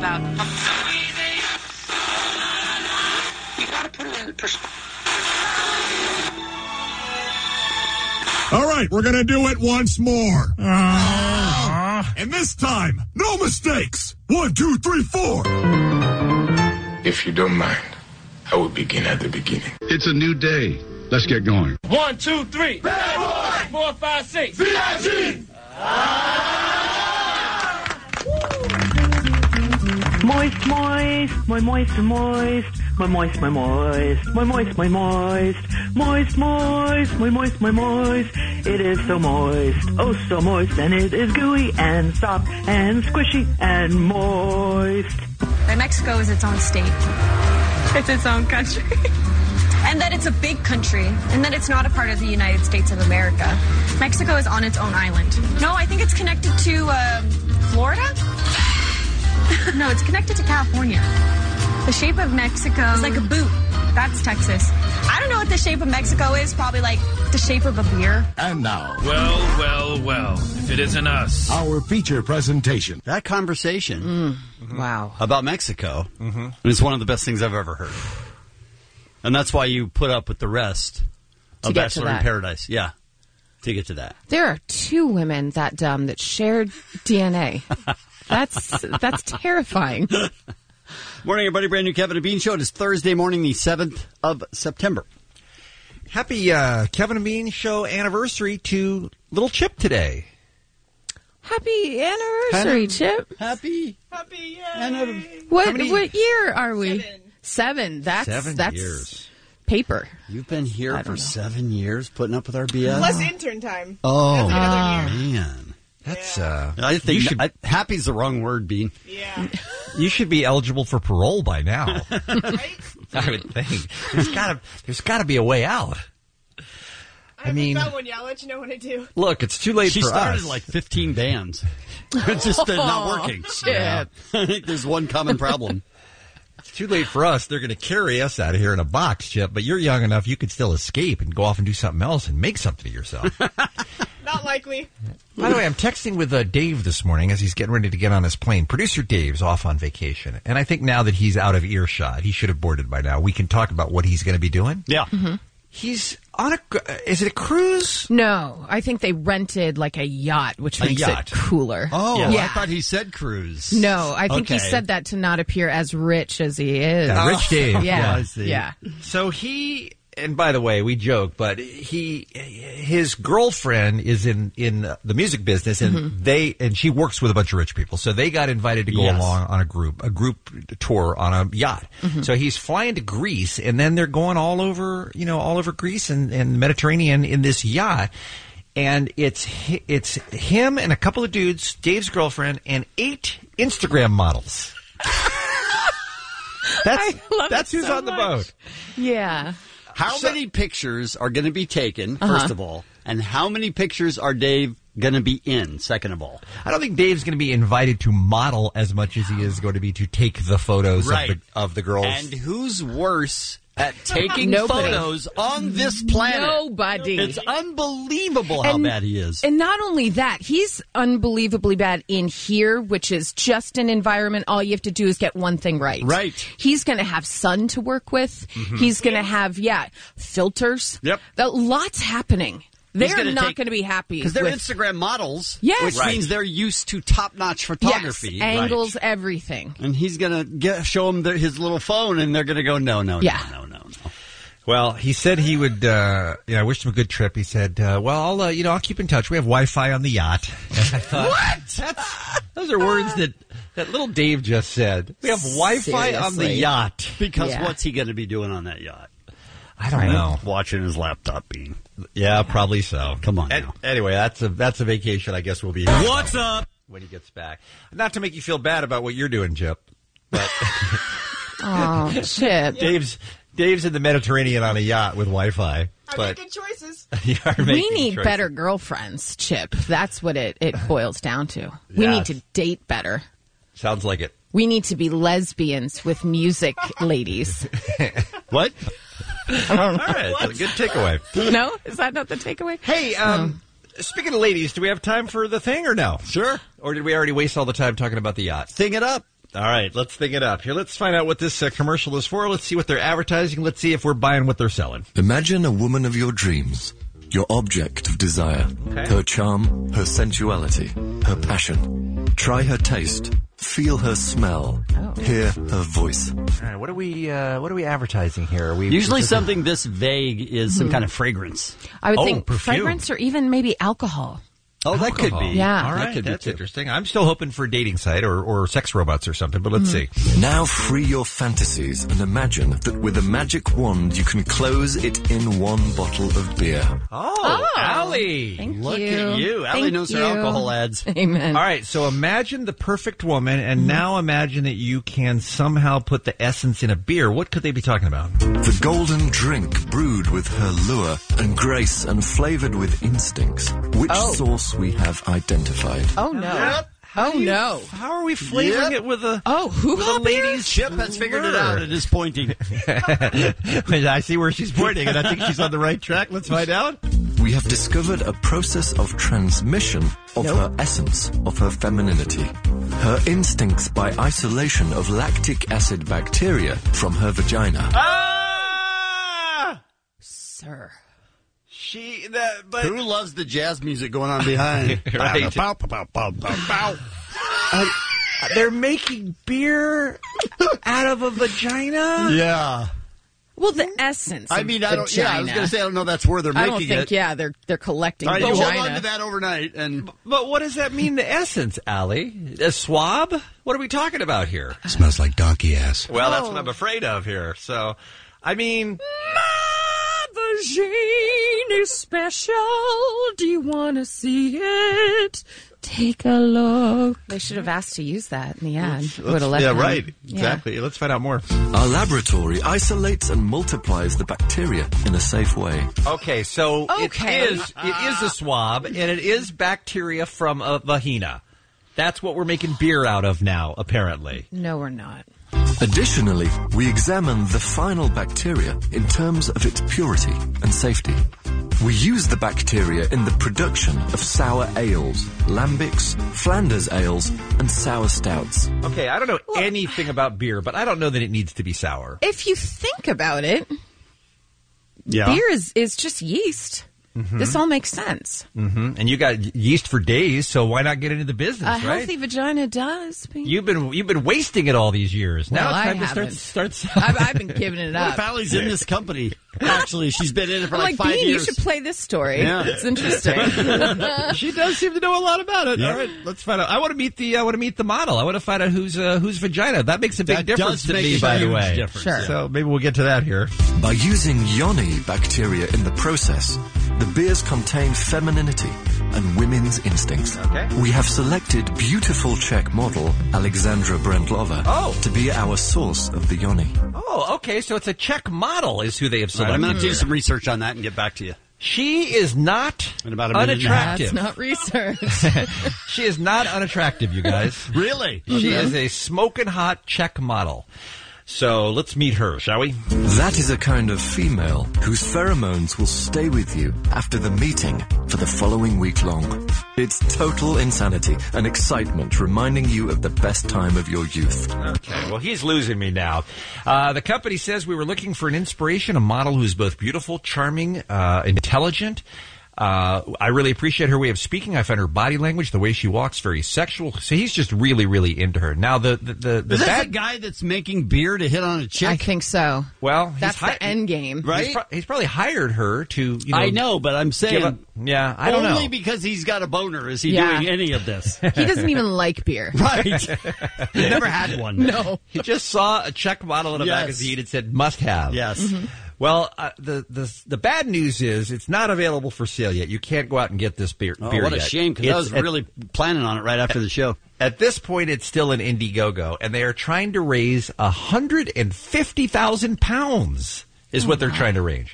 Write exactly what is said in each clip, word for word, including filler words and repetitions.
about. You gotta put it in perspective. All right, we're going to do it once more. Uh, and this time, no mistakes. One, two, three, four. If you don't mind, I will begin at the beginning. It's a new day. Let's get going. One, two, three. Bad boy. Four, five, six. V I G. Moist, moist, my moist, moist, my moist, my moist, my moist, my moist, moist, moist, my moist, my moist. It is so moist, oh so moist, and it is gooey and soft and squishy and moist. That Mexico is its own state. It's its own country. And that it's a big country, and that it's not a part of the United States of America. Mexico is on its own island. No, I think it's connected to uh, Florida? No, it's connected to California. The shape of Mexico is like a boot. That's Texas. I don't know what the shape of Mexico is. Probably like the shape of a beer. And now, Well, well, well. If it isn't us. our feature presentation. That conversation Mm. Wow. about Mexico is one of the best things I've ever heard. And that's why you put up with the rest To of get to Bachelor in that. Paradise. Yeah, to get to that. There are two women that dumb that shared D N A. That's that's terrifying. Morning, everybody. Brand new Kevin and Bean Show. It is Thursday morning, the seventh of September. Happy uh, Kevin and Bean Show anniversary to little Chip today. Happy anniversary, Chip. Happy. Happy anniversary. What How many- what year are we? Seven. Seven. That's Seven that's years. paper. You've been here I don't for know. seven years putting up with our B S? Plus intern time. Oh, That's another year. man. That's uh, I think you should, I, happy's the wrong word, Bean. Yeah. you should be eligible for parole by now. Right? I would think there's got to there's got to be a way out. I, mean- found one yet. I'll let you know when I do. Look, it's too late She for started us. like fifteen bands. It's just they're not working. Yeah. I think there's one common problem. It's too late for us. They're going to carry us out of here in a box, Chip. But you're young enough; you could still escape and go off and do something else and make something of yourself. Not likely. By the way, I'm texting with uh, Dave this morning as he's getting ready to get on his plane. Producer Dave's off on vacation, and I think now that he's out of earshot, he should have boarded by now. We can talk about what he's going to be doing. Yeah. He's on a. Is it a cruise? No, I think they rented like a yacht, which A makes yacht. it cooler. Oh, yeah. I thought he said cruise. No, I think he Okay. said that to not appear as rich as he is. Yeah, Rich Dave. Yeah, I see. yeah. So he, and by the way, we joke, but he, his girlfriend is in in the music business, and Mm-hmm. they and she works with a bunch of rich people, so they got invited to go Yes. along on a group a group tour on a yacht. Mm-hmm. So he's flying to Greece, and then they're going all over, you know, all over Greece and, and the Mediterranean in this yacht. And it's hi- it's him and a couple of dudes, Dave's girlfriend, and eight Instagram models. That's I love that's it who's so on the much. boat. Yeah. How So- many pictures are going to be taken, Uh-huh. first of all, and how many pictures are Dave going to be in, second of all? I don't think Dave's going to be invited to model as much as he is going to be to take the photos Right. of, the, of the girls. And who's worse at taking Nobody. photos on this planet? Nobody. It's unbelievable how And- bad he is. And not only that, he's unbelievably bad in here, which is just an environment. All you have to do is get one thing right. Right. He's going to have sun to work with. He's going to have, yeah, filters. Yep. The, lots happening. He's They're gonna not take- going to be happy. Because they're with, Instagram models, Yes. which Right. means they're used to top-notch photography. yes, angles, everything. And he's going to get show them their, his little phone, and they're going to go, no, no, Yeah. no, no, no, no. well, he said he would. Uh, yeah, I wished him a good trip. He said, uh, "Well, I'll uh, you know I'll keep in touch. We have Wi-Fi on the yacht." And I thought, what? That's, those are words that that little Dave just said. We have Wi-Fi on the Seriously. yacht. Because Yeah. what's he going to be doing on that yacht? I don't know. Watching his laptop being. Yeah, probably so. Come on An- now. Anyway, that's a that's a vacation. I guess we'll be. What's up? When he gets back? Not to make you feel bad about what you're doing, Chip, but Oh, Chip. Dave's Dave's in the Mediterranean on a yacht with Wi-Fi. I But make good choices. you are We making need choices. better girlfriends, Chip. That's what it, it boils down to. We Yes. need to date better. Sounds like it. We need to be lesbians with music ladies. What? I don't know. All right, that's a good takeaway. No? Is that not the takeaway? Hey, um, speaking of ladies, do we have time for the thing or no? Sure. Or did we already waste all the time talking about the yacht? Thing it up. All right, let's think it up. Here, let's find out what this uh, commercial is for. Let's see what they're advertising. Let's see if we're buying what they're selling. Imagine a woman of your dreams, your object of desire, Okay. her charm, her sensuality, her passion. Try her taste, feel her smell, hear her voice. All right, what are we uh, what are we advertising here? Are we Usually something this vague is some kind of fragrance. I would Oh, think perfume. fragrance or even maybe alcohol. Oh, that could Alcohol. be. Yeah. All That right, could be that's too. interesting. I'm still hoping for a dating site or, or sex robots or something, but let's see. Now free your fantasies and imagine that with a magic wand you can close it in one bottle of beer. Oh, Allie. Thank Look you. at you. Allie Thank knows her you. alcohol ads. Amen. All right, so imagine the perfect woman, and now imagine that you can somehow put the essence in a beer. What could they be talking about? The golden drink brewed with her lure and grace and flavored with instincts. Which Oh. source we have identified. Oh, no. How Oh, do you- no. How are we flavoring Yep. it with a... Oh, with a hoo-ha beer? lady's Chip has figured it lure? out. It is pointing. I see where she's pointing, and I think she's on the right track. Let's find out. We have discovered a process of transmission of her essence, of her femininity. Her instincts by isolation of lactic acid bacteria from her vagina. Ah! Sir. She... That, but... Who loves the jazz music going on behind? Right. Pow, pow, pow, pow, pow, pow. Uh, they're making beer out of a vagina? Yeah. Well, the essence. I of mean, I don't. vagina. Yeah, I was going to say I don't know that's where they're I making don't think. it. Yeah, they're they're collecting All right, you vagina. hold on to that overnight, and But what does that mean, the essence, Allie? A swab? What are we talking about here? Smells like donkey ass. Well, that's what I'm afraid of here. So, I mean... My vagina is special. Do you want to see it? Take a look. They should have asked to use that in the ad. Would have let yeah, them. right. Yeah. Exactly. Let's find out more. Our laboratory isolates and multiplies the bacteria in a safe way. Okay, so Okay. it is it is a swab, and it is bacteria from a vagina. That's what we're making beer out of now, apparently. No, we're not. Additionally, we examine the final bacteria in terms of its purity and safety. We use the bacteria in the production of sour ales, lambics, Flanders ales, and sour stouts. Okay, I don't know anything about beer, but I don't know that it needs to be sour. If you think about it, yeah. beer is is just yeast. This all makes sense. Mm-hmm. And you got yeast for days, so why not get into the business, A right? healthy vagina does. Pink. You've been you've been wasting it all these years. Now Well, it's I time to start haven't. start selling. I've, I've been giving it What up. if Allie's in this company? Actually, she's been in it for I'm like, like, five Bean, years. you should play this story. Yeah. It's interesting. She does seem to know a lot about it. Yeah. All right, let's find out. I want to meet the I want to meet the model. I want to find out who's uh, whose vagina. That makes a big That difference does to make me, a by the huge way. difference. Sure. So maybe we'll get to that here. By using yoni bacteria in the process, the beers contain femininity and women's instincts. Okay. We have selected beautiful Czech model Alexandra Brendlova Oh. to be our source of the yoni. Oh, okay. So it's a Czech model is who they have All right, selected. I'm going to do some research on that and get back to you. She is not In about a minute and a half. unattractive. That's not research. She is not unattractive, you guys. Really? She is a smoking hot Czech model. So let's meet her, shall we? That is a kind of female whose pheromones will stay with you after the meeting for the following week long. It's total insanity and excitement, reminding you of the best time of your youth. Okay, well, he's losing me now. Uh, the company says we were looking for an inspiration, a model who's both beautiful, charming, uh, intelligent. Uh, I really appreciate her way of speaking. I find her body language, the way she walks, very sexual. So he's just really, really into her. Now, the the the, the Is this bad the guy that's making beer to hit on a chick? I think so. well, he's That's hi- the end game. Right? He's, pro- he's probably hired her to. You know, I know, but I'm give saying up- yeah, I don't only know. because he's got a boner is he Yeah. doing any of this. He doesn't even like beer. Right. He's never had one. No. He just saw a Czech model in a Yes. magazine and said must have. Yes. Well, uh, the the the bad news is it's not available for sale yet. You can't go out and get this beer. Oh, beer what a yet. shame, because I It's was at- really planning on it right after the show. At this point, it's still an Indiegogo, and they are trying to raise a hundred and fifty thousand pounds. Is what they're trying to raise.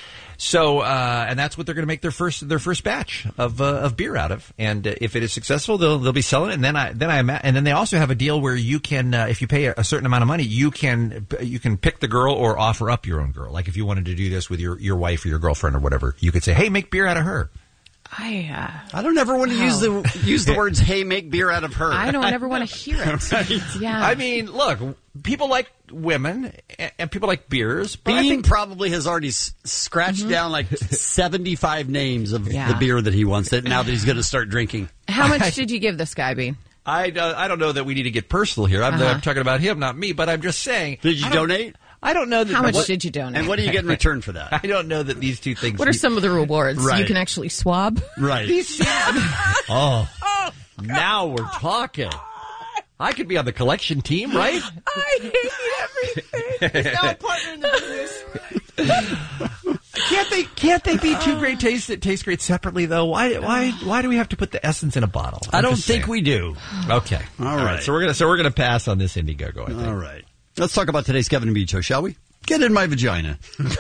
So, uh, and that's what they're going to make their first their first batch of uh, of beer out of. And uh, if it is successful, they'll they'll be selling it. And then I then I ima- and then they also have a deal where you can, uh, if you pay a, a certain amount of money, you can you can pick the girl or offer up your own girl. Like if you wanted to do this with your your wife or your girlfriend or whatever, you could say, "Hey, make beer out of her." I uh, I don't ever want to wow. use the use the words "Hey, make beer out of her." I don't ever want to hear it. Right? Yeah. I mean, look, people like women and, and people like beers. But Bean I think probably has already s- scratched Mm-hmm. down like seventy-five names of Yeah. the beer that he wants. That now that he's going to start drinking. How much did you give this guy, Bean? I, uh, I don't know that we need to get personal here. I'm, Uh-huh. I'm talking about him, not me. But I'm just saying. Did you I don't- donate? I don't know that. How much what- did you donate? And what do you get in return for that? I don't know that these two things. What are some of the rewards? Right. You can actually swab. Right. These oh, now we're talking. I could be on the collection team, right? I hate everything. He's now a partner in the business. Can't they? Can't they be two great tastes that taste great separately, though? Why? Why? Why do we have to put the essence in a bottle? I I'm don't just think saying. we do. Okay. All All right. right. So we're gonna. So we're gonna pass on this Indiegogo. I think. All right. Let's talk about today's Kevin and Bean show, shall we? Get in my vagina.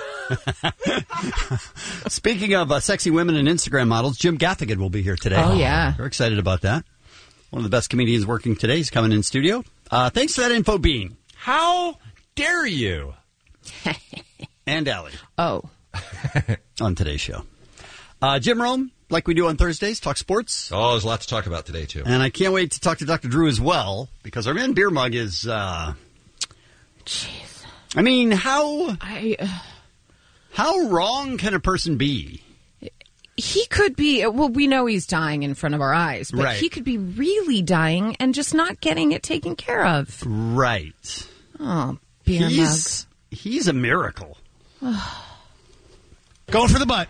Speaking of uh, sexy women and Instagram models, Jim Gaffigan will be here today. Oh, yeah. We're excited about that. One of the best comedians working today. He's coming in studio. Uh, thanks for that info, Bean. How dare you? And Allie. Oh. On today's show. Uh, Jim Rome, like we do on Thursdays, talk sports. Oh, there's a lot to talk about today too. And I can't wait to talk to Doctor Drew as well, because our man Beer Mug is... Uh, Jeez. I mean, how... I... Uh... How wrong can a person be? He could be, well, we know he's dying in front of our eyes, but Right. he could be really dying and just not getting it taken care of. Right. Oh, beer He's, he's a miracle. mug. Going for the butt.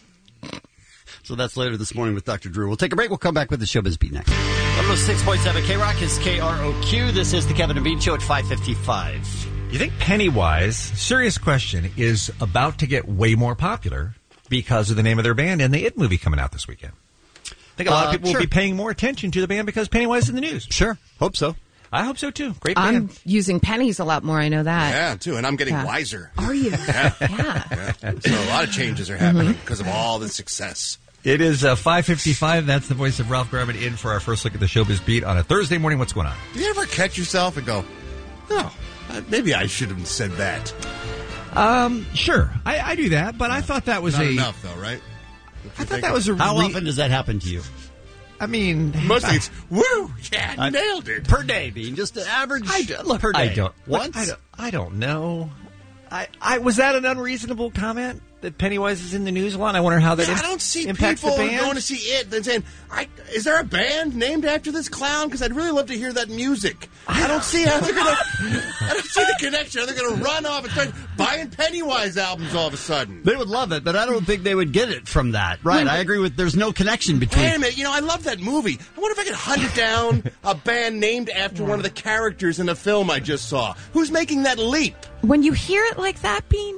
So that's later this morning with Doctor Drew. We'll take a break. We'll come back with the Showbiz Beat next. one oh six point seven K-Rock is K R O Q. This is the Kevin and Bean Show at five fifty-five. You think Pennywise, serious question, is about to get way more popular because of the name of their band and the It movie coming out this weekend? I think a lot Uh, of people sure. will be paying more attention to the band because Pennywise is in the news. Sure. Hope so. I hope so, too. Great I'm band. using pennies a lot more, I know that. Yeah, too, and I'm getting Yeah. wiser. Are you? Yeah. Yeah. Yeah. So a lot of changes are happening because of all the success. It is uh, five fifty-five. That's the voice of Ralph Garman in for our first look at the Showbiz Beat on a Thursday morning. What's going on? Do you ever catch yourself and go, oh, uh, maybe I should have said that? Um, sure. I, I do that, but I thought that was Not a... enough, though, right? I thought that was a... How re- often does that happen to you? I mean... Mostly it's, woo, yeah, I- nailed it. Per day, Bean. Just an average I, d- look, per day. I don't... Once? I don't, I don't know. I, I Was that an unreasonable comment? That Pennywise is in the news a lot? I wonder how that Yeah, imp- I don't see impacts people the band. going to see it and saying, I, is there a band named after this clown? Because I'd really love to hear that music. I don't see how they're going to... I don't see the connection. They're going to run off and start buying Pennywise albums all of a sudden. They would love it, but I don't think they would get it from that. Right. I agree with there's no connection between... Wait a minute, you know, I love that movie. I wonder if I could hunt down a band named after one of the characters in the film I just saw. Who's making that leap? When you hear it like that, Bean...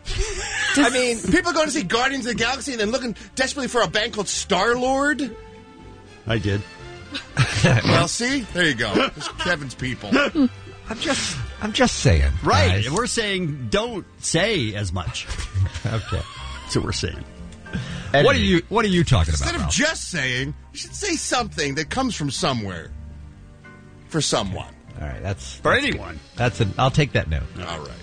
I mean, people going to see Guardians of the Galaxy and then looking desperately for a band called Star-Lord? I did. Well, see? There you go. It's Kevin's people. I'm just... I'm just saying. Right. guys. And we're saying don't say as much. Okay. That's what we're saying. What are you What are you talking about, Instead of Ralph? just saying, you should say something that comes from somewhere. For someone. All right, that's... For that's anyone. good. That's an... I'll take that note. All right.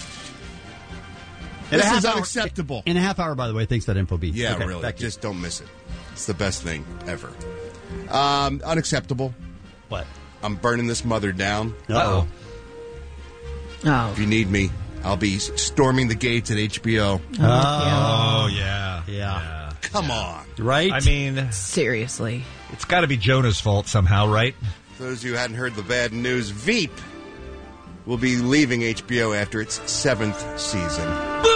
In a This half is hour- unacceptable. In a half hour, by the way. Thanks for that info, Bean. Yeah, Okay, really. back to you. Just don't miss it. It's the best thing ever. Um, unacceptable. What? I'm burning this mother down. Uh-oh. Oh. If you need me, I'll be storming the gates at H B O. Oh, yeah. Yeah. Come on. Right? I mean, Seriously. it's got to be Jonah's fault somehow, right? For those of you who hadn't heard the bad news, Veep will be leaving H B O after its seventh season.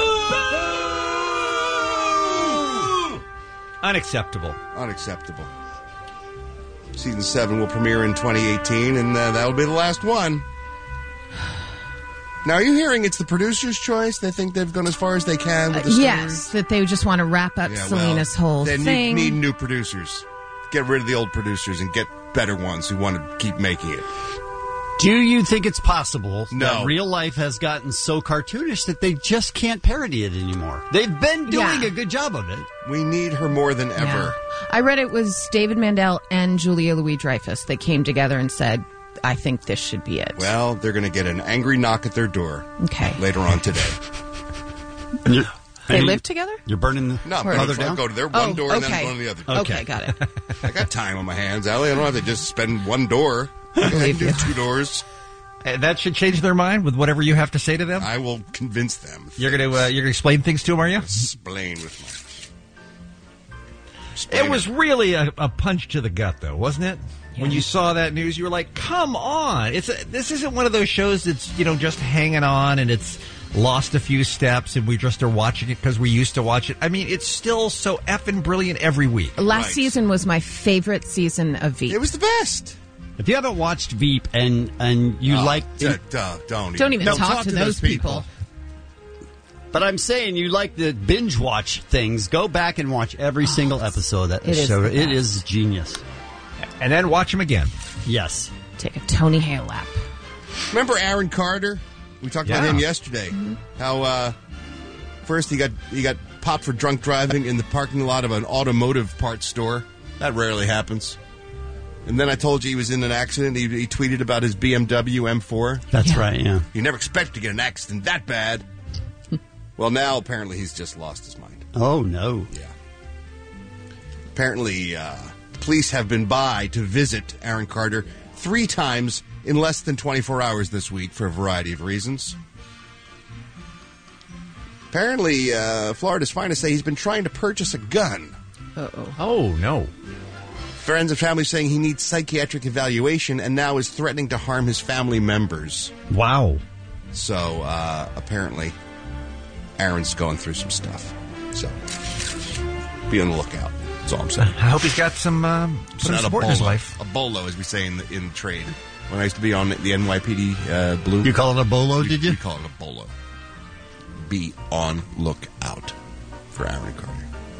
Unacceptable. Unacceptable. Season seven will premiere in twenty eighteen, and uh, that'll be the last one. Now, are you hearing it's the producer's choice? They think they've gone as far as they can with the story? Yes, that they just want to wrap up Yeah, well, Selena's whole then thing. you need new producers. Get rid of the old producers and get better ones who want to keep making it. Do you think it's possible No. that real life has gotten so cartoonish that they just can't parody it anymore? They've been doing Yeah. a good job of it. We need her more than ever. Yeah. I read it was David Mandel and Julia Louis-Dreyfus. They came together and said, I think this should be it. Well, they're going to get an angry knock at their door Okay. later on today. And, They And live you- together? You're burning the No, I'm mother going to down? go to their one Oh, door and then okay. I'm going to the other. Okay, Okay. got it. I got time on my hands, Allie. I don't have to just spend one door. I can do two doors. And that should change their mind with whatever you have to say to them. I will convince them. You're going to uh, you're going to explain things to them, are you? Explain with my. It Explain was really a, a punch to the gut, though, wasn't it? When you saw that news, you were like, "Come on! It's a, this isn't one of those shows that's you know just hanging on and it's lost a few steps and we just are watching it because we used to watch it." I mean, it's still so effing brilliant every week. Last Right. season was my favorite season of Veep. It was the best. If you haven't watched Veep and and you Oh, like, d- duh, don't Don't even don't talk to those people. but I'm saying you like the binge watch things, go back and watch every single episode of that it is show. the It best. is genius. And then watch them again. Yes. Take a Tony Hale lap. Remember Aaron Carter? We talked about Yeah. him yesterday. How uh, first he got he got popped for drunk driving in the parking lot of an automotive parts store. That rarely happens. And then I told you he was in an accident. He, he tweeted about his B M W M four. That's Yeah. right, yeah. You never expect to get an accident that bad. Well, now apparently he's just lost his mind. Oh, no. Yeah. Apparently, uh, police have been by to visit Aaron Carter three times in less than twenty-four hours this week for a variety of reasons. Apparently, uh, Florida's finest say he's been trying to purchase a gun. Uh-oh. Oh no! Friends and family saying he needs psychiatric evaluation and now is threatening to harm his family members. Wow. So, uh, apparently, Aaron's going through some stuff. So, be on the lookout. That's all I'm saying. I hope he's got some um, It's some not a support in his bolo. life. A bolo, as we say in the, in the trade. When I used to be on the N Y P D uh, Blue. You call it a bolo, we, did you? We call it a bolo. Be on lookout for Aaron Carter.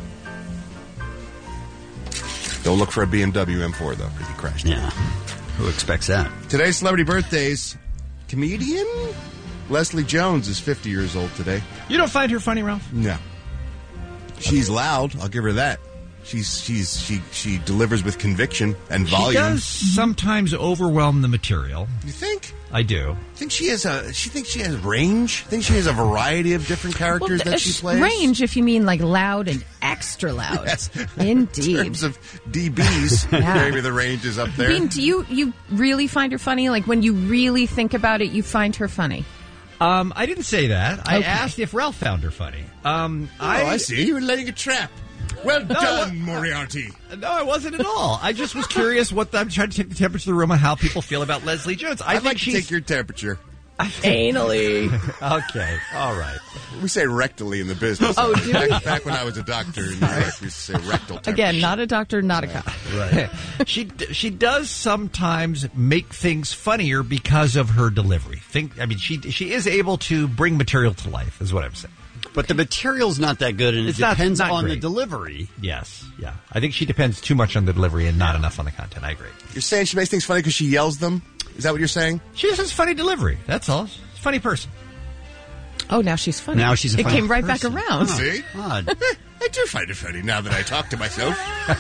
Don't look for a B M W M four, though, because he crashed. Yeah. Who expects that? Today's celebrity birthdays. Comedian Leslie Jones is fifty years old today. You don't find her funny, Ralph? No. She's loud. I'll give her that. She's she's she she delivers with conviction and volume. She does sometimes overwhelm the material. You think? I do. I think she has a. She thinks she has range. I think she has a variety of different characters Well, that she sh- plays. range, if you mean like loud and extra loud. Yes. Indeed. In terms of D Bs, Yeah. maybe the range is up there. Bean, do you, you really find her funny? Like when you really think about it, you find her funny? Um, I didn't say that. I Okay. asked if Ralph found her funny. Um, oh, I, see. You were laying a trap. Well done, Moriarty. No, I wasn't at all. I just was curious what the, I'm trying to take the temperature of the room on how people feel about Leslie Jones. I I'd think like to she's take your temperature. Anally. okay. All right. We say rectally in the business. Oh, do back, we? back when I was a doctor in New York, we used to say rectal temperature. Again, not a doctor, not a cop. Right. she she does sometimes make things funnier because of her delivery. Think I mean she she is able to bring material to life, is what I'm saying. But the material's not that good, and It's it not- depends not on the great. delivery. Yes. Yeah. I think she depends too much on the delivery and not enough on the content. I agree. You're saying she makes things funny because she yells them? Is that what you're saying? She just has funny delivery. That's all. She's a funny person. Oh, now she's funny. Now she's a It funny came right person. back around. See? Odd. I do find it funny now that I talk to myself.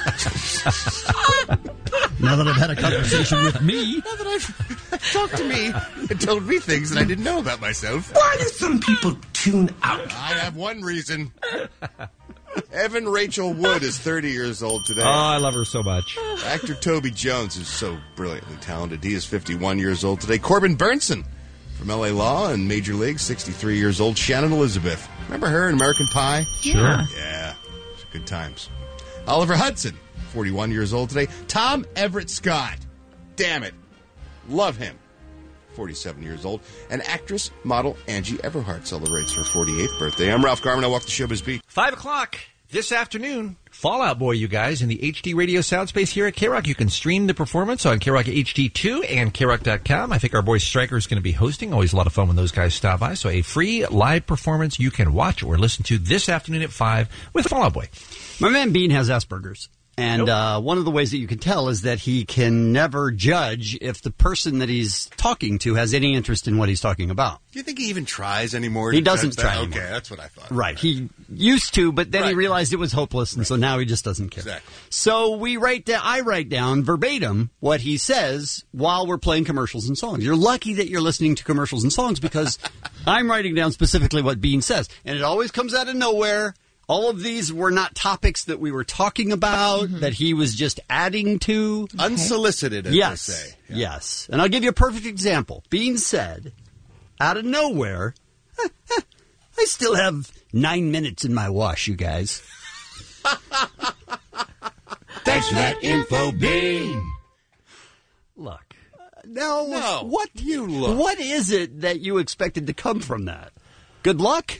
Now that I've had a conversation with me. Now that I've talked to me and told me things that I didn't know about myself. Why do some people tune out? I have one reason. Evan Rachel Wood is thirty years old today. Oh, I love her so much. Actor Toby Jones is so brilliantly talented. He is fifty-one years old today. Corbin Burnson from L A Law and Major League, sixty-three years old. Shannon Elizabeth. Remember her in American Pie? Sure. Yeah. Good times. Oliver Hudson, forty-one years old today. Tom Everett Scott. Damn it. Love him. forty-seven years old. And actress, model Angie Everhart celebrates her forty-eighth birthday. I'm Ralph Garman. I walk the showbiz beat. Five o'clock this afternoon. Fallout Boy, you guys, in the H D radio sound space here at K-Rock. You can stream the performance on K Rock H D two and K Rock dot com. I think our boy Stryker is going to be hosting. Always a lot of fun when those guys stop by. So a free live performance you can watch or listen to this afternoon at five with Fallout Boy. My man Bean has Asperger's. And Nope. uh, one of the ways that you can tell is that he can never judge if the person that he's talking to has any interest in what he's talking about. Do you think he even tries anymore? He to doesn't judge that? try Okay, anymore. that's what I thought. Right. He used to, but then he Right. realized it was hopeless, and Right. so now he just doesn't care. Exactly. So we write down, I write down verbatim what he says while we're playing commercials and songs. You're lucky that you're listening to commercials and songs because I'm writing down specifically what Bean says. And it always comes out of nowhere. All of these were not topics that we were talking about, Mm-hmm. that he was just adding to. Unsolicited, as Yes. they say. Yes. And I'll give you a perfect example. Bean said, out of nowhere, "Eh, eh, I still have nine minutes in my wash, you guys." Thanks for that info, Bean. Look. Now, No, what you look. What is it that you expected to come from that? Good luck?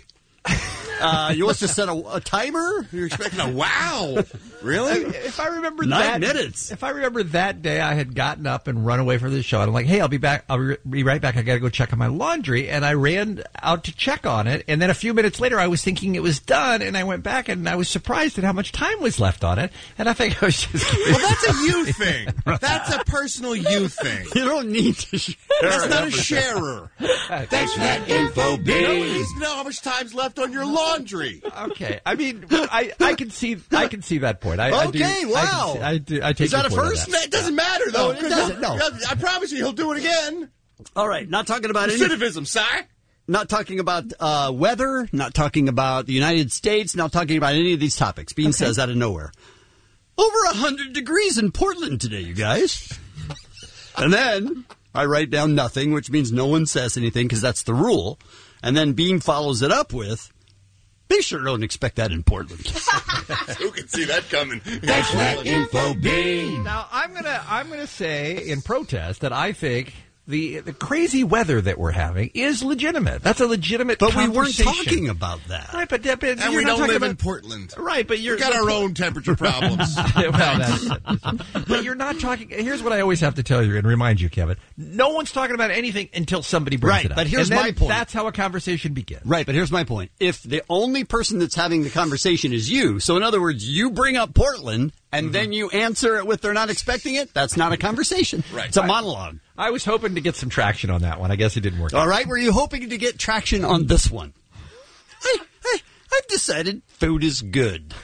Uh, you want us to set a, a timer? You're expecting a wow. Really? If I remember Nine that, minutes. If I remember that day, I had gotten up and run away from the show. And I'm like, hey, I'll be back. I'll re- be right back. I got to go check on my laundry. And I ran out to check on it. And then a few minutes later, I was thinking it was done. And I went back and I was surprised at how much time was left on it. And I think I was just kidding. Well, that's a you thing. That's a personal you thing. You don't need to share. That's not a everything. sharer. Thanks for that info, No, Bean. he needs to know how much time's left on your laundry. Okay, I mean, I, I can see I can see that point. I, I do, Okay, wow. I, can see, I, do, I take Is that your a point on first? that. It doesn't matter, though. No, it doesn't, no. I promise you he'll do it again. All right, not talking about any, Recidivism, Si. not talking about uh, weather, not talking about the United States, not talking about any of these topics. Bean says out of nowhere, over a hundred degrees in Portland today, you guys. And then I write down nothing, which means no one says anything because that's the rule. And then Bean follows it up with, "They sure don't expect that in Portland." Who can see that coming? Thanks for that info, Bean. Now I'm gonna I'm gonna say in protest that I think the the crazy weather that we're having is legitimate. That's a legitimate. But we weren't conversation. talking about that. Right, but, but And you're we not don't talking live about, in Portland. Right, but you're We've got our own temperature problems. well, that's it. But you're not talking. Here's what I always have to tell you and remind you, Kevin. No one's talking about anything until somebody brings Right, it up. but here's And then my point. That's how a conversation begins. Right, but here's my point. If the only person that's having the conversation is you, so in other words, you bring up Portland and Mm-hmm. then you answer it with they're not expecting it, that's not a conversation. Right. It's a monologue. I was hoping to get some traction on that one. I guess it didn't work. All out. right, were you hoping to get traction on this one? I, I, I've decided food is good.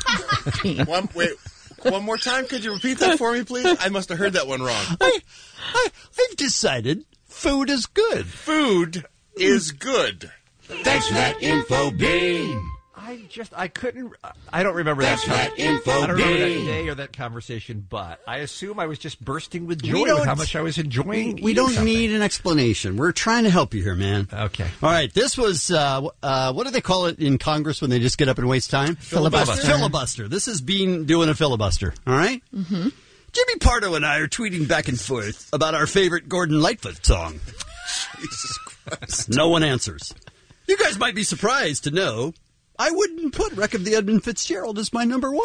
one, wait, one more time. Could you repeat that for me, please? I must have heard that one wrong. I, I, I've decided food is good. Food is good. Thanks for that info, Bean. I just I couldn't. I don't remember Thanks that. for that info, I don't remember that Bean. day or that conversation, but I assume I was just bursting with We joy with don't- how much I was enjoying. We eating don't something. need an explanation. We're trying to help you here, man. Okay. All right. This was, uh, uh, what do they call it in Congress when they just get up and waste time? Filibuster. Filibuster. This is Bean doing a filibuster. All right? Mm-hmm. Jimmy Pardo and I are tweeting back and forth about our favorite Gordon Lightfoot song. Jesus Christ. No one answers. You guys might be surprised to know I wouldn't put Wreck of the Edmund Fitzgerald as my number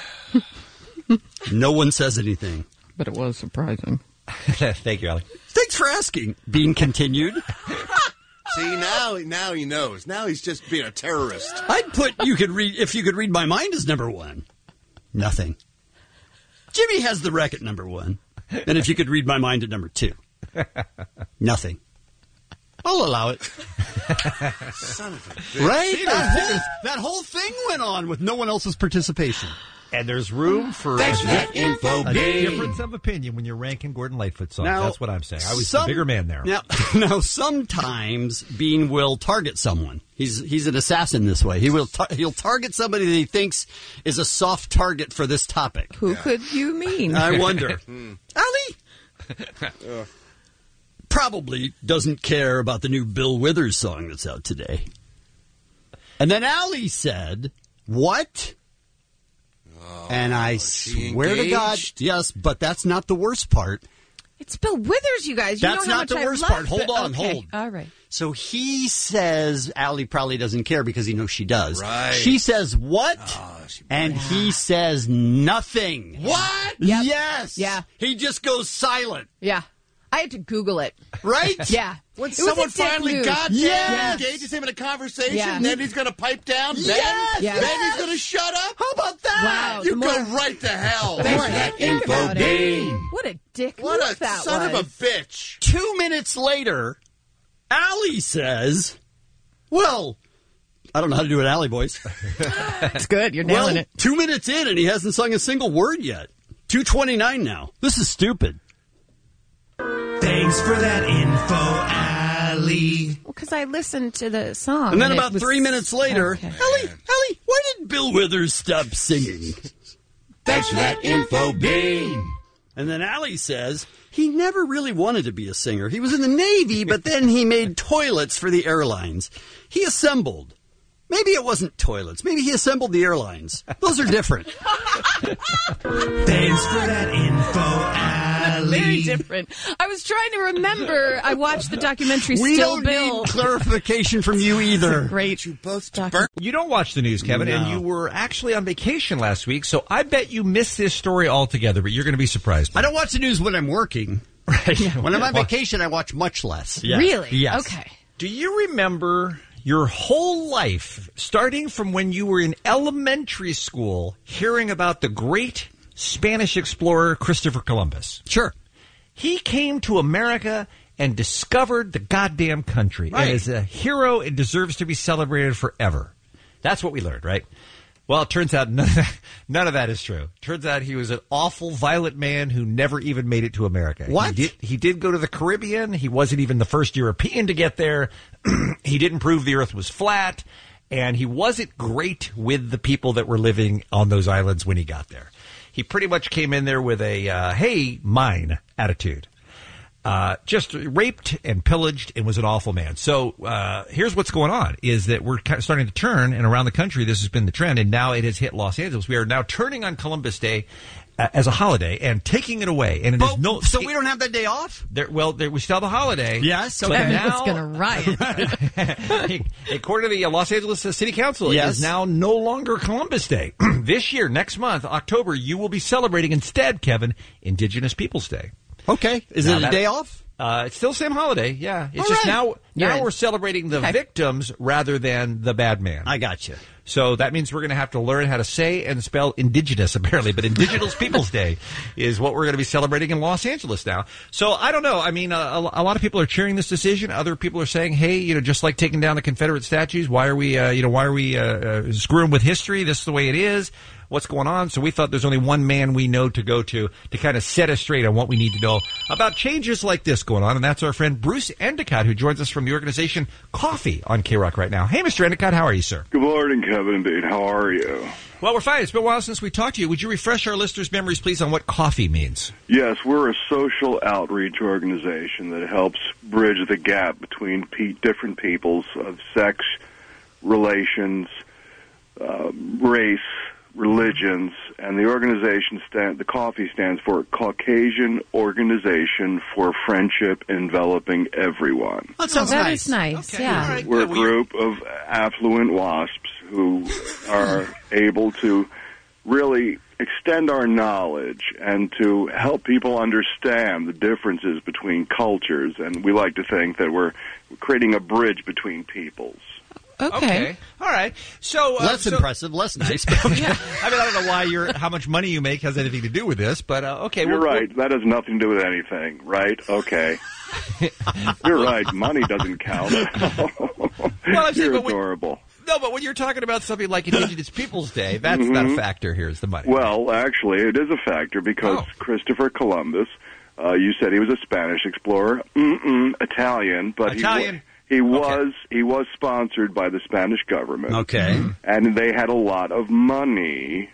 one. No one says anything. But it was surprising. Thank you, Allie. Thanks for asking. Bean continued. See, now, now he knows. Now he's just being a terrorist. I'd put you could read if you could read my mind as number one. Nothing. Jimmy has the wreck at number one. And if you could read my mind at number two. Nothing. I'll allow it. Son of a bitch. Right? That whole, that whole thing went on with no one else's participation. And there's room for Thanks for that info, a Bean. difference of opinion when you're ranking Gordon Lightfoot songs. Now, That's what I'm saying. I was some- the bigger man there. Now, now, sometimes Bean will target someone. He's he's an assassin this way. He will tar- he'll target somebody that he thinks is a soft target for this topic. Who could you mean? I wonder. Ali probably doesn't care about the new Bill Withers song that's out today. And then Ali said, "What?" Oh, and I is she swear to God, engaged? yes, but that's not the worst part. It's Bill Withers, you guys. You That's know how not much the I worst love part. Hold Bill- on, okay. hold. All right. So he says Ali probably doesn't care because he knows she does. Right. She says what? Oh, she- and he says nothing. What? Yep. Yes. Yeah. He just goes silent. Yeah. I had to Google it. Right? Yeah. When It was someone a dick finally move. got there Yes. and engages him in a conversation, Yeah. then he's going to pipe down, Yes. then, Yes. then he's going to shut up? How about that? Wow. You the go more- right to hell. the more I That think info about it, beam. What a dick What move a that son was. of a bitch. Two minutes later, Allie says, well, I don't know how to do an Allie voice. It's good. You're well, nailing it. two minutes in and he hasn't sung a single word yet. two twenty-nine now. This is stupid. Thanks for that info, Allie. Because I listened to the song. And then it about was- three minutes later, Okay. Allie, Allie, why did Bill Withers stop singing? Thanks for that info beam. And then Allie says he never really wanted to be a singer. He was in the Navy, but then he made toilets for the airlines. He assembled. Maybe it wasn't toilets. Maybe he assembled the airlines. Those are different. Thanks for that info, Allie. Very different. I was trying to remember. I watched the documentary We Still don't Bill. need clarification from you either. Great. You both Doc- burnt. You don't watch the news, Kevin, and No. you were actually on vacation last week, so I bet you missed this story altogether, but you're going to be surprised. I don't watch the news when I'm working. Right. When I'm on vacation, I watch much less. Yeah. Really? Yes. Okay. Do you remember your whole life, starting from when you were in elementary school, hearing about the great Spanish explorer Christopher Columbus? Sure. He came to America and discovered the goddamn country. Right. And is a hero and deserves to be celebrated forever. That's what we learned, right? Well, it turns out none of that, none of that is true. Turns out he was an awful, violent man who never even made it to America. What? He did, he did go to the Caribbean. He wasn't even the first European to get there. He didn't prove the earth was flat. And he wasn't great with the people that were living on those islands when he got there. He pretty much came in there with a, uh, hey, mine attitude. Uh, just raped and pillaged and was an awful man. So uh, here's what's going on, is that we're kind of starting to turn, and around the country this has been the trend, and now it has hit Los Angeles. We are now turning on Columbus Day uh, as a holiday and taking it away. And it is But, no, so we don't have that day off? there, well, there, we still have a holiday. Yes, but okay. now- Everyone's going to riot. according to the Los Angeles City Council, it Yes. is now no longer Columbus Day. This year, next month, October, you will be celebrating instead, Kevin, Indigenous Peoples Day. Okay. Is Now it a that- day off? Uh, it's still the same holiday, yeah. It's All just right. now now You're in. we're celebrating the Okay. victims rather than the bad man. I got you. So that means we're going to have to learn how to say and spell indigenous, apparently. But Indigenous Peoples Day is what we're going to be celebrating in Los Angeles now. So I don't know. I mean, uh, a, a lot of people are cheering this decision. Other people are saying, hey, you know, just like taking down the Confederate statues, why are we, uh, you know, why are we uh, uh, screwing with history? This is the way it is. What's going on? So we thought there's only one man we know to go to to kind of set us straight on what we need to know about changes like this going on, and that's our friend Bruce Endicott, who joins us from the organization Coffee on K-Rock right now. Hey, Mister Endicott, how are you, sir? Good morning, Kevin and Dave. How are you? Well, we're fine. It's been a while since we talked to you. Would you refresh our listeners' memories, please, on what coffee means? Yes, we're a social outreach organization that helps bridge the gap between pe- different peoples of sex, relations, uh, race, religions, and the organization stand the coffee stands for Caucasian Organization for Friendship Enveloping Everyone. That sounds That nice. is nice, Okay, yeah. all right. We're a Good. We- group of affluent wasps who are able to really extend our knowledge and to help people understand the differences between cultures. And we like to think that we're creating a bridge between peoples. Okay. All right. So uh, Less so- impressive, less nice. I mean, I don't know why you're how much money you make has anything to do with this, but uh, okay. You're well, right. That has nothing to do with anything, right? Okay. You're right. Money doesn't count. Well, I'm saying, You're but when- adorable. No, but when you're talking about something like Indigenous Peoples Day, that's not a factor here. Is the money? Well, actually, it is a factor because Oh. Christopher Columbus, uh, you said he was a Spanish explorer, Mm-mm, Italian, but Italian. he, wa- he was he was sponsored by the Spanish government. Okay. And they had a lot of money.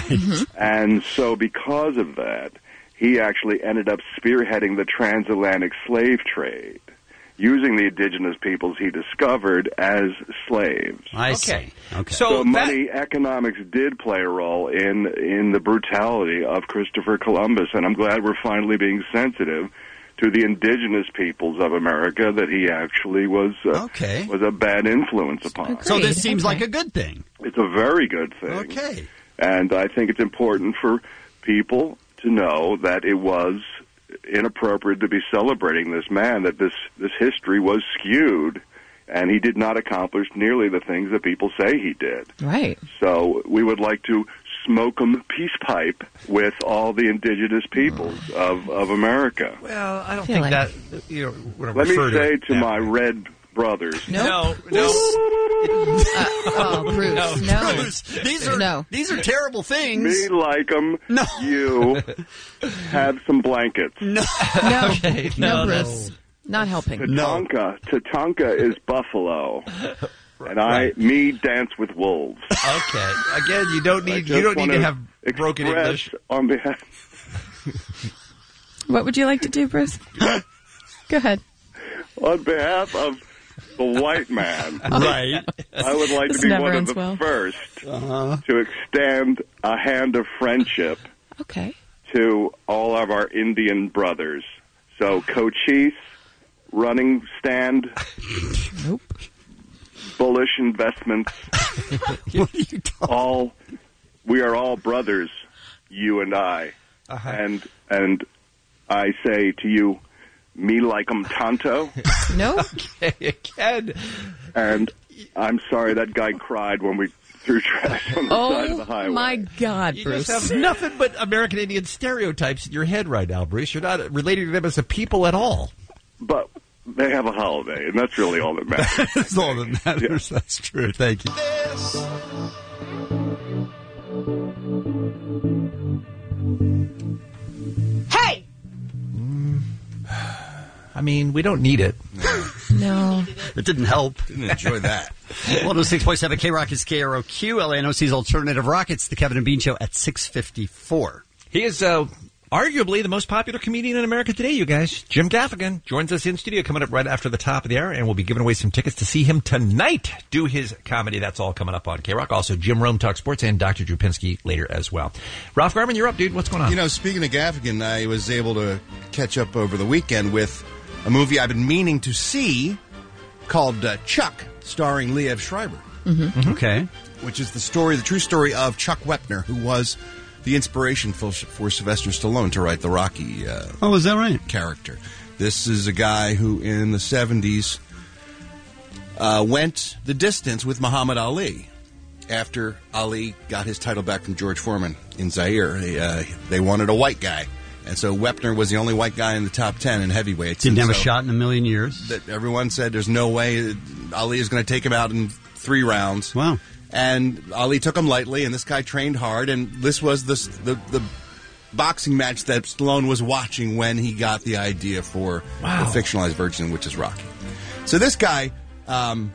And so because of that, he actually ended up spearheading the transatlantic slave trade, using the indigenous peoples he discovered as slaves. I Okay. see. Okay. So, So that- money, economics did play a role in in the brutality of Christopher Columbus, and I'm glad we're finally being sensitive to the indigenous peoples of America that he actually was uh, Okay. was a bad influence upon. So this Agreed. seems Okay. like a good thing. It's a very good thing. Okay. And I think it's important for people to know that it was inappropriate to be celebrating this man, that this, this history was skewed, and he did not accomplish nearly the things that people say he did. Right. So we would like to smoke 'em peace pipe with all the indigenous peoples of, of America. Well, I don't Feel think like- that, you know, when I Let me refer say it to that my way. red brothers, No, no. Oh, Bruce, no. Bruce, these are No. these are terrible things. me like 'em, No. you have some blankets. No, No, Okay, no, no, Bruce. Not helping. Tatanka, Tatanka is buffalo, and I, me dance with wolves. Okay. Again, you don't I need just you don't need wanna to have broken express English. on behalf. What would you like to do, Bruce? Go ahead. On behalf of the white man, right. I would like This to be never one of ends the well. first Uh-huh. to extend a hand of friendship Okay. to all of our Indian brothers. So, Cochise, Running Stand, Nope. Bullish Investments, What are you talking? all, we are all brothers, you and I. Uh-huh. And, and I say to you, me like 'em Tonto. Nope. Okay, again. And I'm sorry that guy cried when we threw trash on the side of the Oh, highway. my God, You Bruce. just have nothing but American Indian stereotypes in your head right now, Bruce. You're not relating to them as a people at all. But they have a holiday, and that's really all that matters. That's all that matters. That's true. Thank you. Hey! I mean, we don't need it. No. It didn't help. Didn't enjoy that. one oh six point seven K Rock is K R O Q. L A N O C's Alternative Rock. It's the Kevin and Bean Show at six fifty-four. He is uh, arguably the most popular comedian in America today, you guys. Jim Gaffigan joins us in studio coming up right after the top of the hour, and we'll be giving away some tickets to see him tonight do his comedy. That's all coming up on K-Rock. Also, Jim Rome Talk Sports and Doctor Drew Pinsky later as well. Ralph Garman, you're up, dude. What's going on? You know, speaking of Gaffigan, I was able to catch up over the weekend with a movie I've been meaning to see called uh, Chuck, starring Liev Schreiber. Mm-hmm. Okay. Which is the story, the true story of Chuck Wepner, who was the inspiration for, for Sylvester Stallone to write the Rocky uh, Oh, is that right? character. This is a guy who, in the seventies, uh, went the distance with Muhammad Ali after Ali got his title back from George Foreman in Zaire. They, uh, they wanted a white guy. And so Wepner was the only white guy in the top ten in heavyweights. Didn't And have a so shot in a million years. That everyone said there's no way Ali is going to take him out in three rounds. Wow. And Ali took him lightly, and this guy trained hard, and this was the, the, the boxing match that Stallone was watching when he got the idea for Wow. the fictionalized version, which is Rocky. So this guy, um,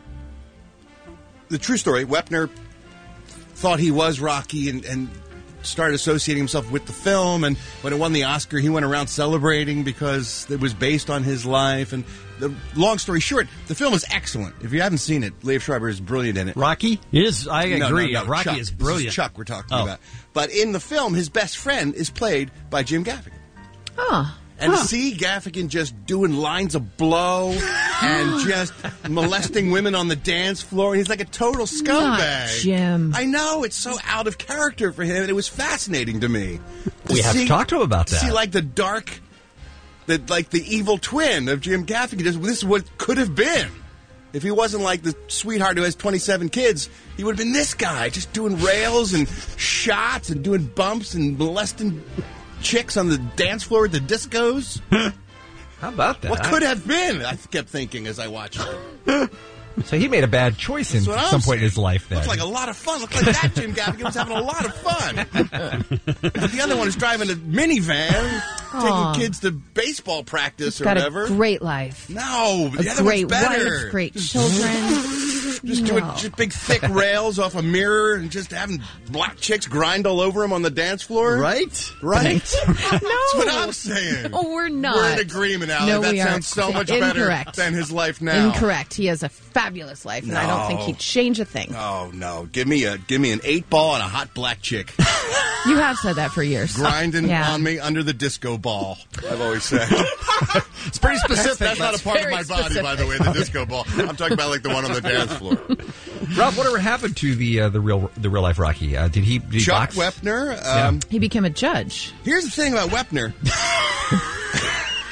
the true story, Wepner thought he was Rocky and, and started associating himself with the film, and when it won the Oscar, he went around celebrating because it was based on his life. And the long story short, the film is excellent. If you haven't seen it, Liev Schreiber is brilliant in it. Rocky is. I No, agree. no, no, Rocky Chuck. is This brilliant. Chuck we're talking Oh. about. But in the film, his best friend is played by Jim Gaffigan. Oh. And Huh. to see Gaffigan just doing lines of blow and just molesting women on the dance floor, he's like a total scumbag. Not Jim. I know, it's so out of character for him, and it was fascinating to me. We have to talk to him about to See, that. like the dark, the like the evil twin of Jim Gaffigan. Just, this is what could have been. If he wasn't like the sweetheart who has twenty-seven kids, he would have been this guy, just doing rails and shots and doing bumps and molesting chicks on the dance floor at the discos. How about that? What could have been? I kept thinking as I watched it. So he made a bad choice in That's what I'm some point in saying. his life then. Looks like a lot of fun. Looks like that Jim Gaffigan was having a lot of fun. The other one is driving a minivan, Aw. taking kids to baseball practice or Got whatever. a great life. No, the A other great one's better. wife, great children. Just No. doing just big thick rails off a mirror and just having black chicks grind all over him on the dance floor. Right? Right? No. That's what I'm saying. Oh, we're not. We're in agreement, Allie. No, that we sounds aren't. so much Incorrect. better than his life now. Incorrect. He has a fabulous life, and I don't think No. he'd change a thing. Oh no! Give me a give me an eight ball and a hot black chick You have said that for years. grinding Yeah. on me under the disco ball. I've always said It's pretty specific. that's not a part of very my body, by the way. The disco ball. I'm talking about like the one on the dance floor. Ralph, whatever happened to the uh, the real the real life Rocky? Uh, did he, did he Chuck box? Wepner. Um, He became a judge. Here's the thing about Wepner.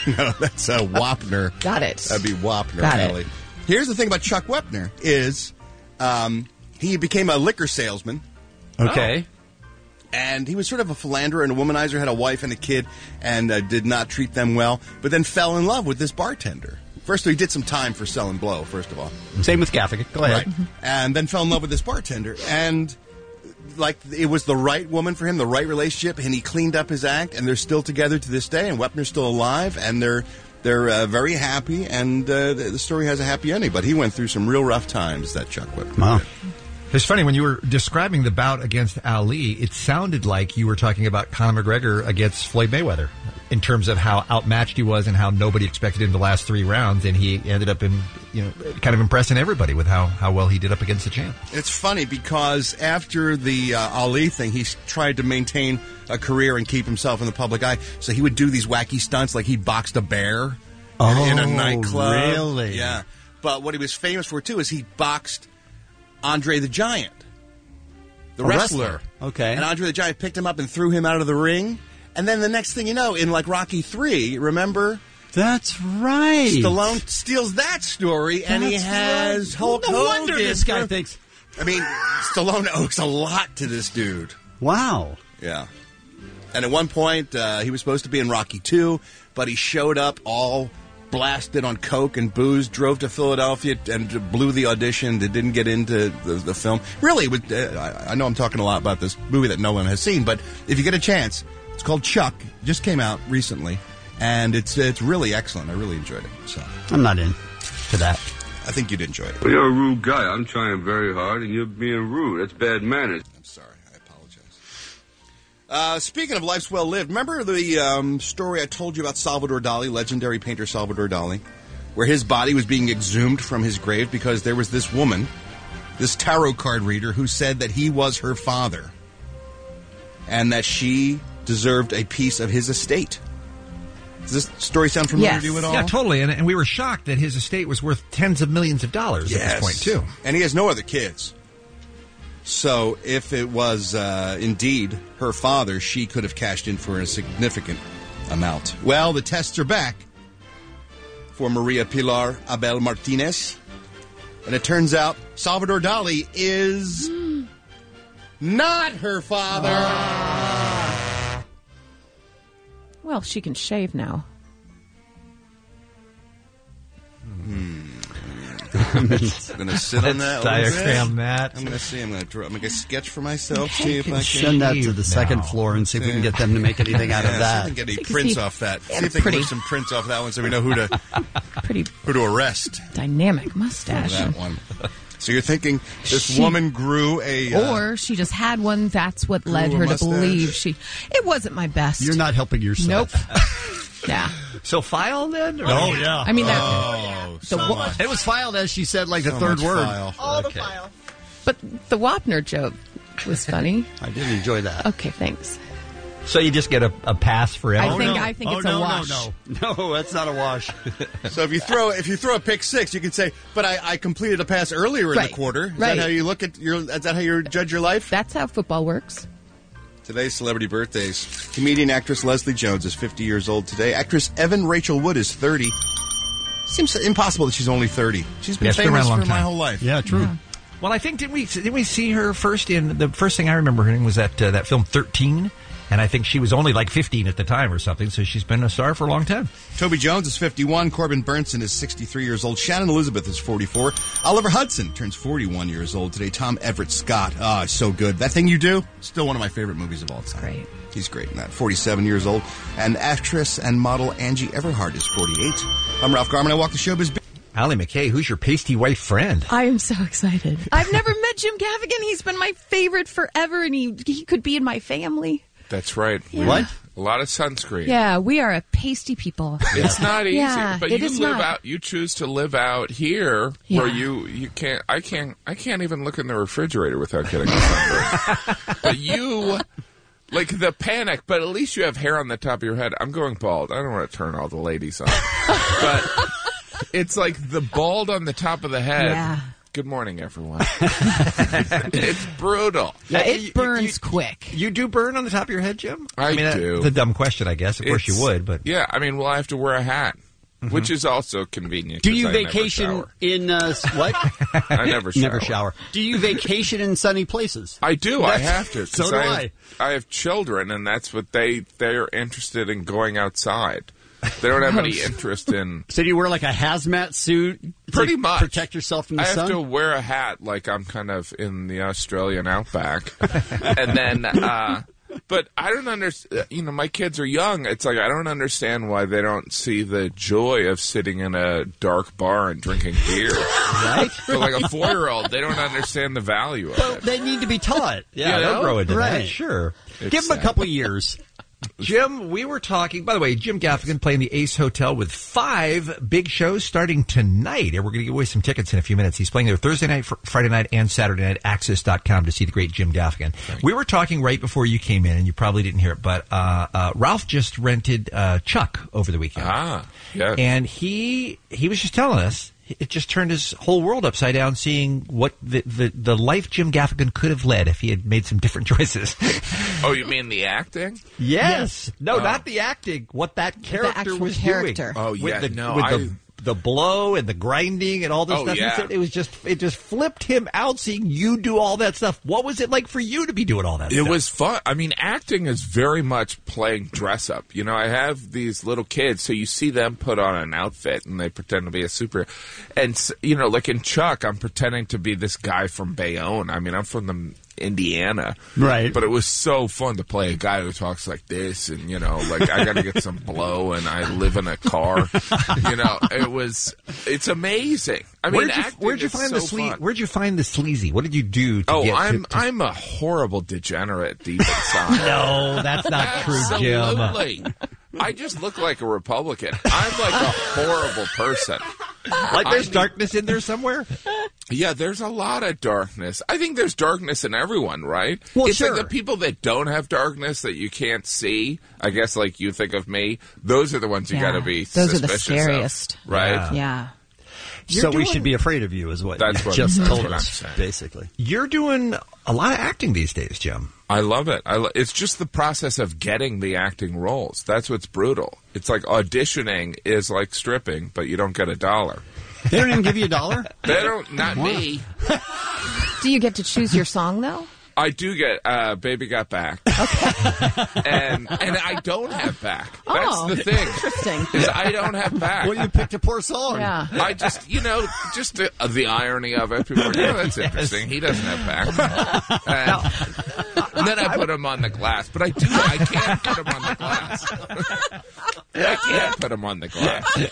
No, that's uh, Wapner. Got it. That'd be Wapner, Got it. Ellie. Here's the thing about Chuck Wepner is um, he became a liquor salesman. Okay. And he was sort of a philanderer and a womanizer, had a wife and a kid, and uh, did not treat them well, but then fell in love with this bartender. First, he did some time for selling blow, first of all. Same with Gaffigan. Go ahead. Right. And then fell in love with this bartender. And, like, it was the right woman for him, the right relationship, and he cleaned up his act, and they're still together to this day, and Wepner's still alive, and they're they're uh, very happy, and uh, the, the story has a happy ending. But he went through some real rough times, that Chuck Wepner. Wow. It's funny, when you were describing the bout against Ali, it sounded like you were talking about Conor McGregor against Floyd Mayweather in terms of how outmatched he was and how nobody expected him to last three rounds, and he ended up in, you know, kind of impressing everybody with how, how well he did up against the champ. It's funny because after the uh, Ali thing, he tried to maintain a career and keep himself in the public eye. So he would do these wacky stunts, like he boxed a bear oh, in a nightclub. Really? Yeah. But what he was famous for, too, is he boxed Andre the Giant, the a wrestler. wrestler. Okay. And Andre the Giant picked him up and threw him out of the ring. And then the next thing you know, in like Rocky three, remember? That's right. Stallone steals that story, and he That's has right. Hulk No Hogan. wonder this guy thinks. I mean, Stallone owes a lot to this dude. Wow. Yeah. And at one point, uh, he was supposed to be in Rocky two, but he showed up all blasted on coke and booze, drove to Philadelphia and blew the audition that didn't get into the, the film. Really, with, uh, I know I'm talking a lot about this movie that no one has seen, but if you get a chance, it's called Chuck. It just came out recently, and it's it's really excellent. I really enjoyed it. So I'm not in to that. I think you'd enjoy it. Well, you're a rude guy. I'm trying very hard, and you're being rude. That's bad manners. I'm sorry. I apologize. Uh, speaking of life's well lived, remember the um, story I told you about Salvador Dali, legendary painter Salvador Dali, where his body was being exhumed from his grave because there was this woman, this tarot card reader, who said that he was her father and that she deserved a piece of his estate. Does this story sound familiar Yes. to you at all? Yeah, totally. And, and we were shocked that his estate was worth tens of millions of dollars Yes. at this point, too. And he has no other kids. So if it was uh, indeed her father, she could have cashed in for a significant amount. Well, the tests are back for Maria Pilar Abel Martinez. And it turns out Salvador Dali is not her father. Well, she can shave now. Hmm. I'm going to sit on that. a little Diagram bit. that. I'm going to see. I'm going to draw. I'm going to sketch for myself. See if I can Send that to the second floor and see if we can get them to make anything out yeah, of see that. if we can get any See, prints see, off that. yeah, See if they can pretty. put some prints off that one so we know who to Pretty who to arrest dynamic for mustache. that one. So you're thinking this She- woman grew a... Uh, Or she just had one. That's what led Grew a her to mustache. believe she. It wasn't my best. You're not helping yourself. Nope. Yeah. So file then? Or- Oh, yeah. I mean, that. oh, the so wa- much. It was filed as she said, like the So third much word. file. All the Okay. file. But the Wapner joke was funny. I did enjoy that. Okay, thanks. So you just get a, a pass forever? I think I think oh, it's no, a wash. No, no, no, that's not a wash. So if you throw if you throw a pick six, you can say, "But I, I completed a pass earlier in Right. the quarter." Is Right. that how you look at your? Is that how you judge your life? That's how football works. Today's celebrity birthdays. Comedian actress Leslie Jones is fifty years old today. Actress Evan Rachel Wood is thirty. Seems impossible that she's only thirty. She's been Yeah, it's been famous around a long for my time. whole life. Yeah, true. Well, I think didn't we didn't we see her first in the first thing I remember her in was that uh, that film thirteen, and I think she was only like fifteen at the time or something. So she's been a star for a long time. Toby Jones is fifty-one. Corbin Burnson is sixty-three years old. Shannon Elizabeth is forty-four. Oliver Hudson turns forty-one years old today. Tom Everett Scott, ah, so good. That Thing You Do, still one of my favorite movies of all time. Great. He's great in that. forty-seven years old. And actress and model Angie Everhart is forty-eight. I'm Ralph Garman. I walk the showbiz. Allie McKay, who's your pasty wife friend? I am so excited. I've never met Jim Gaffigan. He's been my favorite forever, and he he could be in my family. That's right. Yeah. What? A lot of sunscreen. Yeah, we are a pasty people. It's not easy, Yeah, but it you is live not. out. You choose to live out here, Yeah. where you you can't. I can't. I can't even look in the refrigerator without getting a sunburn. But you, like the panic. But at least you have hair on the top of your head. I'm going bald. I don't want to turn all the ladies on, but it's like the bald on the top of the head. Yeah. Good morning, everyone. It's brutal. Yeah, it burns quick. You do burn on the top of your head, Jim? I mean, do. That's a dumb question, I guess. Of course It's- you would, but Yeah, I mean, well, I have to wear a hat, Mhm. which is also convenient. Do 'cause you I never vacation shower. in uh, s- what? I never shower. Never shower. Do you vacation in sunny places? I do. I That's- have to. 'cause So do I. I. Have, I have children, and that's what they they're interested in going outside. They don't have any interest in. So do you wear like a hazmat suit? to Pretty much. protect yourself from the I have sun. to wear a hat like I'm kind of in the Australian outback, and then. Uh, But I don't understand. You know, my kids are young. It's like I don't understand why they don't see the joy of sitting in a dark bar and drinking beer. Right? But like a four-year-old, they don't understand the value of Well, it. they need to be taught. yeah, You they'll know? grow into Right. that. Sure. It's Give them a sad. couple of years. Jim, we were talking, by the way, Jim Gaffigan playing the Ace Hotel with five big shows starting tonight. And we're going to give away some tickets in a few minutes. He's playing there Thursday night, fr- Friday night, and Saturday night at access dot com to see the great Jim Gaffigan. We were talking right before you came in, and you probably didn't hear it, but uh, uh, Ralph just rented uh, Chuck over the weekend. Ah, yeah. And he he was just telling us, it just turned his whole world upside down seeing what the, the, the life Jim Gaffigan could have led if he had made some different choices. Oh, you mean the acting? Yes. No, Oh. not the acting. What that character actual was character. doing. Oh, with yeah, The, no, with I- the, the blow and the grinding and all this Oh, stuff. He yeah. said it was just it just flipped him out seeing you do all that stuff. What was it like for you to be doing all that It stuff? was fun. I mean, acting is very much playing dress up. You know, I have these little kids, so you see them put on an outfit and they pretend to be a super. And, s- you know, like in Chuck, I'm pretending to be this guy from Bayonne. I mean, I'm from the Indiana. Right. But it was so fun to play a guy who talks like this and, you know, like I got to get some blow and I live in a car. You know, it was, it's amazing. I mean, where'd you, acting where'd you is find so the sle- fun. Where'd you find the sleazy? What did you do to Oh, get I'm to, to- I'm a horrible degenerate deep inside. No, that's not true, Jim. Absolutely. I just look like a Republican. I'm like a horrible person. Like there's I- darkness in there somewhere? Yeah, there's a lot of darkness. I think there's darkness in everyone, right? Well, it's sure. like the people that don't have darkness that you can't see. I guess, like you think of me. Those are the ones you Yeah. got to be. Those are the suspicious of, scariest. right? Yeah. Yeah. You're so we doing- should be afraid of you, is what That's you what- just that's told what I'm us, saying. basically. You're doing a lot of acting these days, Jim. I love it. I lo- it's just the process of getting the acting roles. That's what's brutal. It's like auditioning is like stripping, but you don't get a dollar. They don't even give you a dollar? They don't. Not me. Do you get to choose your song though? I do get uh, "Baby Got Back," and and I don't have back. That's Oh, the thing. interesting. Is I don't have back. Well, you picked a poor song. Yeah. I just, you know, just the, uh, the irony of it. People are, yeah, that's interesting. He doesn't have back. And, and then I put him on the glass, but I do. I can't put him on the glass. I can't put him on the glass.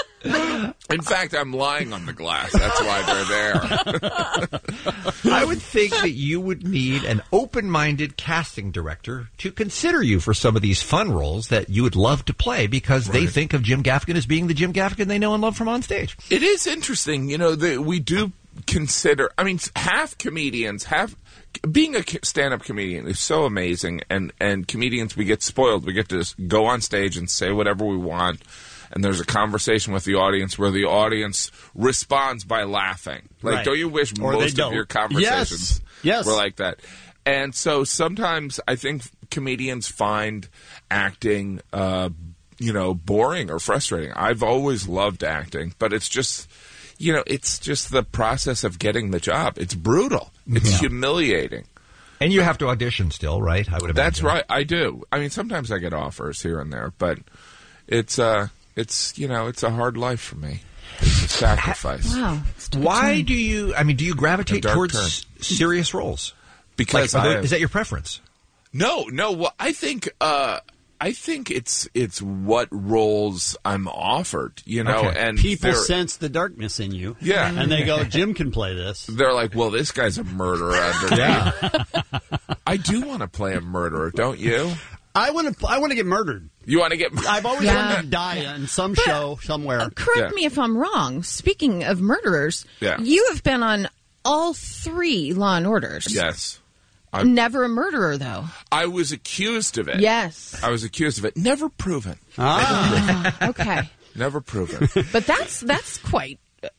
In fact, I'm lying on the glass. That's why they're there. I would think that you would need an open-minded casting director to consider you for some of these fun roles that you would love to play because they think of Jim Gaffigan as being the Jim Gaffigan they know and love from on stage. It is interesting, you know, that we do consider. I mean, half comedians, half being a stand-up comedian is so amazing, and and comedians, we get spoiled. We get to just go on stage and say whatever we want, and there's a conversation with the audience where the audience responds by laughing. Like, Right. don't you wish Or they most of don't. your conversations Yes. Yes. were like that? And so sometimes I think comedians find acting, uh, you know, boring or frustrating. I've always loved acting, but it's just, you know, it's just the process of getting the job. It's brutal. It's Yeah. humiliating. And you have to audition still, right? I would imagine. That's right. I do. I mean, sometimes I get offers here and there, but it's, uh, it's, you know, it's a hard life for me. It's a sacrifice. Wow. Why do you, I mean, do you gravitate A dark towards turn. serious roles? Because Like, are I tho- have- is that your preference? No, no. Well, I think uh, I think it's it's what roles I'm offered, you know, Okay. and people they're- sense the darkness in you. Yeah. And they go, Jim can play this. They're like, well, this guy's a murderer underneath. Yeah. I do want to play a murderer, don't you? I want to I want to get murdered. You want to get? I've always Yeah. wanted to die in some show somewhere. Correct Yeah. me if I'm wrong. Speaking of murderers, Yeah. you have been on all three Law and Orders. Yes. I'm- Never a murderer, though. I was accused of it. Yes. I was accused of it. Never proven. Ah. Okay. Never proven. But that's that's quite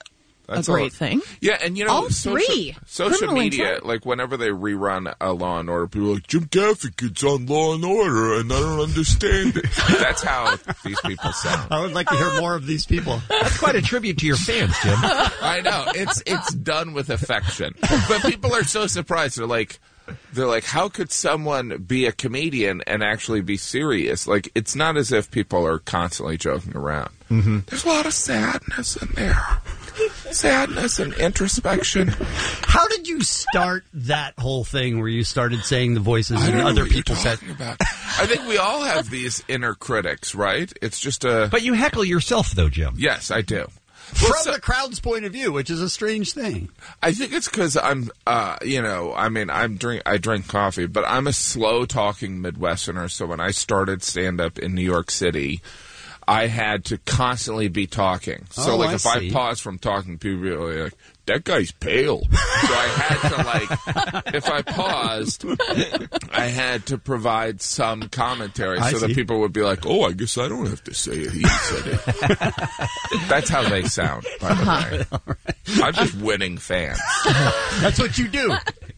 That's a great all. thing. Yeah, and you know, All social, three. social Criminal media, intent. like whenever they rerun a Law and Order, people are like, Jim Gaffigan's on Law and Order, and I don't understand it. That's how these people sound. I would like to hear more of these people. That's quite a tribute to your fans, Jim. I know it's it's done with affection, but people are so surprised. They're like, they're like, how could someone be a comedian and actually be serious? Like, it's not as if people are constantly joking around. Mm-hmm. There's a lot of sadness in there. Sadness and introspection. How did you start that whole thing where you started saying the voices I and don't know other what you're people said? talking about. I think we all have these inner critics, right? It's just a. But you heckle yourself, though, Jim. Yes, I do. From Well, so- the crowd's point of view, which is a strange thing. I think it's because I'm, uh, you know, I mean, I'm drink, I drink coffee, but I'm a slow talking Midwesterner. So when I started stand up in New York City, I had to constantly be talking. So Oh, like I if see. I pause from talking, people are like, that guy's pale. So I had to like, if I paused, I had to provide some commentary I so that see. people would be like, oh, I guess I don't have to say it. He said it. That's how they sound, by the way. I'm just winning fans. That's what you do.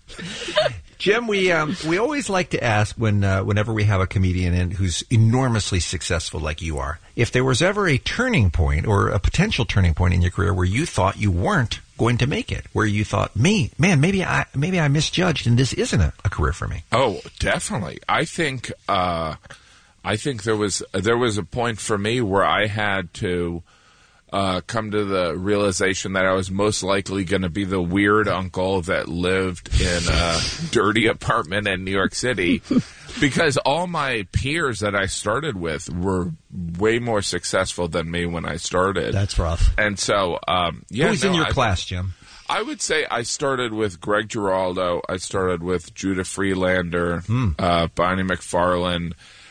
Jim, we um, we always like to ask when uh, whenever we have a comedian in who's enormously successful like you are, if there was ever a turning point or a potential turning point in your career where you thought you weren't going to make it, where you thought, me, man, maybe I maybe I misjudged and this isn't a, a career for me. Oh, definitely. I think uh, I think there was there was a point for me where I had to uh, come to the realization that I was most likely going to be the weird uncle that lived in a dirty apartment in New York City, because all my peers that I started with were way more successful than me when I started. That's rough. And so, um, yeah, Who's no, in your I- class, Jim? I would say I started with Greg Giraldo. I started with Judah Freelander, Hmm. uh, Bonnie McFarlane.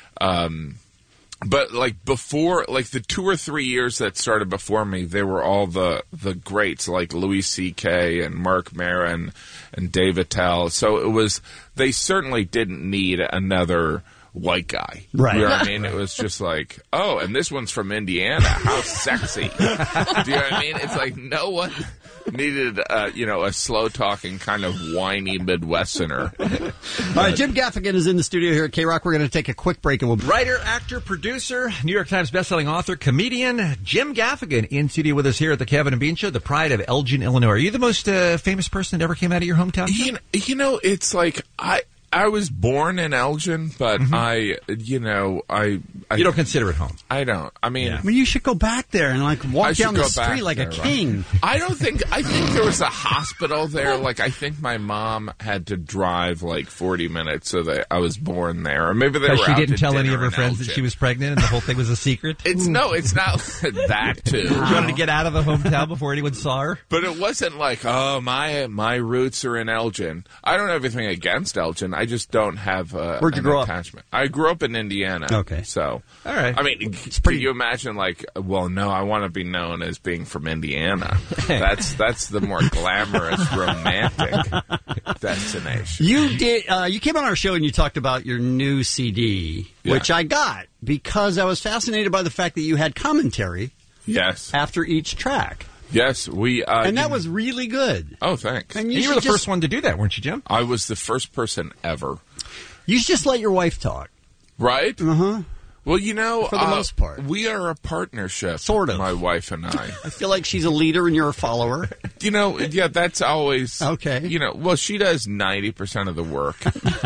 Um, but like before, like the two or three years that started before me, they were all the, the greats, like Louis C K and Mark Maron and Dave Attell. So it was, they certainly didn't need another white guy. Right. You know what I mean? It was just like, oh, and this one's from Indiana. How sexy. Do you know what I mean? It's like no one needed, uh, you know, a slow-talking kind of whiny Midwesterner. All right, Jim Gaffigan is in the studio here at K-Rock. We're going to take a quick break and we'll... Writer, actor, producer, New York Times bestselling author, comedian, Jim Gaffigan in studio with us here at the Kevin and Bean Show, the pride of Elgin, Illinois. Are you the most uh, famous person that ever came out of your hometown? You know, you know, it's like I I was born in Elgin, but I, you know, I, I You don't consider it home. I don't. I mean, I mean, you should go back there and like walk I should down the go street back like a there, right? king. I don't think. I think there was a hospital there. Like I think my mom had to drive like forty minutes so that I was born there, or maybe they were. Because she out didn't to tell any dinner of her in friends that Elgin. she was pregnant and the whole thing was a secret? It's no, it's not that too. She wanted to get out of the hometown before anyone saw her? But it wasn't like, oh, my my roots are in Elgin. I don't have anything against Elgin. I just don't have uh, Where'd you an grow up? attachment. I grew up in Indiana. Okay. So, all right. I mean, can you imagine, like, well, no, I want to be known as being from Indiana. That's that's the more glamorous, romantic destination. You did. Uh, you came on our show and you talked about your new C D, Yeah. which I got because I was fascinated by the fact that you had commentary Yes. after each track, Yes, we. Uh, and that you- was really good. Oh, thanks. And You, you, were the should just, first one to do that, weren't you, Jim? I was the first person ever. You should just let your wife talk. Right? Uh huh. Well, you know, For the uh, most part. we are a partnership. Sort of. My wife and I. I feel like she's a leader and you're a follower. You know, yeah, that's always Okay. You know, well, she does ninety percent of the work.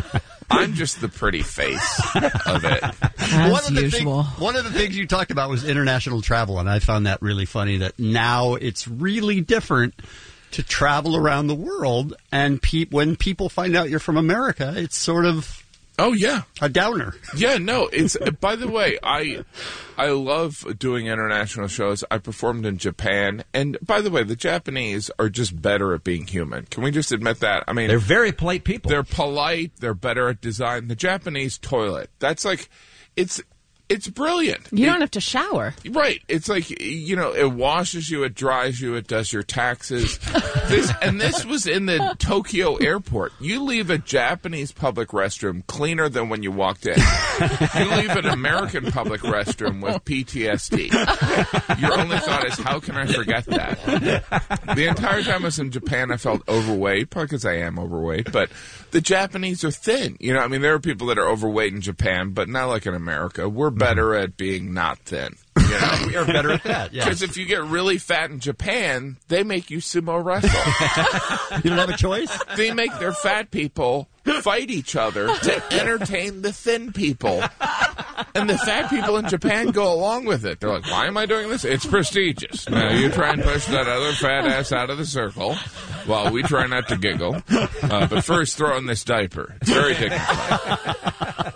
I'm just the pretty face of it. As one of the usual. Thing, one of the things you talked about was international travel, and I found that really funny. That now it's really different to travel around the world, and pe- when people find out you're from America, it's sort of Oh yeah, a downer. yeah. No, it's. By the way, I I love doing international shows. I performed in Japan, and by the way, the Japanese are just better at being human. Can we just admit that? I mean, They're very polite people. They're polite. They're better at design. The Japanese toilet. That's like, it's It's brilliant. You It- don't have to shower. Right. It's like, you know, it washes you, it dries you, it does your taxes. This, and this was in the Tokyo airport. You leave a Japanese public restroom cleaner than when you walked in. You leave an American public restroom with P T S D. Your only thought is, how can I forget that? The entire time I was in Japan, I felt overweight, probably because I am overweight, but the Japanese are thin. You know, I mean, there are people that are overweight in Japan, but not like in America. We're better at being not thin. You know? We are better at that, yes. Because if you get really fat in Japan, they make you sumo wrestle. You don't have a choice? They make their fat people fight each other to entertain the thin people. And the fat people in Japan go along with it. They're like, why am I doing this? It's prestigious. Now you try and push that other fat ass out of the circle while we try not to giggle. Uh, but first, throw in this diaper. It's very dignified.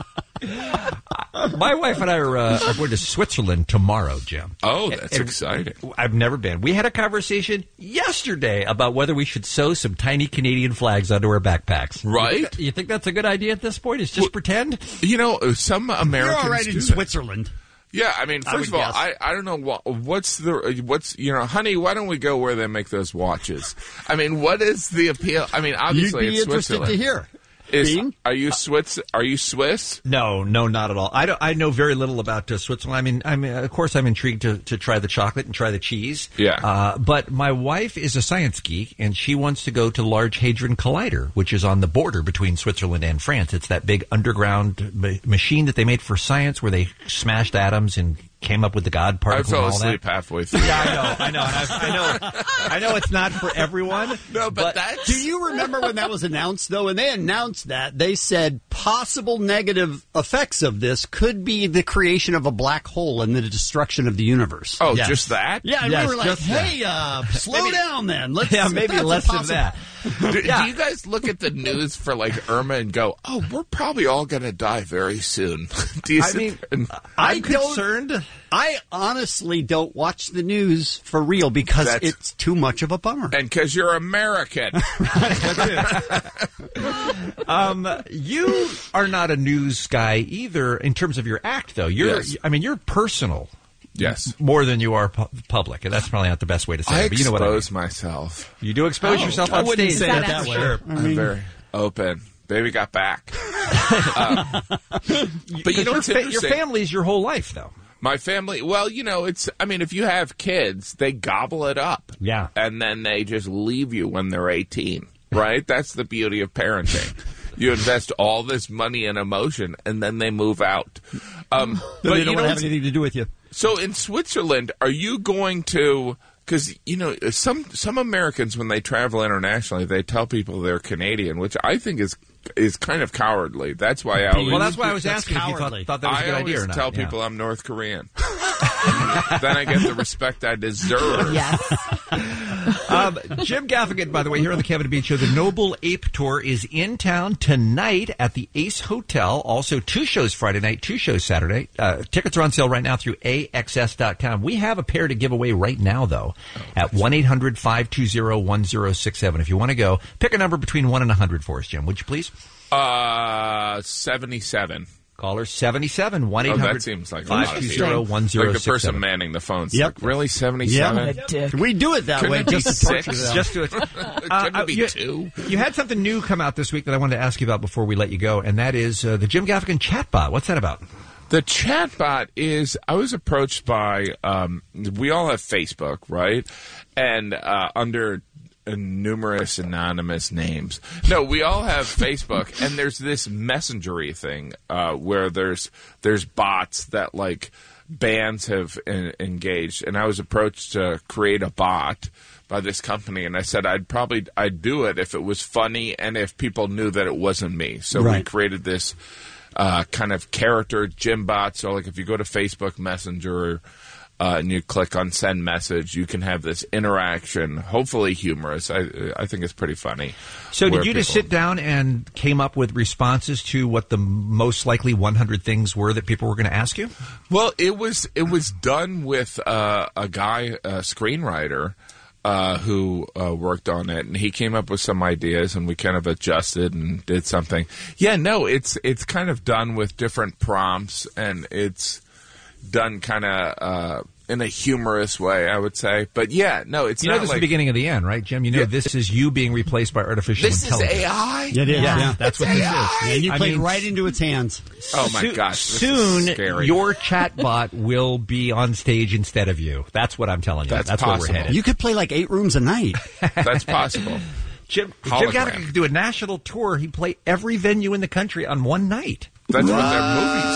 My wife and I are, uh, are going to Switzerland tomorrow, Jim. Oh, that's And- exciting. I've never been. We had a conversation yesterday about whether we should sew some tiny Canadian flags onto our backpacks. Right? You think that's a good idea at this point? It's just pretend? You know, some Americans You're all right do in that. Switzerland. Yeah, I mean, I first of would all, guess. I, I don't know what what's the what's you know, honey, why don't we go where they make those watches? I mean, what is the appeal? I mean, obviously You'd be it's interested Switzerland. to hear. Is, Being? are you Swiss? Are you Swiss? No, no, not at all. I don't. I know very little about uh, Switzerland. I mean, I mean, of course, I'm intrigued to, to try the chocolate and try the cheese. Yeah. Uh, but my wife is a science geek, and she wants to go to Large Hadron Collider, which is on the border between Switzerland and France. It's that big underground ma- machine that they made for science, where they smashed atoms and came up with the God I particle. fell and all asleep that. halfway through. Yeah, I know, I know, and I, I know, I know. It's not for everyone. No, but, that's Do you remember when that was announced, though? When they announced that, they said possible negative effects of this could be the creation of a black hole and the destruction of the universe. Oh, Yes. just that? Yeah, and Yes, we were like, just that. hey, uh, slow Maybe- down then. Let's, Yeah, if maybe that's a less of possible- that. Do, Yeah. do you guys look at the news for like Irma and go, "Oh, we're probably all going to die very soon"? Do you? I sit mean, there and, I I'm don't- concerned. I honestly don't watch the news for real because That's- it's too much of a bummer. and because you're American, Um, you are not a news guy either in terms of your act, though. You're, Yes. I mean, you're personal. yes. More than you are pu- public, and that's probably not the best way to say I it. But you know what I mean. expose myself. You do expose Oh, yourself I on wouldn't stage. say That it that extra. way. Sure. I I'm mean, very open. Baby got back. Uh, but you Because know your, what's fa- your interesting? family's your whole life, though. My family, well, you know, it's, I mean, if you have kids, they gobble it up. Yeah. And then they just leave you when they're eighteen, right? That's the beauty of parenting. You invest all this money and emotion, and then they move out. Um, But but they you don't know, want to have it's- anything to do with you. so in Switzerland, are you going to? Because you know, some some Americans when they travel internationally, they tell people they're Canadian, which I think is is kind of cowardly. That's why I always. Well, that's why I was That's asking if you cowardly. thought, thought that was a I good always idea or not. tell Yeah. people I'm North Korean. Then I get the respect I deserve. Um, Jim Gaffigan, by the way, here on the Kevin and Bean Show, the Noble Ape Tour is in town tonight at the Ace Hotel. Also, two shows Friday night, two shows Saturday. Uh, tickets are on sale right now through A X S dot com. We have a pair to give away right now, though, at one eight hundred five two zero one zero six seven. If you want to go, pick a number between one and one hundred for us, Jim. Would you please? Uh, seventy-seven. Caller seventy-seven, one eight Oh, hundred that seems like a lot five of two people. zero one zero Like the six person seven. manning the phones. Yep. Like, really, seventy-seven? Yeah. We do it that Couldn't way it be just to torture six? them. Just do it. Couldn't it be you, two? You had something new come out this week that I wanted to ask you about before we let you go, and that is uh, the Jim Gaffigan chatbot. What's that about? The chatbot is, I was approached by, um, we all have Facebook, right? And uh, under uh, numerous anonymous names. No, we all have Facebook, and there's this messengery thing uh, where there's there's bots that, like, bands have en- engaged. And I was approached to create a bot by this company, and I said I'd probably I'd do it if it was funny and if people knew that it wasn't me. So we Right. created this uh, kind of character Jim bot. So like if you go to Facebook Messenger uh, and you click on send message, you can have this interaction, hopefully humorous. I I think it's pretty funny. So where did you just people- sit down and came up with responses to what the most likely one hundred things were that people were going to ask you? Well, it was it was done with uh, a guy, a screenwriter, uh, who uh, worked on it, and he came up with some ideas, and we kind of adjusted and did something. Yeah, no, it's it's kind of done with different prompts, and it's done kind of uh, in a humorous way, I would say. But yeah, no, it's you know not this like is the beginning of the end, right, Jim? You know Yeah. this is you being replaced by artificial This is intelligence. A I? It is. Yeah, Yeah, that's It's what this A I. is. And you I played mean, right into its hands. Oh my Soo- gosh! This Soon, is scary. your chatbot will be on stage instead of you. That's what I'm telling you. That's That's where possible. we're headed. You could play like eight rooms a night. That's possible. Jim, Jim Hologram. Gallagher could do a national tour. He'd play every venue in the country on one night. That's what their movies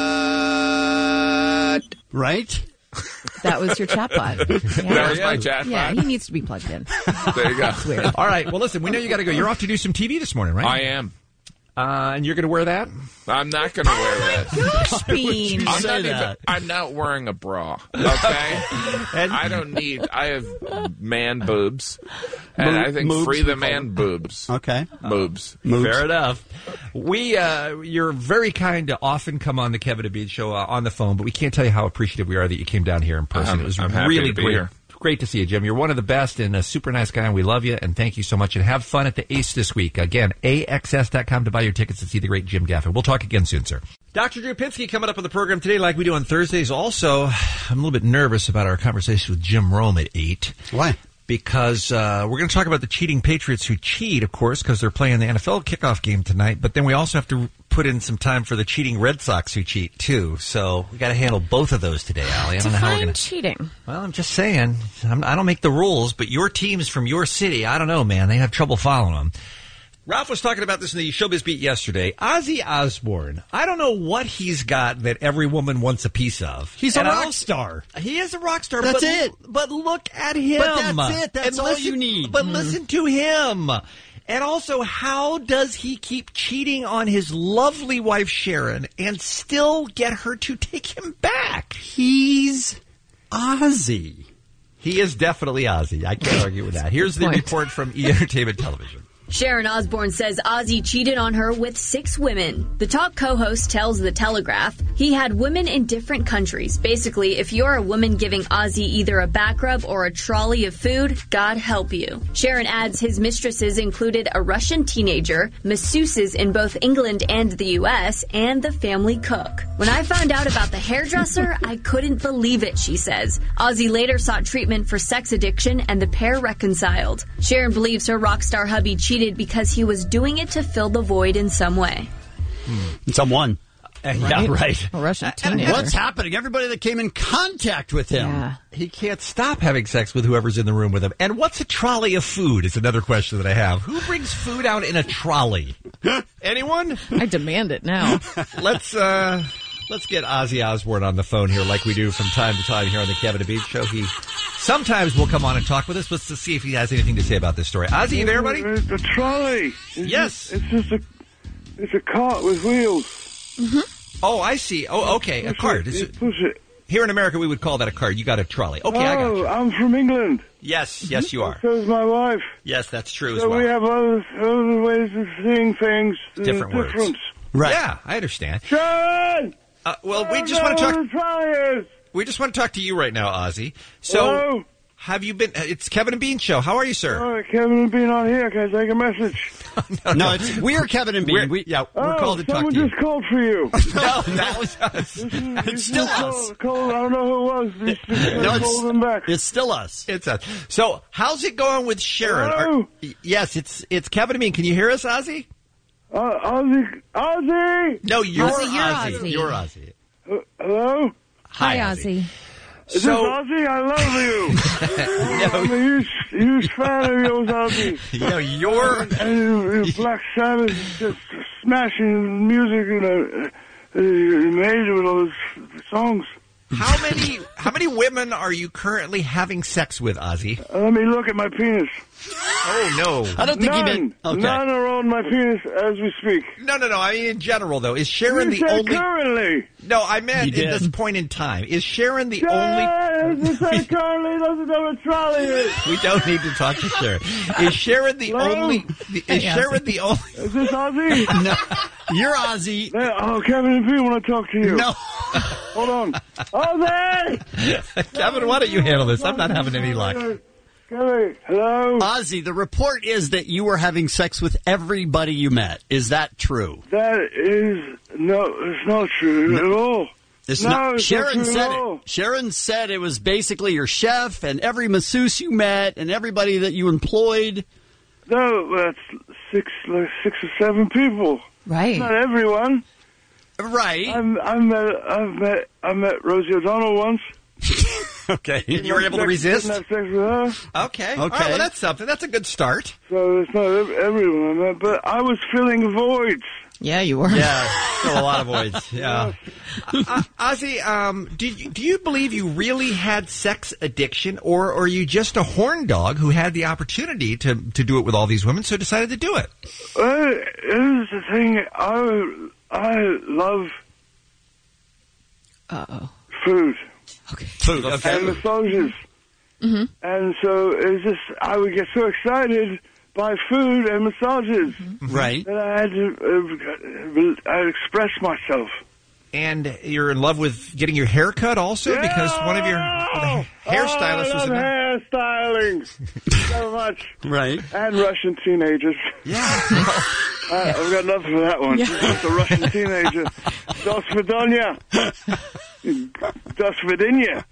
are. Right? That was your chatbot. Yeah. That was my chatbot. Yeah, he needs to be plugged in. There you go. Weird. All right. Well, listen, we know you got to go. You're off to do some T V this morning, right? I am. Uh, and you're going to wear that? I'm not going to wear that. Gosh, Bean. I'm say not, even, that? I'm not wearing a bra. Okay, And- I don't need. I have man boobs, and Mo- I think moobs, free we the call man them. boobs. Okay. Boobs. Moves. Fair enough. We, uh, you're very kind to often come on the Kevin and Bean Show uh, on the phone, but we can't tell you how appreciative we are that you came down here in person. I'm- it was I'm happy really to be great. here. Great to see you, Jim. You're one of the best and a super nice guy, and we love you, and thank you so much. And have fun at the Ace this week. Again, A X S dot com to buy your tickets to see the great Jim Gaffin. We'll talk again soon, sir. Doctor Drew Pinsky coming up on the program today like we do on Thursdays. Also, I'm a little bit nervous about our conversation with Jim Rome at eight. Why? Because uh, we're going to talk about the cheating Patriots who cheat, of course, because they're playing the N F L kickoff game tonight. But then we also have to put in some time for the cheating Red Sox who cheat, too. So we got to handle both of those today, Allie. I don't know how we're Define going to... cheating. Well, I'm just saying. I'm, I don't make the rules, but your teams from your city, I don't know, man. They have trouble following them. Ralph was talking about this in the Showbiz Beat yesterday. Ozzy Osbourne. I don't know what he's got that every woman wants a piece of. He's a And I rock don't- star. He is a rock star. That's but, it. But look at him. But that's it. That's And all listen- you need. But listen to him. And also, how does he keep cheating on his lovely wife Sharon and still get her to take him back? He's Ozzy. He is definitely Ozzy. I can't argue with that. Here's the Point. report from E! Entertainment Television. Sharon Osbourne says Ozzy cheated on her with six women. The talk co-host tells The Telegraph he had women in different countries. Basically, if you're a woman giving Ozzy either a back rub or a trolley of food, God help you. Sharon adds his mistresses included a Russian teenager, masseuses in both England and the U S, and the family cook. When I found out about the hairdresser, I couldn't believe it, she says. Ozzy later sought treatment for sex addiction and the pair reconciled. Sharon believes her rock star hubby cheated because he was doing it to fill the void in some way. Someone. Yeah, right. A Russian And teenager. what's happening? Everybody that came in contact with him. Yeah. He can't stop having sex with whoever's in the room with him. And what's a trolley of food is another question that I have. Who brings food out in a trolley? Anyone? I demand it now. Let's uh let's get Ozzy Osbourne on the phone here like we do from time to time here on the Kevin and Bean Show. He sometimes will come on and talk with us. Let's see if he has anything to say about this story. Ozzy, you there, buddy? The trolley. It's Yes. Just, it's just a, it's a cart with wheels. Oh, I see. Oh, okay. A cart. It, Is you it- push it. Here in America, we would call that a cart. You got a trolley. Okay, I got oh, you. I'm from England. Yes, yes, you are. So is my wife. Yes, that's true as So well. we have other, other ways of seeing things. There's a Different words. difference. Right. Yeah, I understand. Sharon! Uh, well, we I just don't want to know talk. who the trolley is. We just want to talk to you right now, Ozzy. So, Hello? have you been? uh, It's Kevin and Bean Show. How are you, sir? All right, Kevin and Bean on here. Can I take a message? No, it's, we're Kevin and Bean. We're- we, yeah, we're oh, called to talk someone to you. just called for you. No, that was us. This is, It's this still is us. Called, called, I don't know who it was. These just No, called them back. it's still us. It's us. So, how's it going with Sharon? Hello? Are- yes, it's it's Kevin and Bean. Can you hear us, Ozzy? Uh, Ozzy, Ozzy! No, you're Ozzy, you're Ozzy. Ozzy. You're Ozzy. Uh, hello? Hi, Ozzy. Is So- this Ozzy? I love you. I'm a huge, huge fan of yours, Ozzy. You know, you're. And uh, Black Sabbath is just smashing music and uh, uh, made with all those songs. How many how many women are you currently having sex with, Ozzy? Uh, let me look at my penis. Oh no! I don't think None. he meant. Okay. None are on my penis as we speak. No, no, no. I mean, in general, though, is Sharon You the said only? currently. No, I meant You at did. this point in time. Is Sharon the Sharon, only? you said currently doesn't know what trolley is. We don't need to talk to Sharon. Is Sharon the Hello? only? the- Is Sharon the only? Is this Ozzy? No, you're Ozzy. Yeah, oh, Kevin and P want to talk to you. No. Hold on. Ozzy! Kevin, why don't you handle this? I'm not having any luck. Kevin, hello? Ozzy, the report is that you were having sex with everybody you met. Is that true? That is, no, it's not true at all. It's No, not. it's Sharon not true said at all. it. Sharon said it was basically your chef and every masseuse you met and everybody that you employed. No, that's six, like six or seven people. Right. Not everyone. Right. I'm, I met, I've met, I met Rosie O'Donnell once. Okay. And you were able to Didn't resist? have sex with her. Okay. All right, well, that's something. That's a good start. So it's not ev- everyone I met, but I was filling voids. Yeah, you were. Yeah, still a lot of voids. Yeah. uh, Ozzy, um, do you, do you believe you really had sex addiction, or, or are you just a horn dog who had the opportunity to, to do it with all these women, so decided to do it? Well, here's the thing. I, I love Uh-oh. food. Okay. Food, okay. And massages. Mm-hmm. And so it's just, I would get so excited by food and massages. Right. That I had to uh, I express myself. And you're in love with getting your hair cut also? Because one of your the hairstylists oh, I was love in hairstyling so much. Right. And Russian teenagers. Yeah. I, I've got nothing for that one. Yeah. Just a Russian teenager. Dos Vidonia. Dos Vidinia.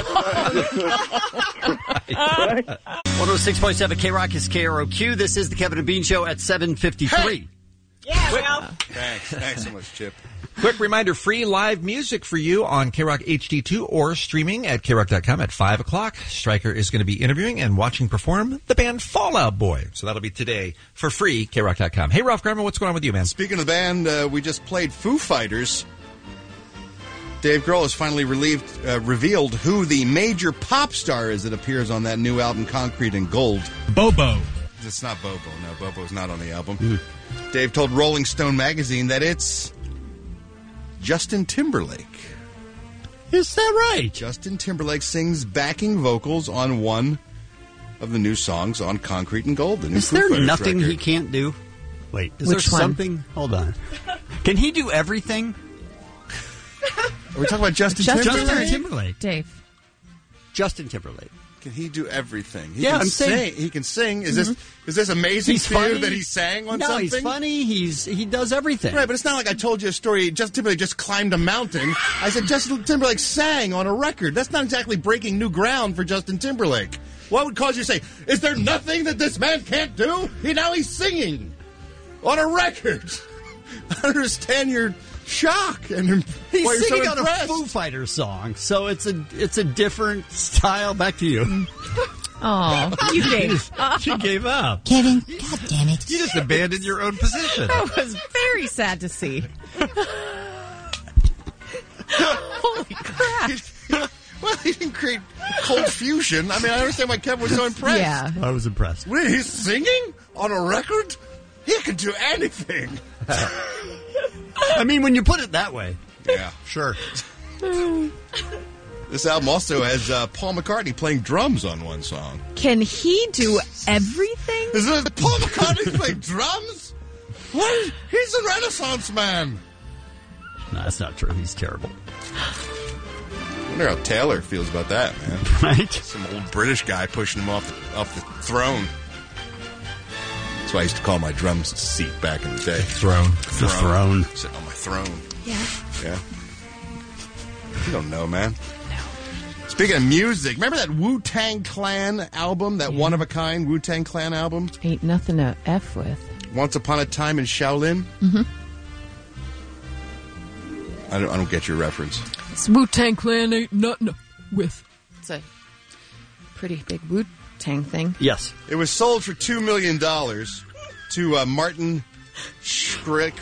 one oh six point seven K Rock is K R O Q. This is the Kevin and Bean Show at seven fifty-three. Yeah, well. Thanks. Thanks so much, Chip. Quick reminder, free live music for you on K Rock H D two or streaming at K rock dot com at five o'clock. Stryker is going to be interviewing and watching perform the band Fall Out Boy. So that'll be today for free, K rock dot com. Hey, Ralph Garman, what's going on with you, man? Speaking of the band, uh, we just played Foo Fighters. Dave Grohl has finally relieved, uh, revealed who the major pop star is that appears on that new album, Concrete and Gold. Bobo. It's not Bobo. No, Bobo's not on the album. Mm. Dave told Rolling Stone magazine that it's Justin Timberlake. Is that right? Justin Timberlake sings backing vocals on one of the new songs on Concrete and Gold. The new Is Foo there Fighters nothing record. he can't do? Wait, is Which there one? something? Hold on. Can he do everything? Are we talking about Justin, Justin Timberlake? Timberlake. Timberlake. Dave. Justin Timberlake. Can he do everything? He Yeah, can I'm sing. saying- He can sing. Is this is this amazing He's to you funny. that he sang on no, something? he's funny. He's he does everything. Right, but it's not like I told you a story. Justin Timberlake just climbed a mountain. I said Justin Timberlake sang on a record. That's not exactly breaking new ground for Justin Timberlake. What would cause you to say, is there nothing that this man can't do? He now he's singing on a record. I understand your shock and He's why you're singing so on impressed. a Foo Fighters song, so it's a it's a different style. Back to you. Oh, you gave. She gave up. Kevin, God damn it. You just abandoned your own position. That was very sad to see. Holy crap. Well, he didn't create cold fusion. I mean, I understand why Kevin was so impressed. Yeah. I was impressed. Wait, he's singing on a record? He could do anything. I mean, when you put it that way. Yeah, sure. This album also has uh, Paul McCartney playing drums on one song. Can he do everything? Is this Paul McCartney playing drums? What? He's a Renaissance man. No, that's not true. He's terrible. I wonder how Taylor feels about that, man. Right? Some old British guy pushing him off the, off the throne. That's why I used to call my drum seat back in the day. Throne. The throne. Sitting on my throne. Yeah. Yeah. You don't know, man. Speaking of music, remember that Wu-Tang Clan album, that one-of-a-kind Wu-Tang Clan album? Ain't nothing to F with. Once Upon a Time in Shaolin? Mm-hmm. I don't, I don't get your reference. It's Wu-Tang Clan ain't nothing with. It's a pretty big Wu-Tang thing. Yes. It was sold for two million dollars to uh, Martin Shkreli.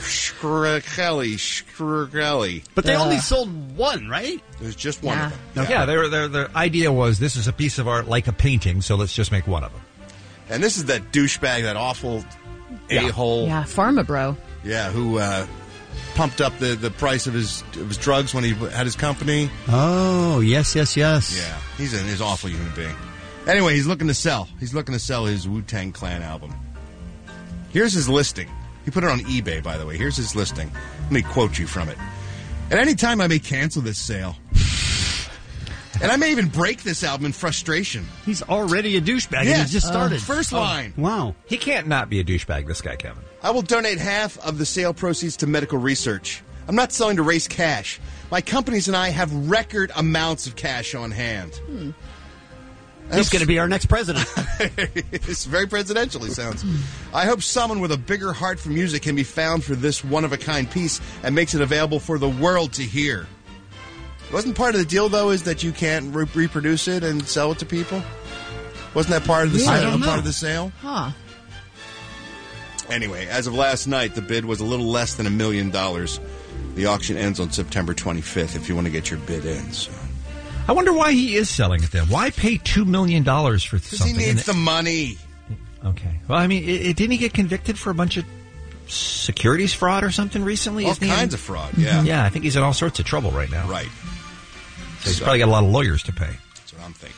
Shkreli. But they Uh, only sold one, right? It was just one Yeah. of them. Yeah, their, their, their idea was this is a piece of art like a painting, so let's just make one of them. And this is that douchebag, that awful Yeah. a-hole. Yeah, Pharma Bro. Yeah, who uh, pumped up the, the price of his of his drugs when he had his company. Oh, yes, yes, yes. Yeah, he's an he's an awful human being. Anyway, he's looking to sell. He's looking to sell his Wu-Tang Clan album. Here's his listing. He put it on eBay, by the way. Here's his listing. Let me quote you from it. At any time, I may cancel this sale. And I may even break this album in frustration. He's already a douchebag, Yes. and he just started. Uh, first line. Wow. He can't not be a douchebag, this guy, Kevin. I will donate half of the sale proceeds to medical research. I'm not selling to raise cash. My companies and I have record amounts of cash on hand. Hmm. He's going to be our next president. It's very presidential, he sounds. I hope someone with a bigger heart for music can be found for this one-of-a-kind piece and makes it available for the world to hear. Wasn't part of the deal, though, is that you can't re- reproduce it and sell it to people? Wasn't that part of the Yeah, I sale? don't know. Part of the sale? Huh. Anyway, as of last night, the bid was a little less than a million dollars. The auction ends on September twenty-fifth if you want to get your bid in. So. I wonder why he is selling it then. Why pay two million dollars for Because something? he needs And- the money. Okay. Well, I mean, it, it, didn't he get convicted for a bunch of securities fraud or something recently? All Isn't he kinds in- of fraud, yeah. Yeah, I think he's in all sorts of trouble right now. Right. So he's So- probably got a lot of lawyers to pay. That's what I'm thinking.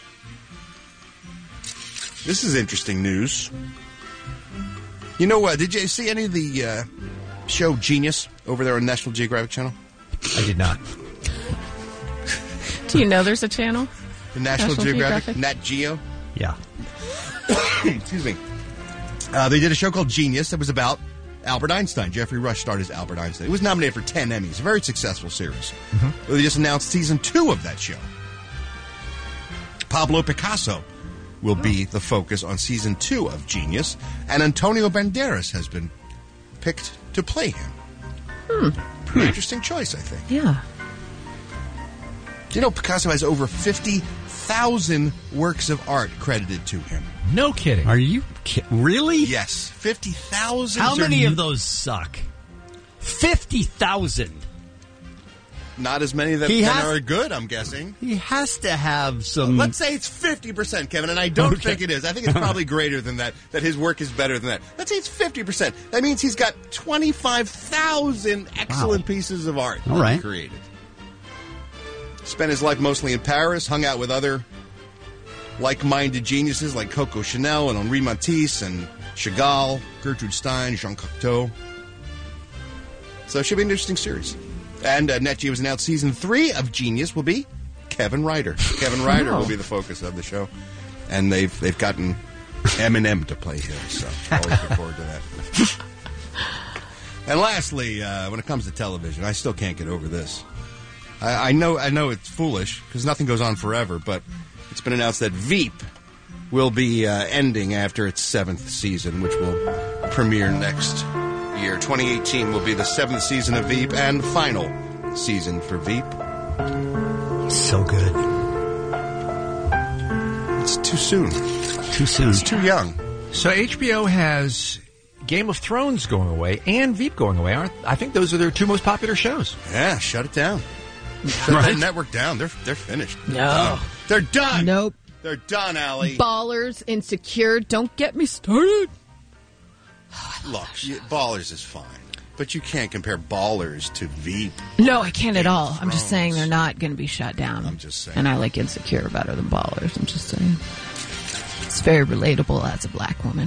This is interesting news. You know, uh, did you see any of the uh, show Genius over there on National Geographic Channel? I did not. Do you know there's a channel? The National, National Geographic? Geographic? Nat Geo? Yeah. Excuse me. Uh, they did a show called Genius that was about Albert Einstein. Jeffrey Rush starred as Albert Einstein. It was nominated for ten Emmys. A very successful series. Mm-hmm. They just announced season two of that show. Pablo Picasso will be the focus on season two of Genius, and Antonio Banderas has been picked to play him. Hmm. Pretty interesting choice, I think. Yeah. Do you know Picasso has over fifty thousand works of art credited to him? No kidding. Are you ki- really? Yes, fifty thousand. How many of those suck? fifty thousand. Not as many that, He that has- are good, I'm guessing. He has to have some. Let's say it's fifty percent, Kevin, and I don't Okay. think it is. I think it's probably greater than that, that his work is better than that. Let's say it's fifty percent. That means he's got twenty-five thousand excellent Wow. pieces of art All that he right. created. Spent his life mostly in Paris, hung out with other like-minded geniuses like Coco Chanel and Henri Matisse and Chagall, Gertrude Stein, Jean Cocteau. So it should be an interesting series. And uh, NetGeo has announced season three of Genius will be Kevin Ryder. Kevin Ryder Oh. will be the focus of the show. And they've they've gotten Eminem to play him, so always look forward to that. And lastly, uh, when it comes to television, I still can't get over this. I, I know I know it's foolish because nothing goes on forever, but it's been announced that Veep will be uh, ending after its seventh season, which will premiere next year. twenty eighteen will be the seventh season of Veep and final season for Veep. So good. It's too soon. Too soon. It's too young. So H B O has Game of Thrones going away and Veep going away. Aren't I think those are their two most popular shows. Yeah, shut it down. Shut Right. that network down. They're they're finished. No. They're done. They're done. Nope. They're done, Allie. Ballers, Insecure, don't get me started. Look, you, Ballers is fine, but you can't compare Ballers to Veep. No, I can't at Game of all. I'm just saying they're Thrones. not going to be shut down. I'm just saying. And I like Insecure better than Ballers. I'm just saying. It's very relatable as a black woman.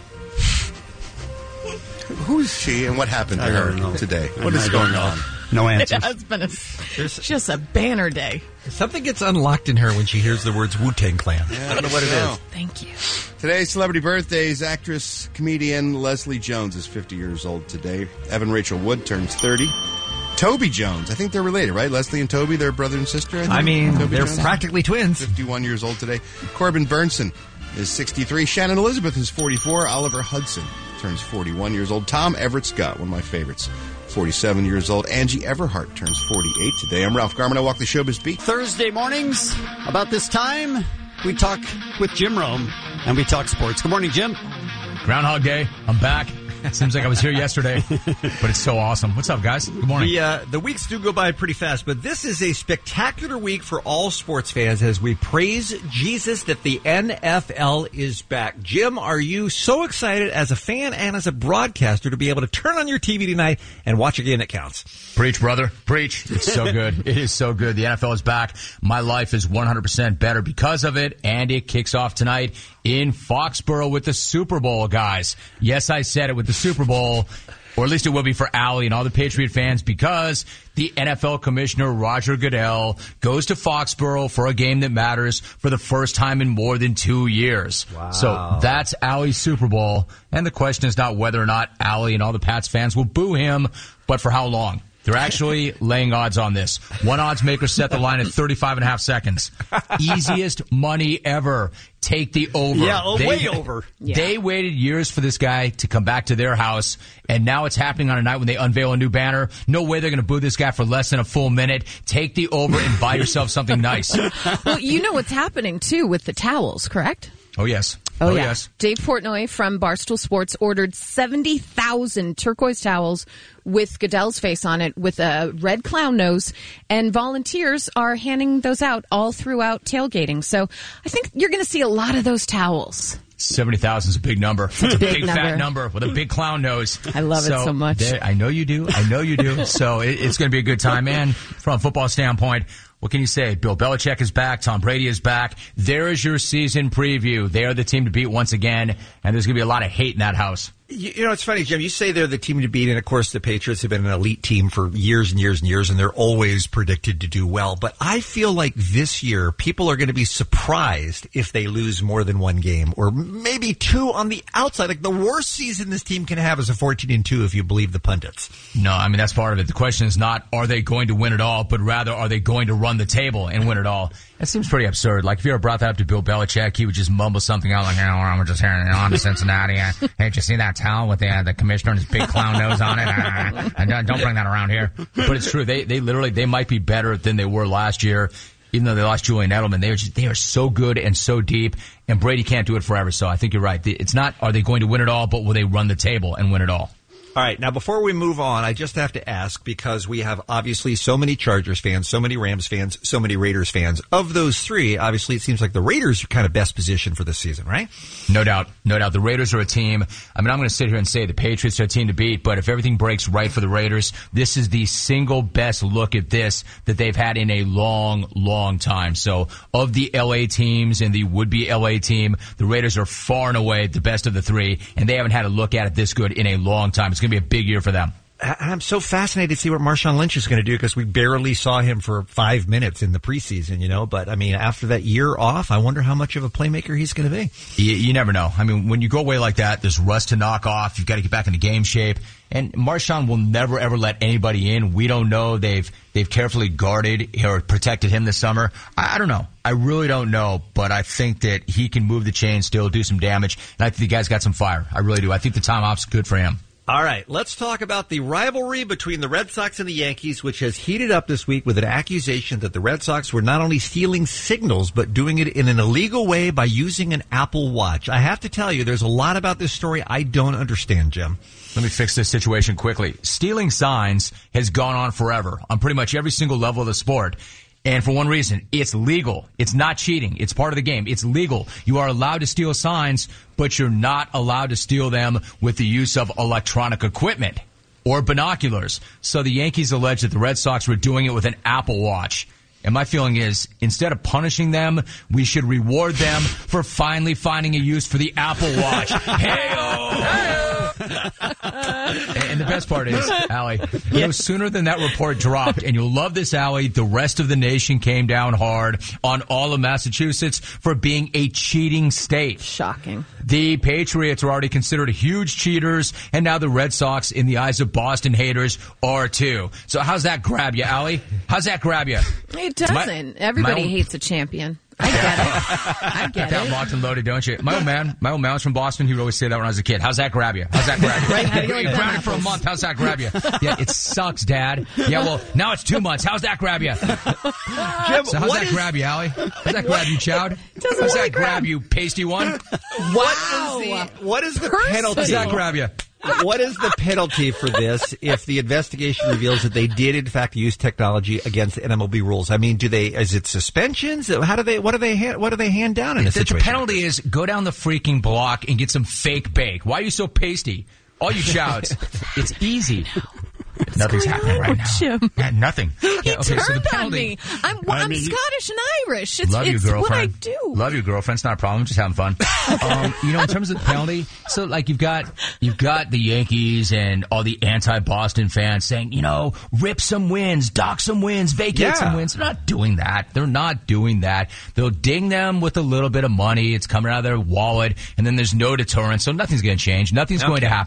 Who is she and what happened to I her don't know. today? I What is don't going know. on? No It answers. has been a, just a banner day. Something gets unlocked in her when she hears the words Wu-Tang Clan. I don't know what it is. Thank you. Today's celebrity birthdays, actress, comedian Leslie Jones is fifty years old today. Evan Rachel Wood turns thirty. Toby Jones, I think they're related, right? Leslie and Toby, they're brother and sister, I think. I mean, Toby they're Jones? practically twins. fifty-one years old today. Corbin Burnson is sixty-three. Shannon Elizabeth is forty-four. Oliver Hudson turns forty-one years old. Tom Everett Scott, one of my favorites, forty-seven years old. Angie Everhart turns forty-eight today. I'm Ralph Garman. I walk the showbiz beat. Thursday mornings, about this time, we talk with Jim Rome, and we talk sports. Good morning, Jim. Groundhog Day. I'm back. Seems like I was here yesterday, but it's so awesome. What's up, guys? Good morning. The, uh, the weeks do go by pretty fast, but this is a spectacular week for all sports fans as we praise Jesus that the N F L is back. Jim, are you so excited as a fan and as a broadcaster to be able to turn on your T V tonight and watch a game that counts? Preach, brother. Preach. It's so good. It is so good. The N F L is back. My life is one hundred percent better because of it, and it kicks off tonight in Foxborough with the Super Bowl, guys. Yes, I said it, with the Super Bowl, or at least it will be for Allie and all the Patriot fans, because the N F L commissioner, Roger Goodell, goes to Foxborough for a game that matters for the first time in more than two years. Wow. So that's Allie's Super Bowl, and the question is not whether or not Allie and all the Pats fans will boo him, but for how long. They're actually laying odds on this. One odds maker set the line at thirty-five and a half seconds. Easiest money ever. Take the over. Yeah, oh, they, way over. Yeah. They waited years for this guy to come back to their house, and now it's happening on a night when they unveil a new banner. No way they're going to boo this guy for less than a full minute. Take the over and buy yourself something nice. Well, you know what's happening, too, with the towels, correct? Oh, yes. Oh, oh yeah. yes. Dave Portnoy from Barstool Sports ordered seventy thousand turquoise towels with Goodell's face on it with a red clown nose, and volunteers are handing those out all throughout tailgating. So I think you're going to see a lot of those towels. seventy thousand is a big number. It's a big big, number. fat number with a big clown nose. I love it so much. there- I know you do. I know you do. So it, it's going to be a good time. And from a football standpoint, what can you say? Bill Belichick is back. Tom Brady is back. There is your season preview. They are the team to beat once again, and there's going to be a lot of hate in that house. You, you know, it's funny, Jim. You say they're the team to beat, and of course, the Patriots have been an elite team for years and years and years, and they're always predicted to do well. But I feel like this year, people are going to be surprised if they lose more than one game, or maybe two on the outside. Like the worst season this team can have is a fourteen and two, if you believe the pundits. No, I mean, that's part of it. The question is not, are they going to win it all, but rather, are they going to run the table and win it all? That seems pretty absurd. Like, if you ever brought that up to Bill Belichick, he would just mumble something out like, you know, I'm just hearing it on to Cincinnati. Uh, hey, did you see that towel with the, uh, the commissioner and his big clown nose on it? Uh, uh, don't, don't bring that around here. But it's true. They, they literally, they might be better than they were last year, even though they lost Julian Edelman. They are just, they are so good and so deep, and Brady can't do it forever. So I think you're right. It's not, are they going to win it all, but will they run the table and win it all? All right, now before we move on, I just have to ask, because we have obviously so many Chargers fans, so many Rams fans, so many Raiders fans. Of those three, obviously it seems like the Raiders are kind of best positioned for this season, right? No doubt. No doubt. The Raiders are a team. I mean, I'm going to sit here and say the Patriots are a team to beat, but if everything breaks right for the Raiders, this is the single best look at this that they've had in a long, long time. So of the L A teams and the would-be L A team, the Raiders are far and away the best of the three, and they haven't had a look at it this good in a long time. It's going to be a big year for them. I'm so fascinated to see what Marshawn Lynch is going to do, because we barely saw him for five minutes in the preseason, you know. But, I mean, after that year off, I wonder how much of a playmaker he's going to be. You, you never know. I mean, when you go away like that, there's rust to knock off. You've got to get back into game shape. And Marshawn will never, ever let anybody in. We don't know. They've they've carefully guarded or protected him this summer. I, I don't know. I really don't know. But I think that he can move the chain still, do some damage. And I think the guy's got some fire. I really do. I think the time off's good for him. All right, let's talk about the rivalry between the Red Sox and the Yankees, which has heated up this week with an accusation that the Red Sox were not only stealing signals, but doing it in an illegal way by using an Apple Watch. I have to tell you, there's a lot about this story I don't understand, Jim. Let me fix this situation quickly. Stealing signs has gone on forever on pretty much every single level of the sport. And for one reason, it's legal. It's not cheating. It's part of the game. It's legal. You are allowed to steal signs, but you're not allowed to steal them with the use of electronic equipment or binoculars. So the Yankees allege that the Red Sox were doing it with an Apple Watch. And my feeling is, instead of punishing them, we should reward them for finally finding a use for the Apple Watch. Hey-oh! And the best part is, Allie, no sooner than that report dropped, and you'll love this, Allie, the rest of the nation came down hard on all of Massachusetts for being a cheating state. Shocking. The Patriots are already considered huge cheaters, and now the Red Sox, in the eyes of Boston haters, are too. So how's that grab you, Allie? How's that grab you? It doesn't. My, Everybody my own, hates a champion. I get it. I get that it. locked and loaded, don't you? My old man, my old man was from Boston. He would always say that when I was a kid. How's that grab you? How's that grab you? Right, how do you like you grounded for a month. How's that grab you? Yeah, it sucks, Dad. Yeah, well, now it's two months. How's that grab you? Jim, so how's what that is, grab you, Allie? How's that grab you, Chowd? How's that grab, grab you, pasty one? What is the, what is the penalty? How's that grab you? What is the penalty for this if the investigation reveals that they did in fact use technology against N M L B rules? I mean, do they? Is it suspensions? How do they? What do they? What do they hand down in this the, situation? The penalty is go down the freaking block and get some fake bake. Why are you so pasty? All you shouts. It's easy. Nothing's happening right now. Jim? Yeah, nothing. He yeah, okay, turned so the penalty, on me. I'm, well, I I'm mean, Scottish and Irish. It's, love it's you, girlfriend. what I do. Love you, girlfriend. It's not a problem. Just having fun. um, you know, in terms of the penalty, so like you've got you've got the Yankees and all the anti-Boston fans saying, you know, rip some wins, dock some wins, vacate yeah. some wins. They're not doing that. They're not doing that. They'll ding them with a little bit of money. It's coming out of their wallet, and then there's no deterrence, so nothing's going to change. Nothing's okay. going to happen.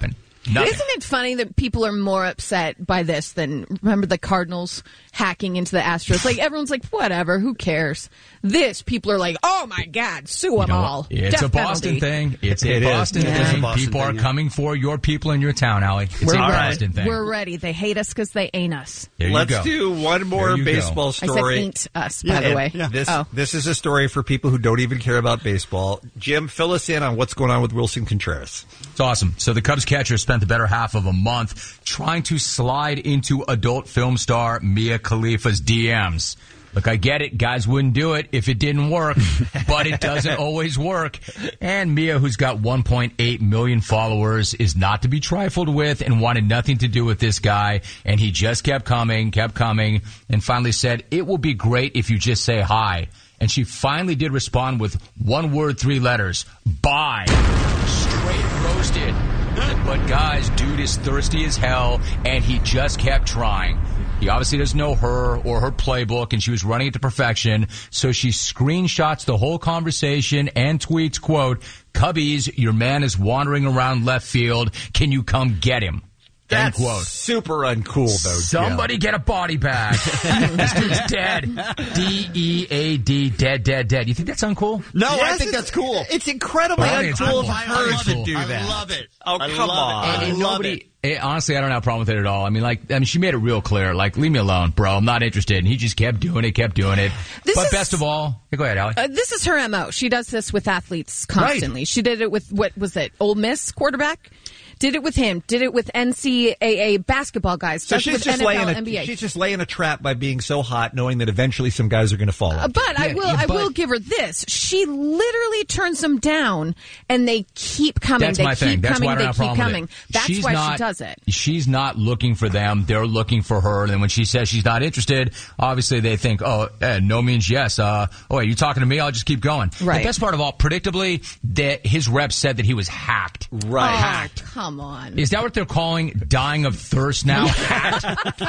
Nothing. Isn't it funny that people are more upset by this than, remember the Cardinals hacking into the Astros? Like, everyone's like, whatever, who cares? This, people are like, oh my God, sue them all. It's Death a Boston penalty. thing. It's a It is. Boston Yeah. It is a thing. Boston People thing, are yeah. coming for your people in your town, Allie. It's We're a ready. Boston thing. We're ready. They hate us because they ain't us. There you Let's go. do one more There you baseball go. I story. said ain't us, by the And way. This, Oh. this is a story for people who don't even care about baseball. Jim, fill us in on what's going on with Wilson Contreras. It's awesome. So the Cubs catcher spent the better half of a month trying to slide into adult film star Mia Khalifa's D Ms. Look, I get it. Guys wouldn't do it if it didn't work, but it doesn't always work. And Mia, who's got one point eight million followers, is not to be trifled with and wanted nothing to do with this guy. And he just kept coming, kept coming, and finally said, it will be great if you just say hi. And she finally did respond with one word, three letters, bye. Straight roasted. But guys, dude is thirsty as hell, and he just kept trying. He obviously doesn't know her or her playbook, and she was running it to perfection. So she screenshots the whole conversation and tweets, quote, Cubbies, your man is wandering around left field. Can you come get him? End That's quote. super uncool, though. Somebody get a body bag. This dude's dead. D E A D, dead, dead, dead. You think that's uncool? No, I Yes, think it's- that's cool. It's incredibly I think it's uncool cool. of I her love to it. do I that. love it. Oh, I come love on. it. I And love nobody, it. eh, honestly, I don't have a problem with it at all. I mean, like, I mean, she made it real clear. Like, leave me alone, bro. I'm not interested. And he just kept doing it, kept doing it. This but is- best of all, hey, go ahead, Allie. Uh, this is her M O. She does this with athletes constantly. She did it with, what was it, Ole Miss quarterback? Did it with him. Did it with N C A A basketball guys. So Does it she's with just N F L, laying N B A. a, she's just laying a trap by being so hot, knowing that eventually some guys are going to fall. Uh, but I will, I will give her this. She literally turns them down, and they keep coming. That's they my keep thing. That's coming. why I don't They have a keep problem with coming. it. That's She's why not, she does it. She's not looking for them. They're looking for her. And then when she says she's not interested, obviously they think, oh, eh, no means yes. Uh, oh, are you talking to me? I'll just keep going. Right. The best part of all, predictably, that his rep said that he was hacked. Right. Oh, Hacked. come on. Is that what they're calling dying of thirst now? Hacked.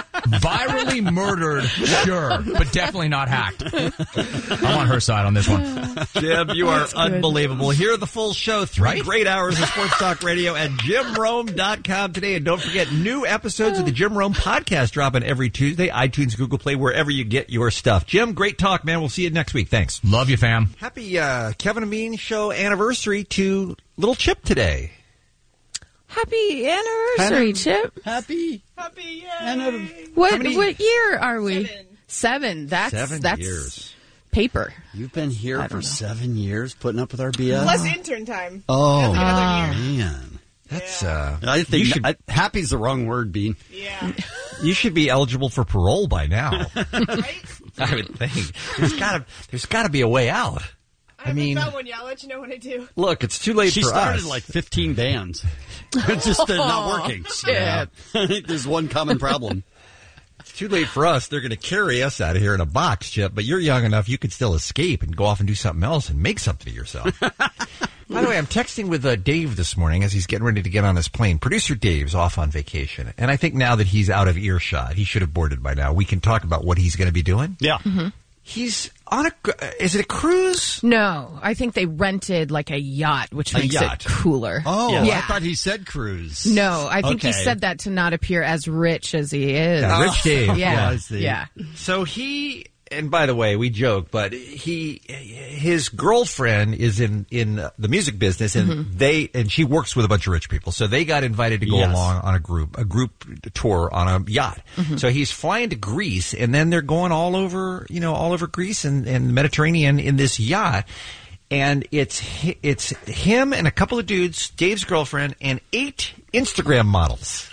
Virally murdered, sure, but definitely not hacked. I'm on her side on this one. Jim, you are unbelievable. Hear the full show. Three Right? great hours of Sports Talk Radio at jim rome dot com today. And don't forget, new episodes of the Jim Rome podcast dropping every Tuesday. iTunes, Google Play, wherever you get your stuff. Jim, great talk, man. We'll see you next week. Thanks. Love you, fam. Happy uh, Kevin and Bean Show anniversary to Little Chip today. Happy anniversary, Chip. Happy. Happy, yay. Anniversary. What How many- what year are we? Seven. Seven. That's Seven that's years. paper. You've been here I for don't know. seven years putting up with our B S? Plus intern time. Oh, Every other year. man. That's uh, I think you should, I, happy's the wrong word, Bean. Yeah. you should be eligible for parole by now. Right? I would think there's got to there's got to be a way out. I, I mean, found one yet. I'll let you know when I do. look, it's too late She for started us. like fifteen bands. It's just uh, not working. Chip. I think there's one common problem. It's too late for us. They're going to carry us out of here in a box, Chip. But you're young enough; you could still escape and go off and do something else and make something of yourself. By the way, I'm texting with uh, Dave this morning as he's getting ready to get on his plane. Producer Dave's off on vacation, and I think now that he's out of earshot, he should have boarded by now. We can talk about what he's going to be doing. Yeah. Mm-hmm. He's on a. Is it a cruise? No, I think they rented like a yacht, which A makes yacht. it cooler. Oh, yeah. I thought he said cruise. No, I think he Okay. said that to not appear as rich as he is. Yeah, Rich Dave. Yeah, I see. yeah. So he, and by the way, we joke, but he, his girlfriend is in in the music business, and Mm-hmm. they, and she works with a bunch of rich people, so they got invited to go Yes. along on a group, a group tour on a yacht. Mm-hmm. So he's flying to Greece, and then they're going all over, you know, all over Greece and, and the Mediterranean in this yacht. And it's hi- it's him and a couple of dudes, Dave's girlfriend, and eight Instagram models.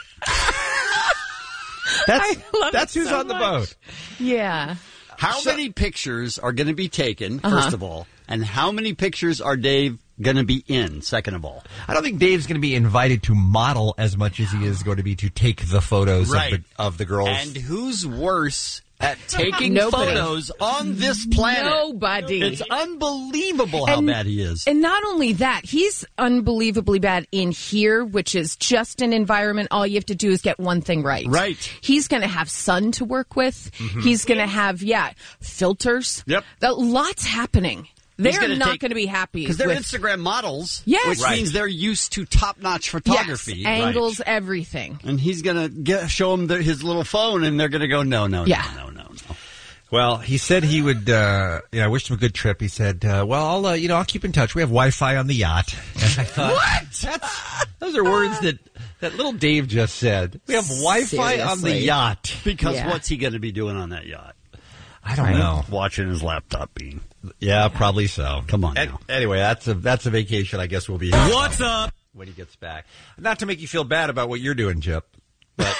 That's I love that's it who's so on the much. boat. Yeah. How So- many pictures are going to be taken, Uh-huh. first of all? And how many pictures are Dave going to be in, second of all? I don't think Dave's going to be invited to model as much as he is going to be to take the photos Right. of the of the girls. And who's worse at taking Nobody. photos on this planet? Nobody. It's unbelievable how And- bad he is. And not only that, he's unbelievably bad in here, which is just an environment. All you have to do is get one thing right. Right. He's going to have sun to work with. He's going to have, yeah, filters. Yep. That, lots happening. They're not going to be happy. Because they're with- Instagram models, Yes. which Right. means they're used to top-notch photography. Yes, angles, everything. And he's going to get show them the, his little phone, and they're going to go, no, no, Yeah. no, no, no, no. Well, he said he would. Uh, you know, I wished him a good trip. He said, uh, "Well, I'll, uh, you know, I'll keep in touch. We have Wi-Fi on the yacht." And I thought, what? That's, those are words that that little Dave just said. We have Wi-Fi on the Seriously. yacht. Because Yeah. what's he going to be doing on that yacht? I don't know. Watching his laptop being. Yeah, probably so. Come on An- now. Anyway, that's a that's a vacation. I guess we'll be. having What's up? when he gets back? Not to make you feel bad about what you're doing, Chip. But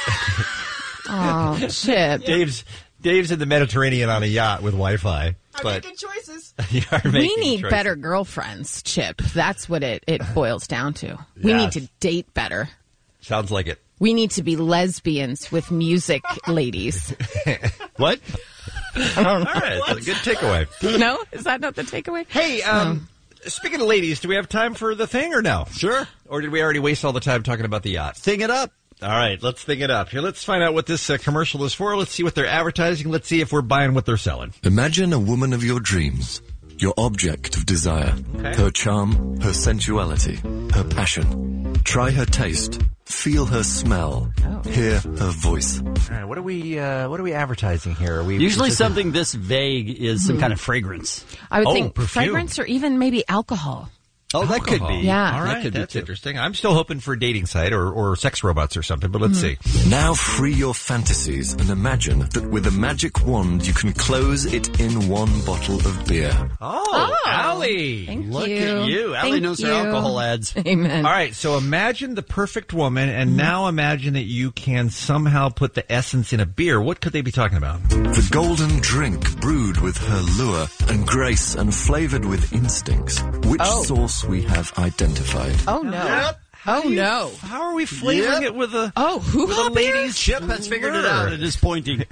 Oh, Chip. Dave's Dave's in the Mediterranean on a yacht with Wi-Fi. I'm But making choices. you are We making need choices. better girlfriends, Chip. That's what it, it boils down to. We Yes. need to date better. Sounds like it. We need to be lesbians with music ladies. What? I don't know. All right, that's a good takeaway. No? Is that not the takeaway? Hey, um, speaking of ladies, do we have time for the thing or no? Sure. Or did we already waste all the time talking about the yacht? Thing it up. All right, let's thing it up. Here, let's find out what this uh, commercial is for. Let's see what they're advertising. Let's see if we're buying what they're selling. Imagine a woman of your dreams, your object of desire, Okay. her charm, her sensuality, her passion. Try her taste, feel her smell, hear her voice. All right, what are we? Uh, what are we advertising here? Are we Usually is this a- something this vague is some kind of fragrance. I would Oh, think perfume. fragrance or even maybe alcohol. Oh, that could be. Yeah. All That right, could be that's too. interesting. I'm still hoping for a dating site or, or sex robots or something, but let's see. Now free your fantasies and imagine that with a magic wand you can close it in one bottle of beer. Oh, Allie. Thank Look you. at you. Allie Thank knows her you. alcohol ads. Amen. All right, so imagine the perfect woman, and now imagine that you can somehow put the essence in a beer. What could they be talking about? The golden drink brewed with her lure and grace and flavored with instincts. Which Oh. source we have identified. Oh, no. Oh, no. How are we flavoring Yep. it with a... Oh, who With a ladies' Chip has figured it out and is pointing.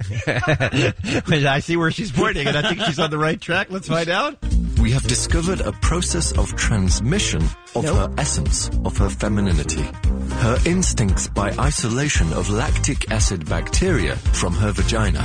I see where she's pointing, and I think she's on the right track. Let's find out. We have discovered a process of transmission of her essence, of her femininity. Her instincts by isolation of lactic acid bacteria from her vagina.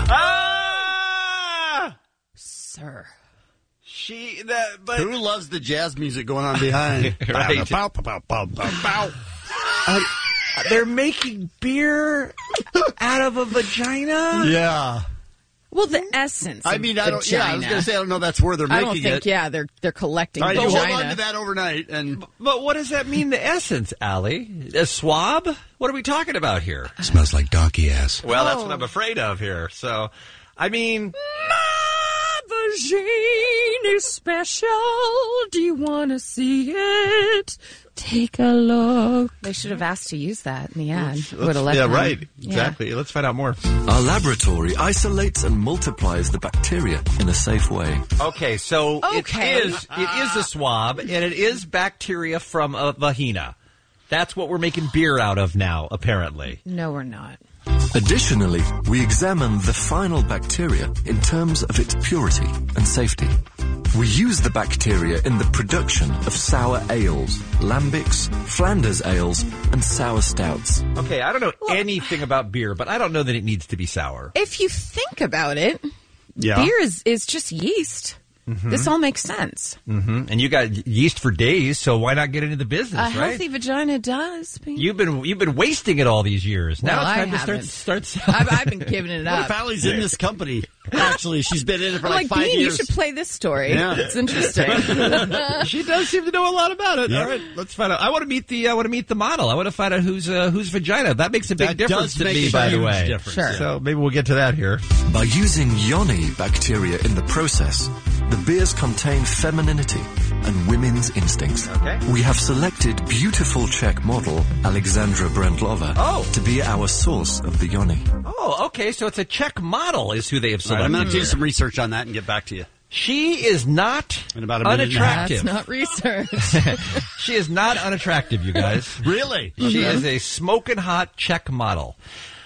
Ah! Sir. She... That, but... Who loves the jazz music going on behind? Right. Bow, bow, bow, bow, bow, bow. Uh, they're making beer out of a vagina? Yeah. Well, the essence. I of mean, I don't. Yeah, I was vagina. going to say I don't know. That's where they're I making don't think. it. Yeah, they're they're collecting All right, you vagina. hold on to that overnight, and But what does that mean, the essence, Allie? A swab? What are we talking about here? Smells like donkey ass. Well, that's Oh. what I'm afraid of here. So, I mean... Vagina is special. Do you want to see it? Take a look. They should have asked to use that in the ad. Would have let yeah, them. right. Yeah. Exactly. Let's find out more. Our laboratory isolates and multiplies the bacteria in a safe way. Okay, so Okay. it is it is a swab, and it is bacteria from a vagina. That's what we're making beer out of now, apparently. No, we're not. Additionally, we examine the final bacteria in terms of its purity and safety. We use the bacteria in the production of sour ales, lambics, Flanders ales, and sour stouts. Okay, I don't know anything about beer, but I don't know that it needs to be sour. If you think about it, Yeah. beer is, is just yeast. Mhm. This all makes sense. Mm-hmm. And you got yeast for days, so why not get into the business, A right? healthy vagina does. Be. You've been you've been wasting it all these years. Now Well, it's I time to start haven't. start selling. I've, I've been giving it what up. if Allie's in this company? Actually, she's been in it for I'm like, like, five Bean, years. you should play this story. Yeah. It's interesting. She does seem to know a lot about it. Yeah. All right, let's find out. I want to meet the I want to meet the model. I want to find out who's uh, whose vagina. That makes a big That difference does to make me, a by the huge way. difference, Sure. yeah. So maybe we'll get to that here. By using yoni bacteria in the process, the beers contain femininity and women's instincts. Okay. We have selected beautiful Czech model Alexandra Brandlova Oh. to be our source of the yoni. Oh, okay. So it's a Czech model is who they have All right, selected. I'm going to do here. some research on that and get back to you. She is not In about a minute and a half. unattractive. That's not research. She is not unattractive, you guys. Really? She is a smoking hot Czech model.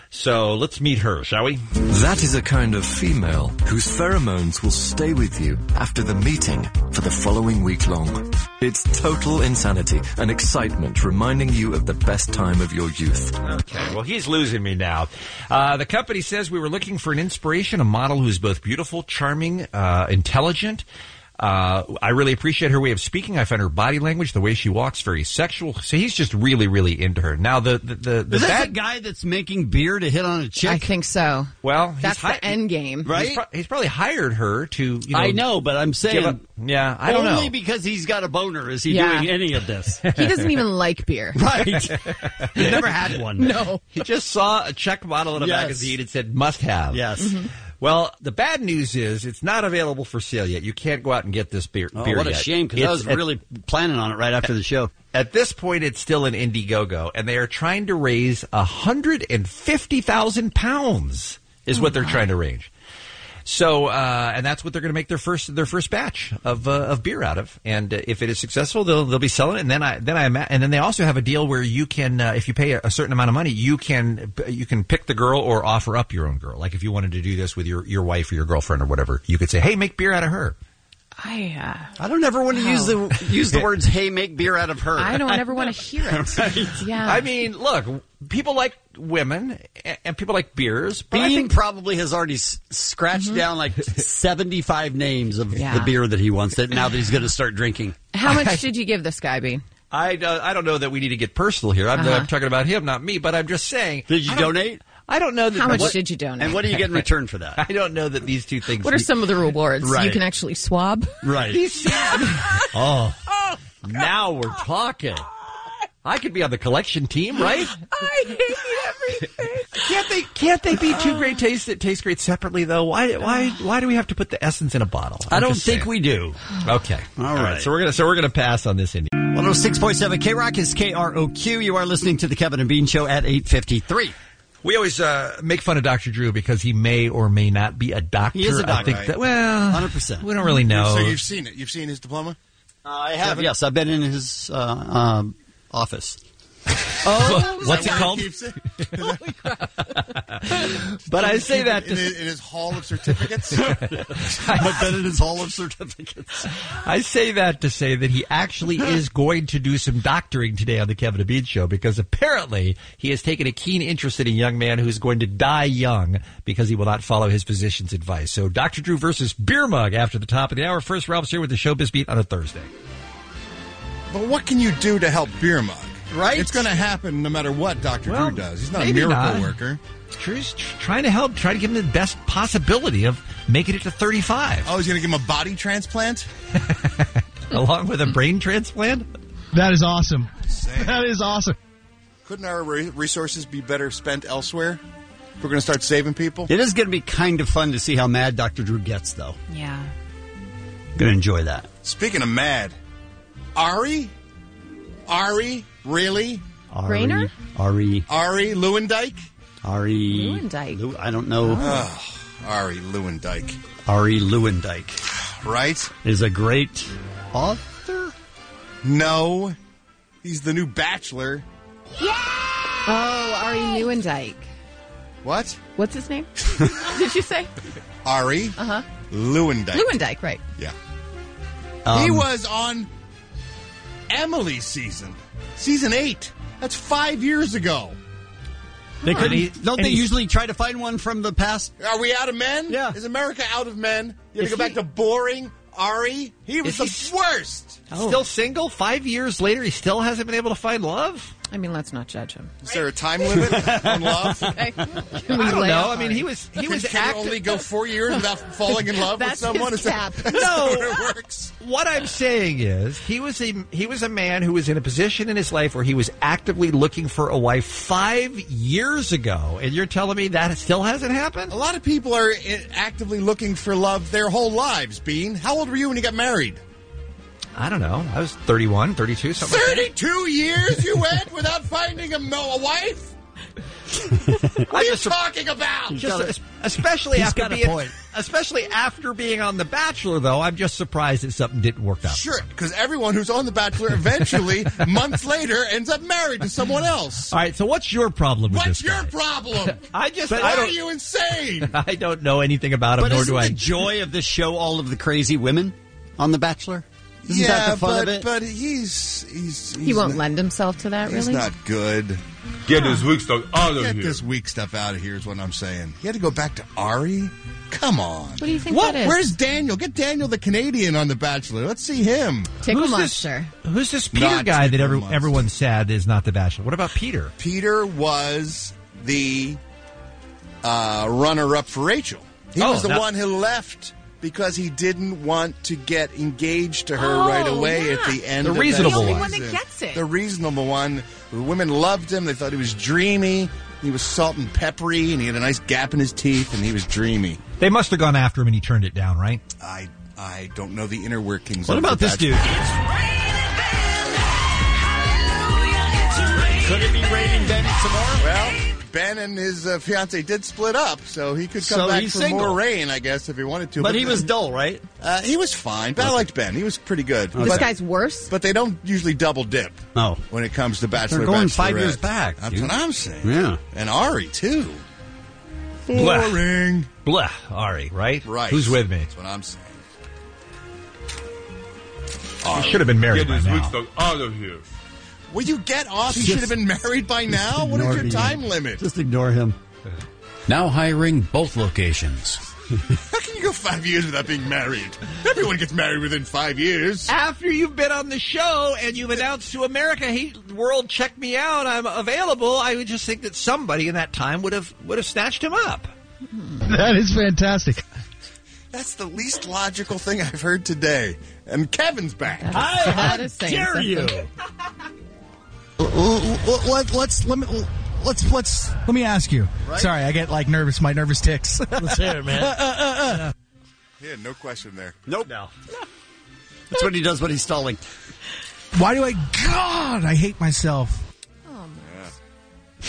So let's meet her, shall we? That is a kind of female whose pheromones will stay with you after the meeting for the following week long. It's total insanity and excitement, reminding you of the best time of your youth. Okay, well, he's losing me now. Uh, the company says we were looking for an inspiration, a model who's both beautiful, charming, uh, intelligent, Uh, I really appreciate her way of speaking. I find her body language, the way she walks, very sexual. So he's just really, really into her. Now, the the the, the Is that bad the guy that's making beer to hit on a chick? I think so. Well, he's that's hi- the end game, right? He's, pro- he's probably hired her to. You know, I know, but I'm saying, give up- yeah, I don't only know. because he's got a boner is he Yeah. doing any of this. He doesn't even like beer. Right. He's never had one. No. He just saw a check bottle in a Yes. magazine and said must have. Yes. Mm-hmm. Well, the bad news is it's not available for sale yet. You can't go out and get this beer. Oh, beer what a yet. shame, because I It's was at- really planning on it right after the show. At this point, it's still an Indiegogo, and they are trying to raise one hundred fifty thousand pounds is what they're trying to raise. So, uh, and that's what they're going to make their first their first batch of uh, of beer out of. And uh, if it is successful, they'll they'll be selling it. And then I then I ima- and then they also have a deal where you can, uh, if you pay a, a certain amount of money, you can you can pick the girl or offer up your own girl. Like if you wanted to do this with your your wife or your girlfriend or whatever, you could say, "Hey, make beer out of her." I uh, I don't ever want to use the use the words "Hey, make beer out of her." I don't ever want to hear it. Right. Yeah. I mean, look, people like women and, and people like beers. But I Bean think probably has already s- scratched down like seventy-five names of Yeah. the beer that he wants. That now that he's going to start drinking. How much did you give this guy, Bean? I, uh, I don't know that we need to get personal here. I'm, Uh-huh. I'm talking about him, not me. But I'm just saying. Did you I don't- donate? I don't know that. How much what- did you donate? And what do you get in return for that? I don't know that these two things. What are some of the rewards? Right. You can actually swab. Right. These oh, now we're talking. I could be on the collection team, right? I hate everything. Can't they? Can't they be two great tastes that taste great separately, though? Why? Why? Why do we have to put the essence in a bottle? I I'm don't just think saying. we do. Okay. All right. So we're gonna. So we're gonna pass on this, Indy. one oh six point seven K Rock is K R O Q. You are listening to the Kevin and Bean Show at eight fifty-three. We always uh, make fun of Doctor Drew because he may or may not be a doctor. He is a I doctor. think Right. that, well, one hundred percent. we don't really know. So you've seen it. You've seen his diploma? Uh, I have, Seven? yes. I've been in his uh, um, office. Oh, What's it Where he called? keeps it? But I say that in to, his, in his hall of certificates. I've been in his hall of certificates. I say that to say that he actually is going to do some doctoring today on the Kevin and Bean Show because apparently he has taken a keen interest in a young man who's going to die young because he will not follow his physician's advice. So Doctor Drew versus Beer Mug after the top of the hour. First, Ralph's here with the Showbiz Beat on a Thursday. But what can you do to help Beer Mug? Right? It's going to happen no matter what Doctor Well, Drew does. He's not a maybe miracle not. worker. Drew's tr- trying to help, trying to give him the best possibility of making it to thirty-five. Oh, he's going to give him a body transplant? Along with a brain transplant? That is awesome. That is awesome. Couldn't our re- resources be better spent elsewhere? If we're going to start saving people? It is going to be kind of fun to see how mad Doctor Drew gets, though. yeah. Going to enjoy that. Speaking of mad, Ari? Ari? Really? Rayner? Ari. Ari Lewandike? Ari. Lewandike. Lew- I don't know. Oh, Ari Lewandike. Ari Lewandike Right? is a great author. No. He's the new Bachelor. Oh, Ari Lewandike. What? What's his name? Did you say? Ari Uh huh. Lewandike. Lewandike, right? Yeah. Um, he was on Emily's season. Season eight. That's five years ago. They couldn't, he- don't and they he's- usually try to find one from the past? Are we out of men? Yeah. Is America out of men? You Is have to go he- back to boring Ari? He was Is the worst. Still single? Five years later, he still hasn't been able to find love? I mean, let's not judge him. Is there a time limit on love? Okay. Can we I don't lay know. off I mean, Ari? he was he was Can you active. only go four years without falling in love with That's someone? his Is that- cap. that's No. how it works. What I'm saying is, he was a he was a man who was in a position in his life where he was actively looking for a wife five years ago, and you're telling me that still hasn't happened? A lot of people are i- actively looking for love their whole lives, Bean. How old were you when you got married? I don't know. I was thirty-one, thirty-two, something like that. thirty-two years you went without finding a, mo- a wife? What are you just- talking about? Just, especially he's after got a being, point. especially after being on The Bachelor, though, I'm just surprised that something didn't work out. Sure, because everyone who's on The Bachelor eventually, months later, ends up married to someone else. All right, so what's your problem with What's this your guy? problem? I just Why I are don't you insane? I don't know anything about him, But nor isn't do I. the joy of this show all of the crazy women on The Bachelor? Isn't yeah, that the fun but, of it? but he's, he's, he's He won't not, lend himself to that, He's really? not good. Get this weak stuff out of Get here. this weak stuff out of here is what I'm saying. You had to go back to Ari? Come on. What do you think What? that is? Where's Daniel? Get Daniel the Canadian on The Bachelor. Let's see him. Tickle Who's this- Monster. Who's this Peter Not guy that Tickle every, Monster. everyone's sad is not the Bachelor? What about Peter? Peter was the uh, runner-up for Rachel. He Oh, was the that- one who left because he didn't want to get engaged to her Oh, right away yeah. at the end The of reasonable that one. one season. that gets it. The reasonable one. The women loved him. They thought he was dreamy. He was salt and peppery, and he had a nice gap in his teeth, and he was dreamy. They must have gone after him and he turned it down, right? I I don't know the inner workings. What of about the this dude? Bachelor. Could it be raining Ben some more? Well, Ben and his uh, fiance did split up, so he could come So back he's for single. more rain, I guess, if he wanted to. But he was dull, right? Uh, he was fine, but I liked Ben. He was pretty good. This But, guy's worse? but they don't usually double dip Oh. when it comes to Bachelor. They're going Bachelorette. five years back, That's dude. what I'm saying. Yeah. And Ari too. Blah. Boring. Blah, Ari, right? Right. Who's with me? That's what I'm saying. He should have been married Get by this weak now. stuff out of here. Will you get off? He Just- should have been married by now. What is ignore your him. time limit? Just ignore him. Now hiring both locations. How can you go five years without being married? Everyone gets married within five years. After you've been on the show and you've announced to America, "Hey, world, check me out. I'm available," I would just think that somebody in that time would have would have snatched him up. That is fantastic. That's the least logical thing I've heard today. And Kevin's back. Hi, how dare you? Let, let's let me let's let's let me ask you. Right? Sorry, I get like nervous. My nervous ticks. Let's hear it, man. Uh, uh, uh, uh. Yeah, no question there. Nope. No. That's what he does when he's stalling. Why do I? God, I hate myself. Oh, Yeah.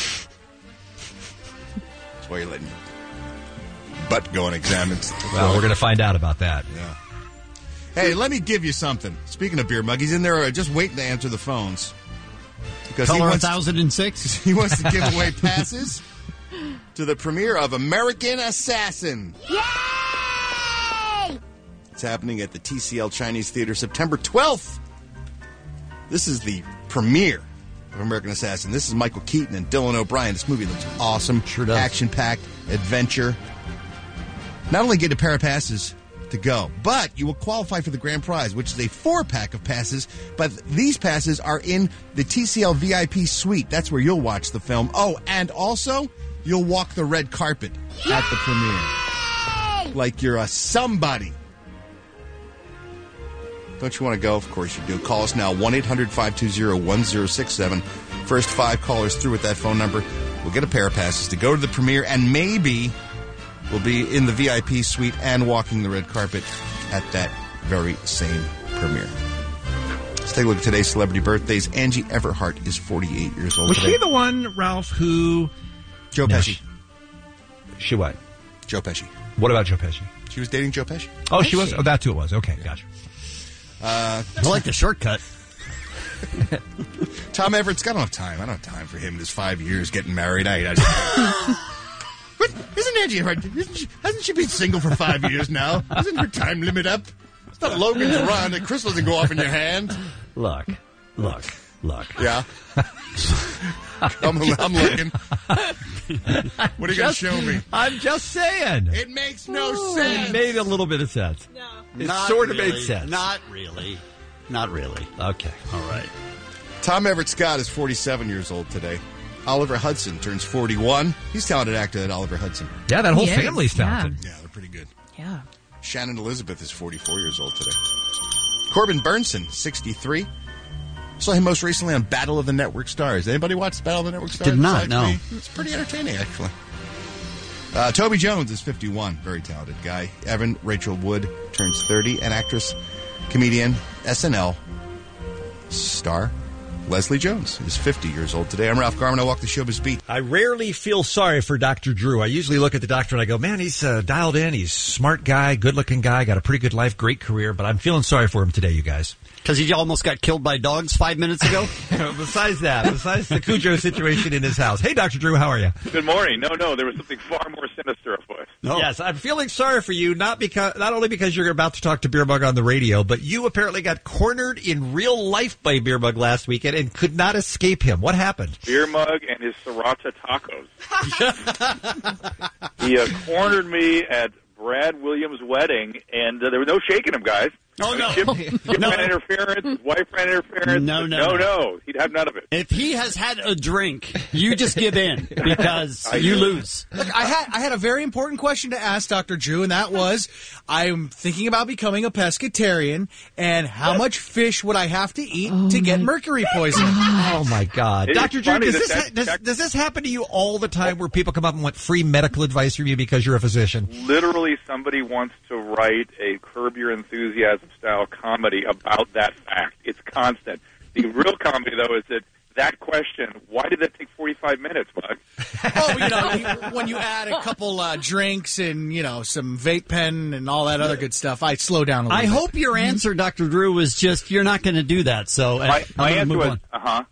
That's why you're letting your butt go unexamined. Well, we're going to find out about that. Yeah. Hey, let me give you something. Speaking of beer mug, he's in there uh, just waiting to answer the phones. Because he Color wants, one thousand six. he wants to give away passes to the premiere of American Assassin. Yay! It's happening at the T C L Chinese Theater September twelfth. This is the premiere of American Assassin. This is Michael Keaton and Dylan O'Brien. This movie looks awesome. Sure does. Action-packed, adventure. Not only get a pair of passes to go, but you will qualify for the grand prize, which is a four-pack of passes. But these passes are in the T C L V I P suite. That's where you'll watch the film. Oh, and also, you'll walk the red carpet at the premiere. Like you're a somebody. Don't you want to go? Of course you do. Call us now, one eight hundred five two zero one zero six seven. First five callers through with that phone number will get a pair of passes to go to the premiere, and maybe will be in the V I P suite and walking the red carpet at that very same premiere. Let's take a look at today's celebrity birthdays. Angie Everhart is forty-eight years old Was today. she the one, Ralph, who... Joe No, Pesci. She, she what? Joe Pesci. What about Joe Pesci? She was dating Joe Pesci. Oh, she was? Oh, that's who it was. Okay, gotcha. Uh, I like the shortcut. Tom Everett's got enough time. I don't have time for him in his five years getting married. I, I But isn't Angie Everhart, isn't she, hasn't she been single for five years now? Isn't her time limit up? It's not Logan's run. The crystal doesn't go off in your hand. Look, look, look. Yeah. I'm, I'm looking. What are you going to Just- show me? I'm just saying. It makes no sense. It made a little bit of sense. No. It Not sort of really. made sense. Not really. Not really. Okay. All right. Tom Everett Scott is forty-seven years old today. Oliver Hudson turns forty-one. He's a talented actor, that Oliver Hudson. Yeah, that whole He is, family's yeah. talented. Yeah, they're pretty good. Yeah. Shannon Elizabeth is forty-four years old today. Corbin Burnson, sixty-three. Saw him most recently on Battle of the Network Stars. Anybody watch Battle of the Network Stars? Did not, besides no. me? It's pretty entertaining, actually. Uh, Toby Jones is fifty-one. Very talented guy. Evan Rachel Wood turns thirty. An actress, comedian, S N L star, Leslie Jones is fifty years old today. I'm Ralph Garman. I walk the showbiz beat. I rarely feel sorry for Doctor Drew. I usually look at the doctor and I go, man, he's uh, dialed in. He's a smart guy, good-looking guy, got a pretty good life, great career. But I'm feeling sorry for him today, you guys. Because he almost got killed by dogs five minutes ago? Besides that, besides the Cujo situation in his house. Hey, Doctor Drew, how are you? Good morning. No, no, there was something far more sinister afoot. No. Yes, I'm feeling sorry for you, not because not only because you're about to talk to Beer Mug on the radio, but you apparently got cornered in real life by Beer Mug last weekend and could not escape him. What happened? Beer Mug and his sriracha tacos. He uh, cornered me at Brad Williams' wedding, and uh, there was no shaking him, guys. Oh, no. Chip, Chip No. ran interference, his wife ran interference. No, no, no, no. no. He'd have none of it. If he has had a drink, you just give in because I you do. lose. Look, I had I had a very important question to ask Doctor Drew, and that was, I'm thinking about becoming a pescatarian, and how much fish would I have to eat Oh to get mercury poisoning? Oh, my God. It is Doctor Drew, funny does that this, that- ha- does, that- does this happen to you all the time where people come up and want free medical advice from you because you're a physician? Literally, somebody wants to write a Curb Your Enthusiasm style comedy about that fact. It's constant. The real comedy, though, is that that question, why did that take forty-five minutes, Mug? Oh, you know, you, when you add a couple uh, drinks and, you know, some vape pen and all that other good stuff, I slow down a little I bit. hope your answer, Doctor Drew, was just you're not going to do that. So uh, My, I'm my gonna answer move was, on. uh-huh.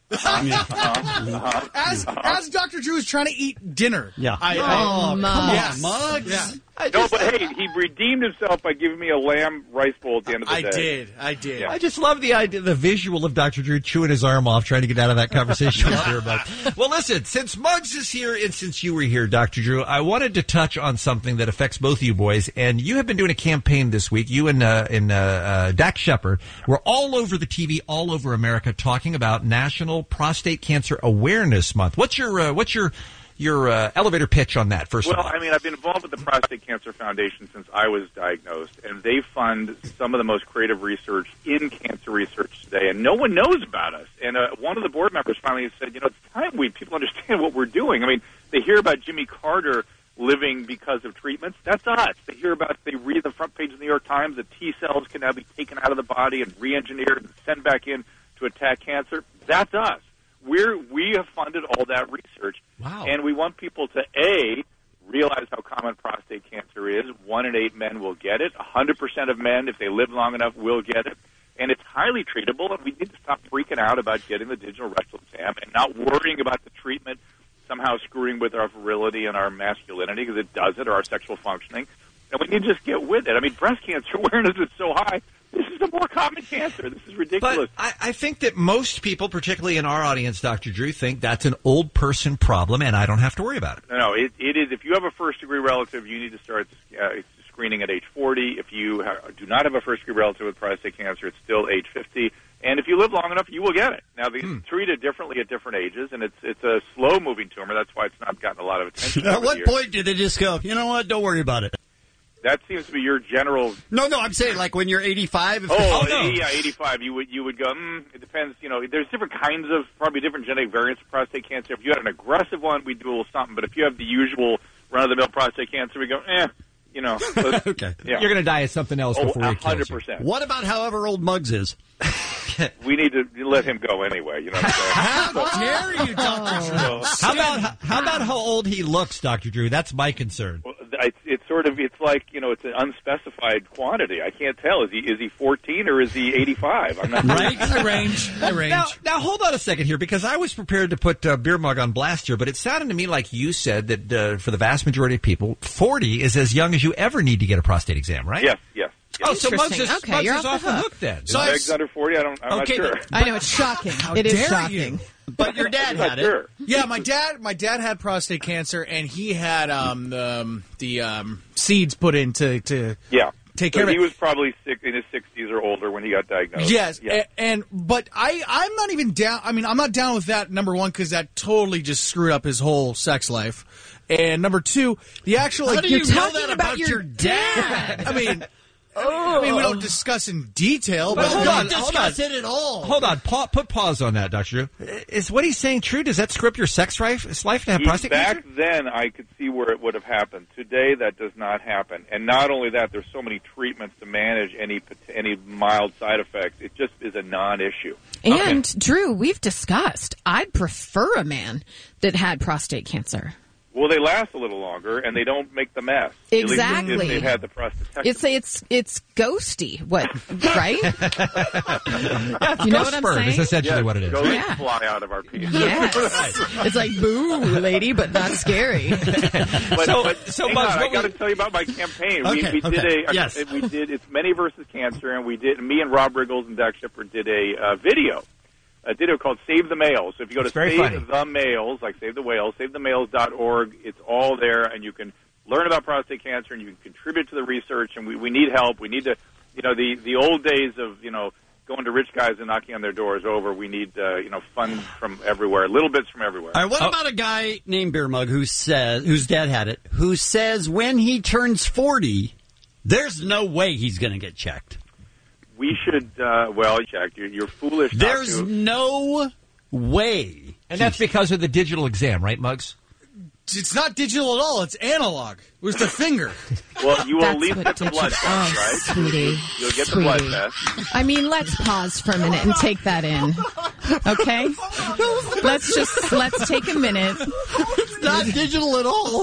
Uh-huh. uh-huh. As as Doctor Drew is trying to eat dinner. Yeah. I, Oh, I, come on, yes. Muggs. Yeah. No, but hey, he redeemed himself by giving me a lamb rice bowl at the end of the I day. did. I did. Yeah. I just love the idea, the visual of Doctor Drew chewing his arm off, trying to get out of that conversation with Beer Mug. Well, listen, since Muggs is here and since you were here, Doctor Drew, I wanted to touch on something that affects both of you boys. And you have been doing a campaign this week. You and uh, and uh, uh, Dax Shepard were all over the T V, all over America, talking about National Prostate Cancer Awareness Month. What's your uh, what's your your uh, elevator pitch on that? First Well, of all, I mean, I've been involved with the Prostate Cancer Foundation since I was diagnosed, and they fund some of the most creative research in cancer research today, and no one knows about us. And uh, one of the board members finally said, you know, it's time we people understand what we're doing. I mean, they hear about Jimmy Carter living because of treatments. That's us. They hear about, they read the front page of the New York Times that T cells can now be taken out of the body and re-engineered and sent back in to attack cancer. That's us. We're, we have funded all that research. Wow. And we want people to, A, realize how common prostate cancer is. One in eight men will get it. one hundred percent of men, if they live long enough, will get it. And it's highly treatable, and we need to stop freaking out about getting the digital rectal exam and not worrying about the treatment somehow screwing with our virility and our masculinity, because it does it, or our sexual functioning. And we need to just get with it. I mean, breast cancer awareness is so high. This is a more common cancer. This is ridiculous. But I, I think that most people, particularly in our audience, Doctor Drew, think that's an old person problem, and I don't have to worry about it. No, no, it, it is. If you have a first-degree relative, you need to start uh, screening at age forty. If you ha- do not have a first-degree relative with prostate cancer, it's still age fifty. And if you live long enough, you will get it. Now, they Hmm. treat it differently at different ages, and it's it's a slow-moving tumor. That's why it's not gotten a lot of attention. At over what the years. point did they just go, you know what, don't worry about it? That seems to be your general. No, no, I'm saying like when you're eighty-five. If Oh, no. yeah, eighty-five. You would you would go. Mm, it depends. You know, there's different kinds of probably different genetic variants of prostate cancer. If you had an aggressive one, we'd do a little something. But if you have the usual run-of-the-mill prostate cancer, we go, eh. You know. let's- Okay. Yeah. You're going to die of something else Oh, before one it kills hundred you. percent. What about however old Muggs is? We need to let him go anyway. You know what I'm saying? How dare you, Doctor Drew? How about how about how old he looks, Doctor Drew? That's my concern. Well, it's, it's sort of it's like you know it's an unspecified quantity. I can't tell. Is he is he fourteen or is he eighty-five? I'm not Right? I range. I range. Now, now hold on a second here, because I was prepared to put uh, Beer Mug on blast here, but it sounded to me like you said that uh, for the vast majority of people, forty is as young as you ever need to get a prostate exam, right? Yes, yes. Oh, so Muggs Interesting. is, Okay, Muggs you're is off off the the hook. hook then. So I- Meg's under forty. I don't. I'm Okay, not sure. I know it's shocking. How It is dare shocking. you? But your dad I'm not had sure. it. Yeah, my dad. My dad had prostate cancer, and he had um, the um, the um, seeds put in to, to Yeah. take So care of he it. was probably sick in his sixties or older when he got diagnosed. Yes, Yeah. a- and but I I'm not even down. I mean, I'm not down with that. Number one, because that totally just screwed up his whole sex life. And number two, the actual How like, do you you're know talking that about your dad? I mean. I mean, we don't discuss in detail, But but, hold we on, discuss hold on. it at all. Hold on, pa- put pause on that, Doctor Drew. Is what he's saying true? Does that screw up your sex life, life to have He- prostate back cancer? then, I could see where it would have happened. Today, that does not happen. And not only that, there's so many treatments to manage any pot- any mild side effects. It just is a non-issue. And Drew, we've discussed. I'd prefer a man that had prostate cancer. Well, they last a little longer, and they don't make the mess. Exactly. At least if they've had the prostatectomy. It's it's it's ghosty. What? Right? You know what I'm Sperm saying? is essentially Yes, what it is. Ghosts Yeah. fly out of our penis. Yes. It's like boo, lady, but not scary. But, So- but so, hang Muggs, on, what I got to we- tell you about my campaign. Okay, we, we did okay. a, Yes. a we did it's Many versus Cancer, and we did me and Rob Riggles and Dak Shepard did a uh, video, a video called Save the Males. So if you go It's to very Save funny. the Males, like Save the Whales, save the males dot org, it's all there, and you can learn about prostate cancer, and you can contribute to the research. And we, we need help. We need to, you know, the the old days of you know going to rich guys and knocking on their doors over. We need uh, you know funds from everywhere, little bits from everywhere. All right, what Oh. about a guy named Beer Mug who says, whose dad had it, who says when he turns forty, there's no way he's going to get checked. We should uh, well check. You're, you're foolish. not There's to. no way. And that's because of the digital exam, right, Muggs? it's not digital at all. It's analog. It was the finger. Well, you will That's at least what get the digital- blood test, oh, right? sweetie, You'll get the blood sweetie. test. I mean, let's pause for a minute and take that in. Okay? Let's just let's take a minute. It's not digital at all.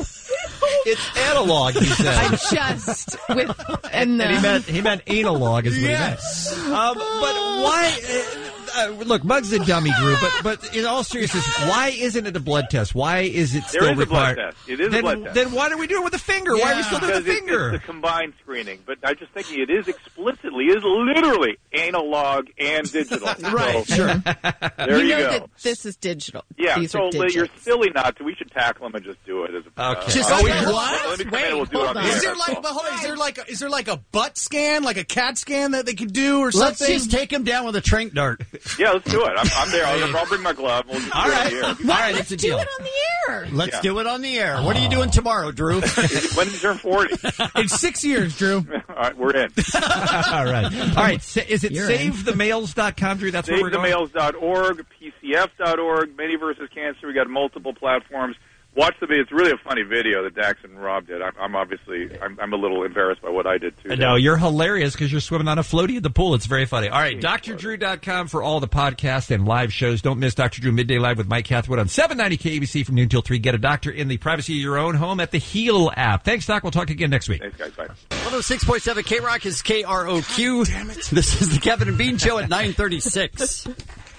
It's analog, he said. I just with and, and he uh, meant he meant analog is what Yes. he meant. Um, but why? Uh, uh, look, Muggs a dummy, Drew. But but in all seriousness, why isn't it a blood test? Why is it still There is a blood required? test. It is a then, blood test. Then why do we do it with the finger? Why are we still doing the Because it's- finger? It's the combined screening. But I'm just thinking it is explicitly, it is literally analog and digital. Right, So, sure. There you you, know go. that this is digital. Yeah, These so are digits. you're silly not to. We should tackle them and just do it. As a, Okay. uh, Just uh, like we- a what? Let me come in Wait, and we'll do it hold on the on. Is air. there like, but hold on, is there like, a, is there like a butt scan, like a CAT scan that they could do, or Let's something? just take him down with a trank dart. Yeah, let's do it. I'm, I'm there. I'll, I'll bring my glove. We'll just All do right. it on the All air. right, it's a Do deal. it on the air. Let's Yeah. do it on the air. What are you doing tomorrow, Drew? When you turn forty. In six years, Drew. All right, we're in. all right, all right. Sa- Is it You're save the males dot com, Drew? That's where we're save the going. males dot org, P C F dot org, Many versus Cancer. We got multiple platforms. Watch the video. It's really a funny video that Dax and Rob did. I'm, I'm obviously I'm, I'm a little embarrassed by what I did too. No, you're hilarious because you're swimming on a floaty in the pool. It's very funny. All right, D R Drew dot com for all the podcasts and live shows. Don't miss Doctor Drew Midday Live with Mike Hathwood on seven ninety K A B C from noon till three. Get a doctor in the privacy of your own home at the Heal app. Thanks, Doc. We'll talk again next week. Thanks, guys. Bye. one oh six point seven K Rock is K R O Q. Damn it. This is the Kevin and Bean Show at nine thirty-six.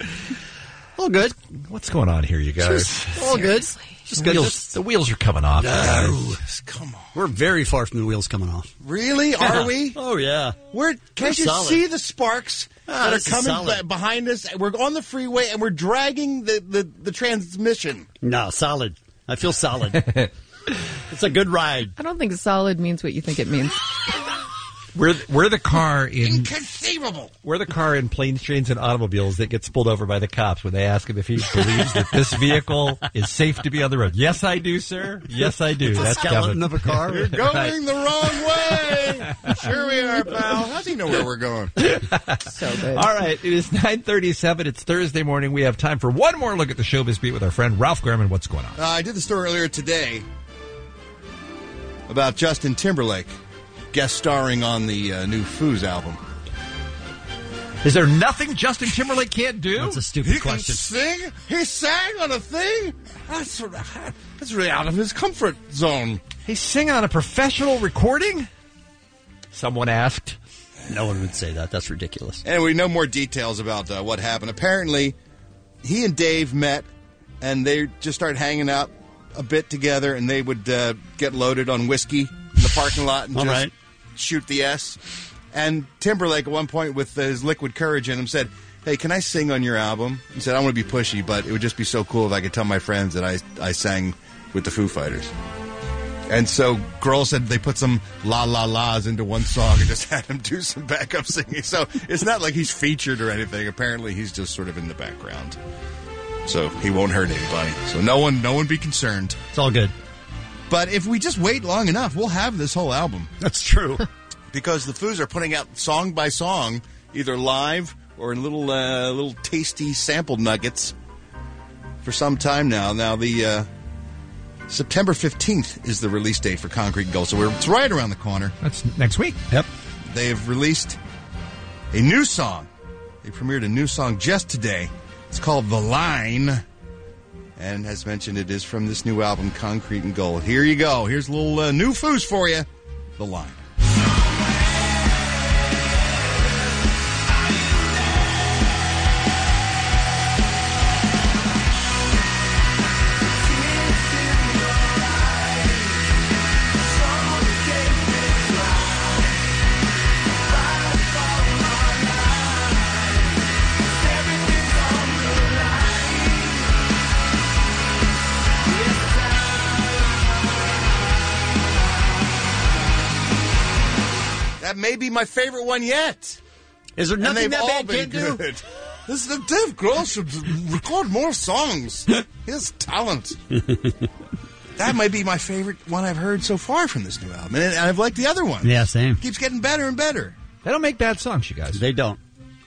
All good. What's going on here, you guys? All good. Just good. Wheels, Just- the wheels are coming off. No. Come on. We're very far from the wheels coming off. Really? Are we? Oh, yeah. We're, can't We're you solid. see the sparks Ah, that this are is coming solid. be- behind us? We're on the freeway and we're dragging the, the, the transmission. No, solid. I feel solid. It's a good ride. I don't think solid means what you think it means. We're we're the car in Inconceivable. we're the car in planes, trains, and automobiles that gets pulled over by the cops when they ask him if he believes that this vehicle is safe to be on the road. Yes, I do, sir. Yes, I do. It's a That's skeleton Kevin. of a car. You're going Right. the wrong way. Sure we are, pal. How's he know where we're going? So good. All right, it is nine thirty-seven. It's Thursday morning. We have time for one more look at the showbiz beat with our friend Ralph Garman. What's going on? Uh, I did the story earlier today about Justin Timberlake guest starring on the uh, new Foos album. Is there nothing Justin Timberlake can't do? That's a stupid He question. can sing. He sang on a thing. That's that's really out of his comfort zone. He's singing on a professional recording? Someone asked. No one would say that. That's ridiculous. And we know more details about uh, what happened. Apparently, he and Dave met, and they just started hanging out a bit together, and they would uh, get loaded on whiskey in the parking lot and All just right. shoot the S. And Timberlake, at one point, with his liquid courage in him, said, "Hey, can I sing on your album?" He said, "I don't want to be pushy, but it would just be so cool if I could tell my friends that I, I sang with the Foo Fighters." And so Grohl said they put some la la la's into one song and just had him do some backup singing. So it's not like he's featured or anything. Apparently, he's just sort of in the background. So he won't hurt anybody. So no one, no one be concerned. It's all good. But if we just wait long enough, we'll have this whole album. That's true. because the Foos are putting out song by song, either live or in little uh, little tasty sample nuggets for some time now. Now, the uh, September fifteenth is the release date for Concrete Gold, so we're, it's right around the corner. That's next week. Yep. They have released a new song. They premiered a new song just today. It's called The Line. And as mentioned, it is from this new album, Concrete and Gold. Here you go. Here's a little uh, new Foos for you. The Line. That may be my favorite one yet. Is there nothing and they've that all band been can't do? good. This is the Dave Grohl should record more songs. His talent. That might be my favorite one I've heard so far from this new album, and I've liked the other one. Yeah, same. Keeps getting better and better. They don't make bad songs, you guys. They don't.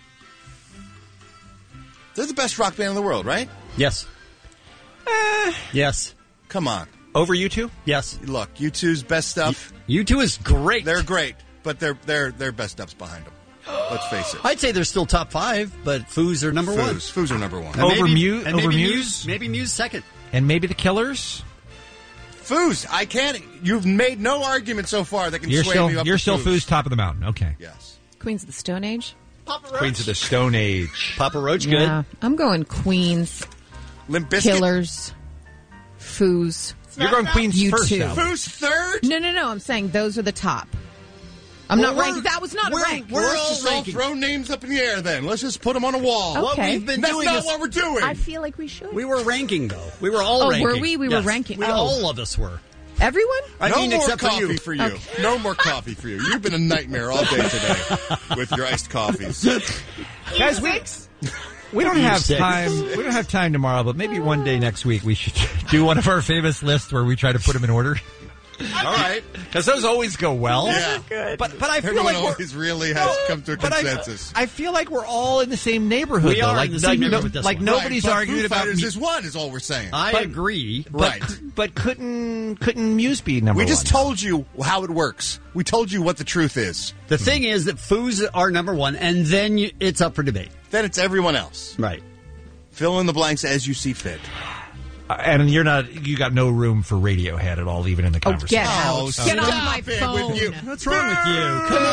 They're the best rock band in the world, right? Yes. Eh. Yes. Come on. Over U two? Yes. Look, U two's best stuff. U two is great. They're great, but their their their best stuff's behind them. Let's face it. I'd say they're still top five, but Foos are number one. Foos. Foos are number one. And Over maybe, Muse? and Over maybe Muse? Maybe Muse second. And maybe the Killers? Foos. I can't. You've made no argument so far that can You're sway still me up you're to still Foos. Foos top of the mountain. Okay. Yes. Queens of the Stone Age. Queens of the Stone Age. Papa Roach, good. Yeah, I'm going Queens. Limp Bizkit. Killers. Foos. You're going Queens U first, two. Al. Foos third? No, no, no. I'm saying those are the top. I'm Well, not we're- ranking. That was not a we're, rank. We're all just all ranking. throw names up in the air then. Let's just put them on a wall. Okay. What we've been That's doing not is what we're doing. I feel like we should. we were ranking though. We were all Oh, ranking. were we? We were Yes. ranking. We, Oh. all of us were. Everyone? I no mean, more except coffee for you. for you. Okay. No more coffee for you. You've been a nightmare all day today with your iced coffees. Guys, we, we don't have Six. time. We don't have time tomorrow, but maybe one day next week we should do one of our famous lists where we try to put them in order. All right. Because those always go well. Yeah. But but I feel Everyone like we're, always really has come to a but I- consensus. I, feel like we're all in the same neighborhood. We though. are like, in the same like, neighborhood no- with this like one. nobody's Right, but arguing Foo about Fighters mu- is one, is all we're saying. I But- agree. But Right. But couldn't couldn't Muse be number We one? just told you how it works. We told you what the truth is. the thing is that Foos are number one, and then you, it's up for debate. Then it's everyone else. Right. Fill in the blanks as you see fit. Uh, and you're not. You got no room for Radiohead at all, even in the Oh, conversation. get out. Oh, Get stop off my it phone. with you. What's wrong with you? Come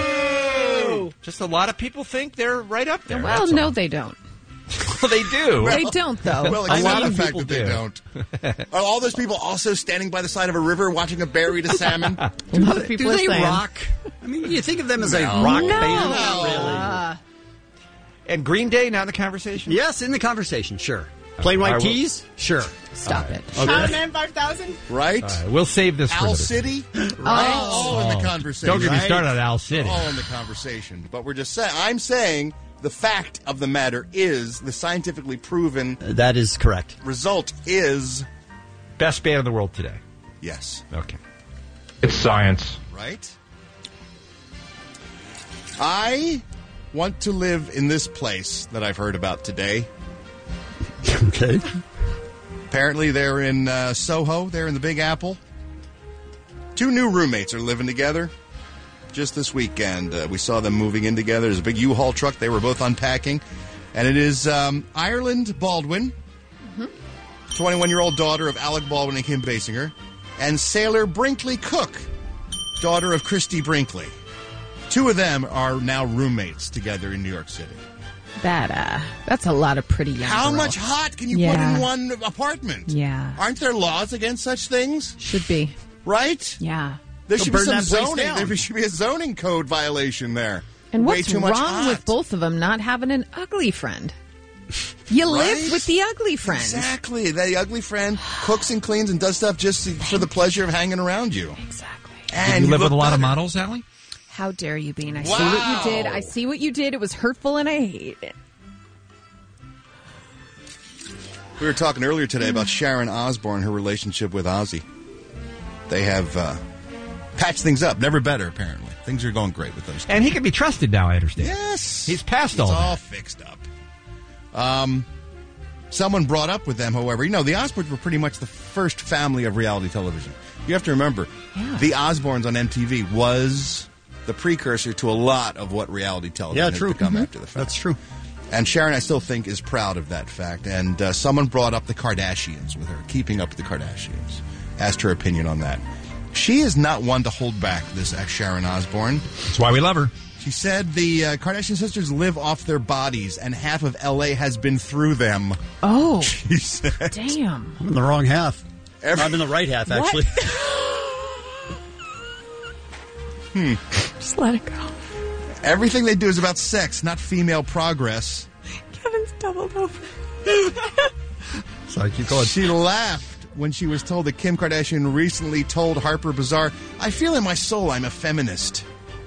on. Just a lot of people think they're right up there. Well, that's no, all. they don't. Well, they do. They don't, though. Well, A except lot for of the fact people that they do. don't. Are all those people also standing by the side of a river watching a buried salmon? A lot of people Do are they saying. rock? I mean, you think of them as a No. rock No. band? No. Uh, And Green Day not in the conversation. Yes, in the conversation, sure. Plain I White will- Keys? Sure. stop it. Shaman five thousand? Right? All right, we'll save this for Owl another- City? Right? All in the conversation. Don't get me right? started on Owl City. All in the conversation. But we're just saying, I'm saying the fact of the matter is, the scientifically proven That is correct. result is, Best band in the world today. yes. Okay. It's science. Right? I want to live in this place that I've heard about today. Okay. Apparently, they're in uh, Soho. They're in the Big Apple. Two new roommates are living together. Just this weekend, uh, we saw them moving in together. There's a big U-Haul truck. They were both unpacking. And it is um, Ireland Baldwin, twenty-one-year-old daughter of Alec Baldwin and Kim Basinger, and Sailor Brinkley Cook, daughter of Christy Brinkley. Two of them are now roommates together in New York City. That, uh, that's a lot of pretty young How girls. much hot can you Yeah. put in one apartment? Yeah. Aren't there laws against such things? Should be. Right? Yeah. There They'll should be burn some that place zoning. down. There should be a zoning code violation there. And Way what's too much wrong hot. with both of them not having an ugly friend? You Right? live with the ugly friend. Exactly. The ugly friend cooks and cleans and does stuff just for the pleasure of hanging around you. Exactly. And you live with a look lot of better. models, Allie? How dare you, Bean? I Wow. see what you did. I see what you did. It was hurtful and I hate it. We were talking earlier today about Sharon Osbourne, her relationship with Ozzy. They have uh, patched things up. Never better, apparently. Things are going great with those. And he can be trusted now, I understand. Yes. He's past It's all all that. fixed up. Um, someone brought up with them, however, you know, the Osbournes were pretty much the first family of reality television. You have to remember, Yeah. the Osbournes on M T V was the precursor to a lot of what reality television Yeah, has true. become Mhm. after the fact. That's true. And Sharon, I still think, is proud of that fact. And uh, someone brought up the Kardashians with her, keeping up with the Kardashians. Asked her opinion on that. She is not one to hold back, this ex Sharon Osbourne. That's why we love her. She said the uh, Kardashian sisters live off their bodies, and half of L A has been through them. Oh. She said. Damn. I'm in the wrong half. Every- I'm in the right half, What? actually. Hmm. Just let it go. Everything they do is about sex, not female progress. Kevin's doubled over. Sorry, keep going. She laughed when she was told that Kim Kardashian recently told Harper Bazaar, "I feel in my soul I'm a feminist."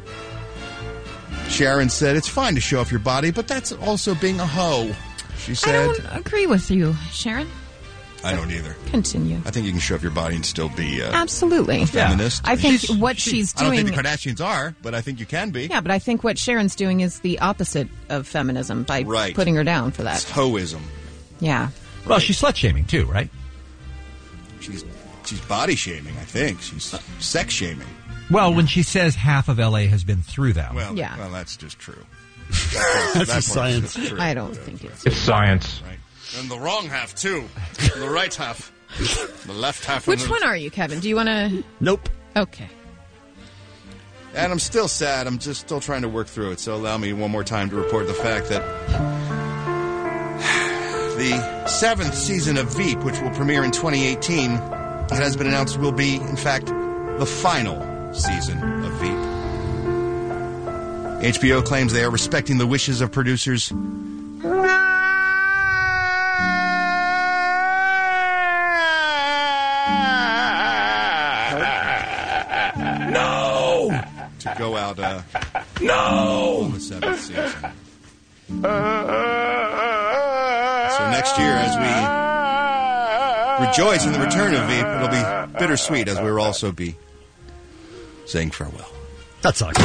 Sharon said, "It's fine to show off your body, but that's also being a hoe." She I said, don't agree with you, Sharon. I don't either. Continue. I think you can show off your body and still be uh, Absolutely. a feminist. I think what she's I don't doing. think the Kardashians are, but I think you can be. Yeah, but I think what Sharon's doing is the opposite of feminism by Right. putting her down for that. It's hoism. Yeah. Well, she's slut shaming too, right? She's she's body shaming, I think. She's sex shaming. Well, when she says half of L A has been through them. Well, Yeah. well, that's just true. That's That the part's science. just true. I don't think it's. It's science. Right. And the wrong half, too. The right half. The left half. Which and the... one are you, Kevin? Do you want to? Nope. Okay. And I'm still sad. I'm just still trying to work through it. So allow me one more time to report the fact that the seventh season of Veep, which will premiere in twenty eighteen, it has been announced will be, in fact, the final season of Veep. H B O claims they are respecting the wishes of producers. No! To go out, uh, No! the seventh season. So next year, as we rejoice in the return of Veep, it'll be bittersweet as we will also be saying farewell. That sucks.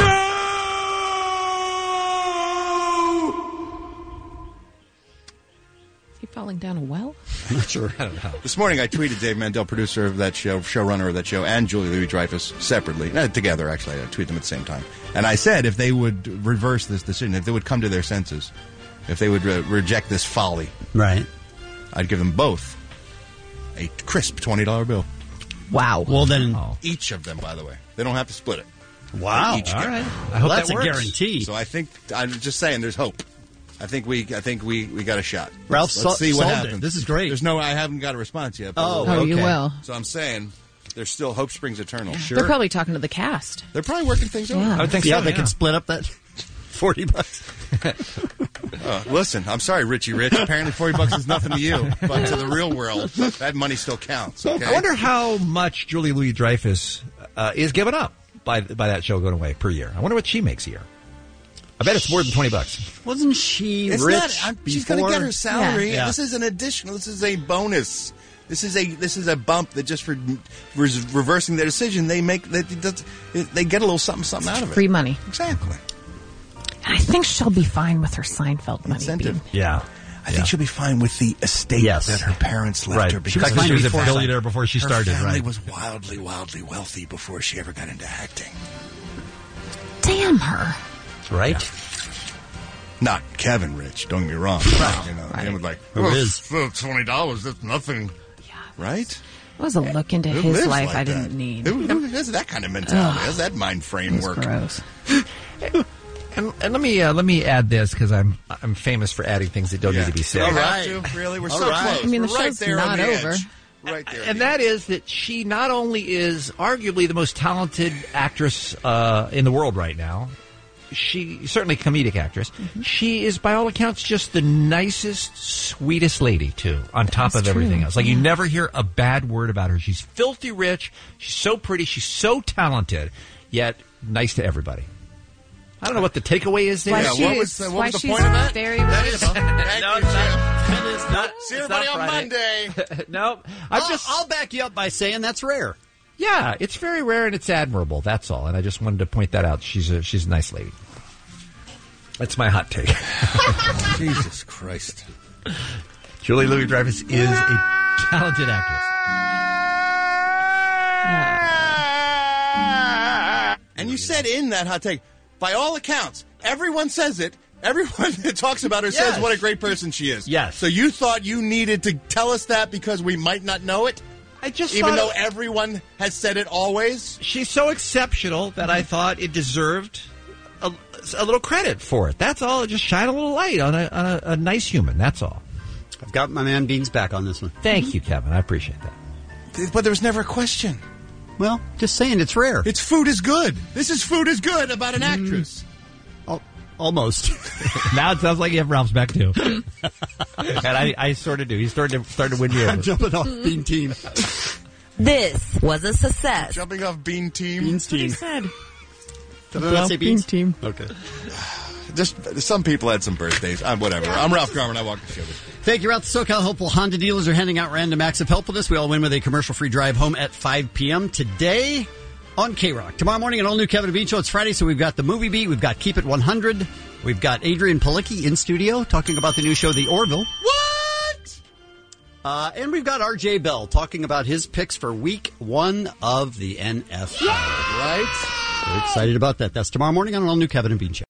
Is he falling down a well? I'm not sure. I don't know. This morning, I tweeted Dave Mandel, producer of that show, showrunner of that show, and Julie Louis-Dreyfus separately, uh, together actually. I tweeted them at the same time, and I said if they would reverse this decision, if they would come to their senses, if they would uh, reject this folly, Right. I'd give them both a crisp twenty dollar bill. Wow. Well, then. Each of them, by the way, they don't have to split it. Wow. Each All get right. one. I hope Well, that's that a works. guarantee. So I think I'm just saying, there's hope. I think we, I think we, we got a shot. Ralph let's, let's sol- see what solved happens. it. This is great. There's no, I haven't got a response yet. but Oh, we'll- Oh, you okay. will. So I'm saying there's still hope springs eternal. They're probably talking to the cast. They're probably working things over. Yeah. I would think yeah, so. they can split up that forty bucks. Uh, listen, I'm sorry, Richie Rich. Apparently, forty bucks is nothing to you, but to the real world, that money still counts. Okay? I wonder how much Julie Louis-Dreyfus uh, is given up by by that show going away per year. I wonder what she makes a year. I bet it's more than twenty bucks. Wasn't she It's rich not. I'm, she's going to before? get her salary. Yeah. This is an additional. This is a bonus. This is a this is a bump that just for res- reversing their decision, they make that they get a little something something out of it. Free money. Exactly. And I think she'll be fine with her Seinfeld money. Incentive. Being, Yeah. I think she'll be fine with the estate Yes. that her parents left Right. her. She was because she was a before- billionaire before she her started, family right? was wildly, wildly wealthy before she ever got into acting. damn her. Right? Not Kevin Rich, don't get me wrong. Right. You know, Right. him was like, Who oh, is? for twenty dollars, that's nothing. Right? That was a look into Who his lives life like I didn't that? need. Who, who has that kind of mentality? Ugh. How's that mind frame It was work? gross. And, and let me uh, let me add this because I'm I'm famous for adding things that don't Yeah. need to be said. All right. Really? We're All so right. close. I mean, the We're right show's there on not the over. edge. Right there. And that is that she not only is arguably the most talented actress uh, in the world right now, she certainly comedic actress. Mm-hmm. She is, by all accounts, just the nicest, sweetest lady too. On top That's of everything true. else, like you Yeah. never hear a bad word about her. She's filthy rich. She's so pretty. She's so talented, yet nice to everybody. I don't know what the takeaway is there. Why Yeah, she what is- was the, what why was the she's point of that? very That is- relatable. Thank No, you, it's Jim. not. That is not. See it's everybody not on Friday. Monday. no, I'm I'll, just. I'll back you up by saying that's rare. Yeah, it's very rare and it's admirable. That's all. And I just wanted to point that out. She's a she's a nice lady. That's my hot take. Jesus Christ. Julie Louis-Dreyfus is a talented actress. And you said in that hot take, by all accounts, everyone says it. Everyone that talks about her Yes. says what a great person she is. Yes. So you thought you needed to tell us that because we might not know it? I just Even thought though it- everyone has said it always? She's so exceptional that I thought it deserved a, a little credit for it. That's all. Just shine a little light on a, on a, a nice human. That's all. I've got my man Beans back on this one. Thank you, Kevin. I appreciate that. But there was never a question. Well, just saying it's rare. It's food is good. This is food is good about an actress. Al- almost. Now it sounds like you have Ralph's back, too. And I, I sort of do. He's starting to, starting to win you over. I'm jumping off Bean Team. This was a success. Jumping off Bean Team. Beans Team. Said. Did I not say Beans? Team. Okay. Just some people had some birthdays. I'm whatever. I'm Ralph Garman. I walk the show. Thank you, Ralph. SoCal Hopeful Honda dealers are handing out random acts of helpfulness. We all win with a commercial-free drive home at five p.m. today on K-Rock. Tomorrow morning, an all-new Kevin and Bean Show. It's Friday, so we've got the Movie Beat. We've got Keep It one hundred. We've got Adrian Palicki in studio talking about the new show, The Orville. What? Uh, and we've got R J Bell talking about his picks for week one of the N F L. Right? We're excited about that. That's tomorrow morning on an all-new Kevin and Bean Show.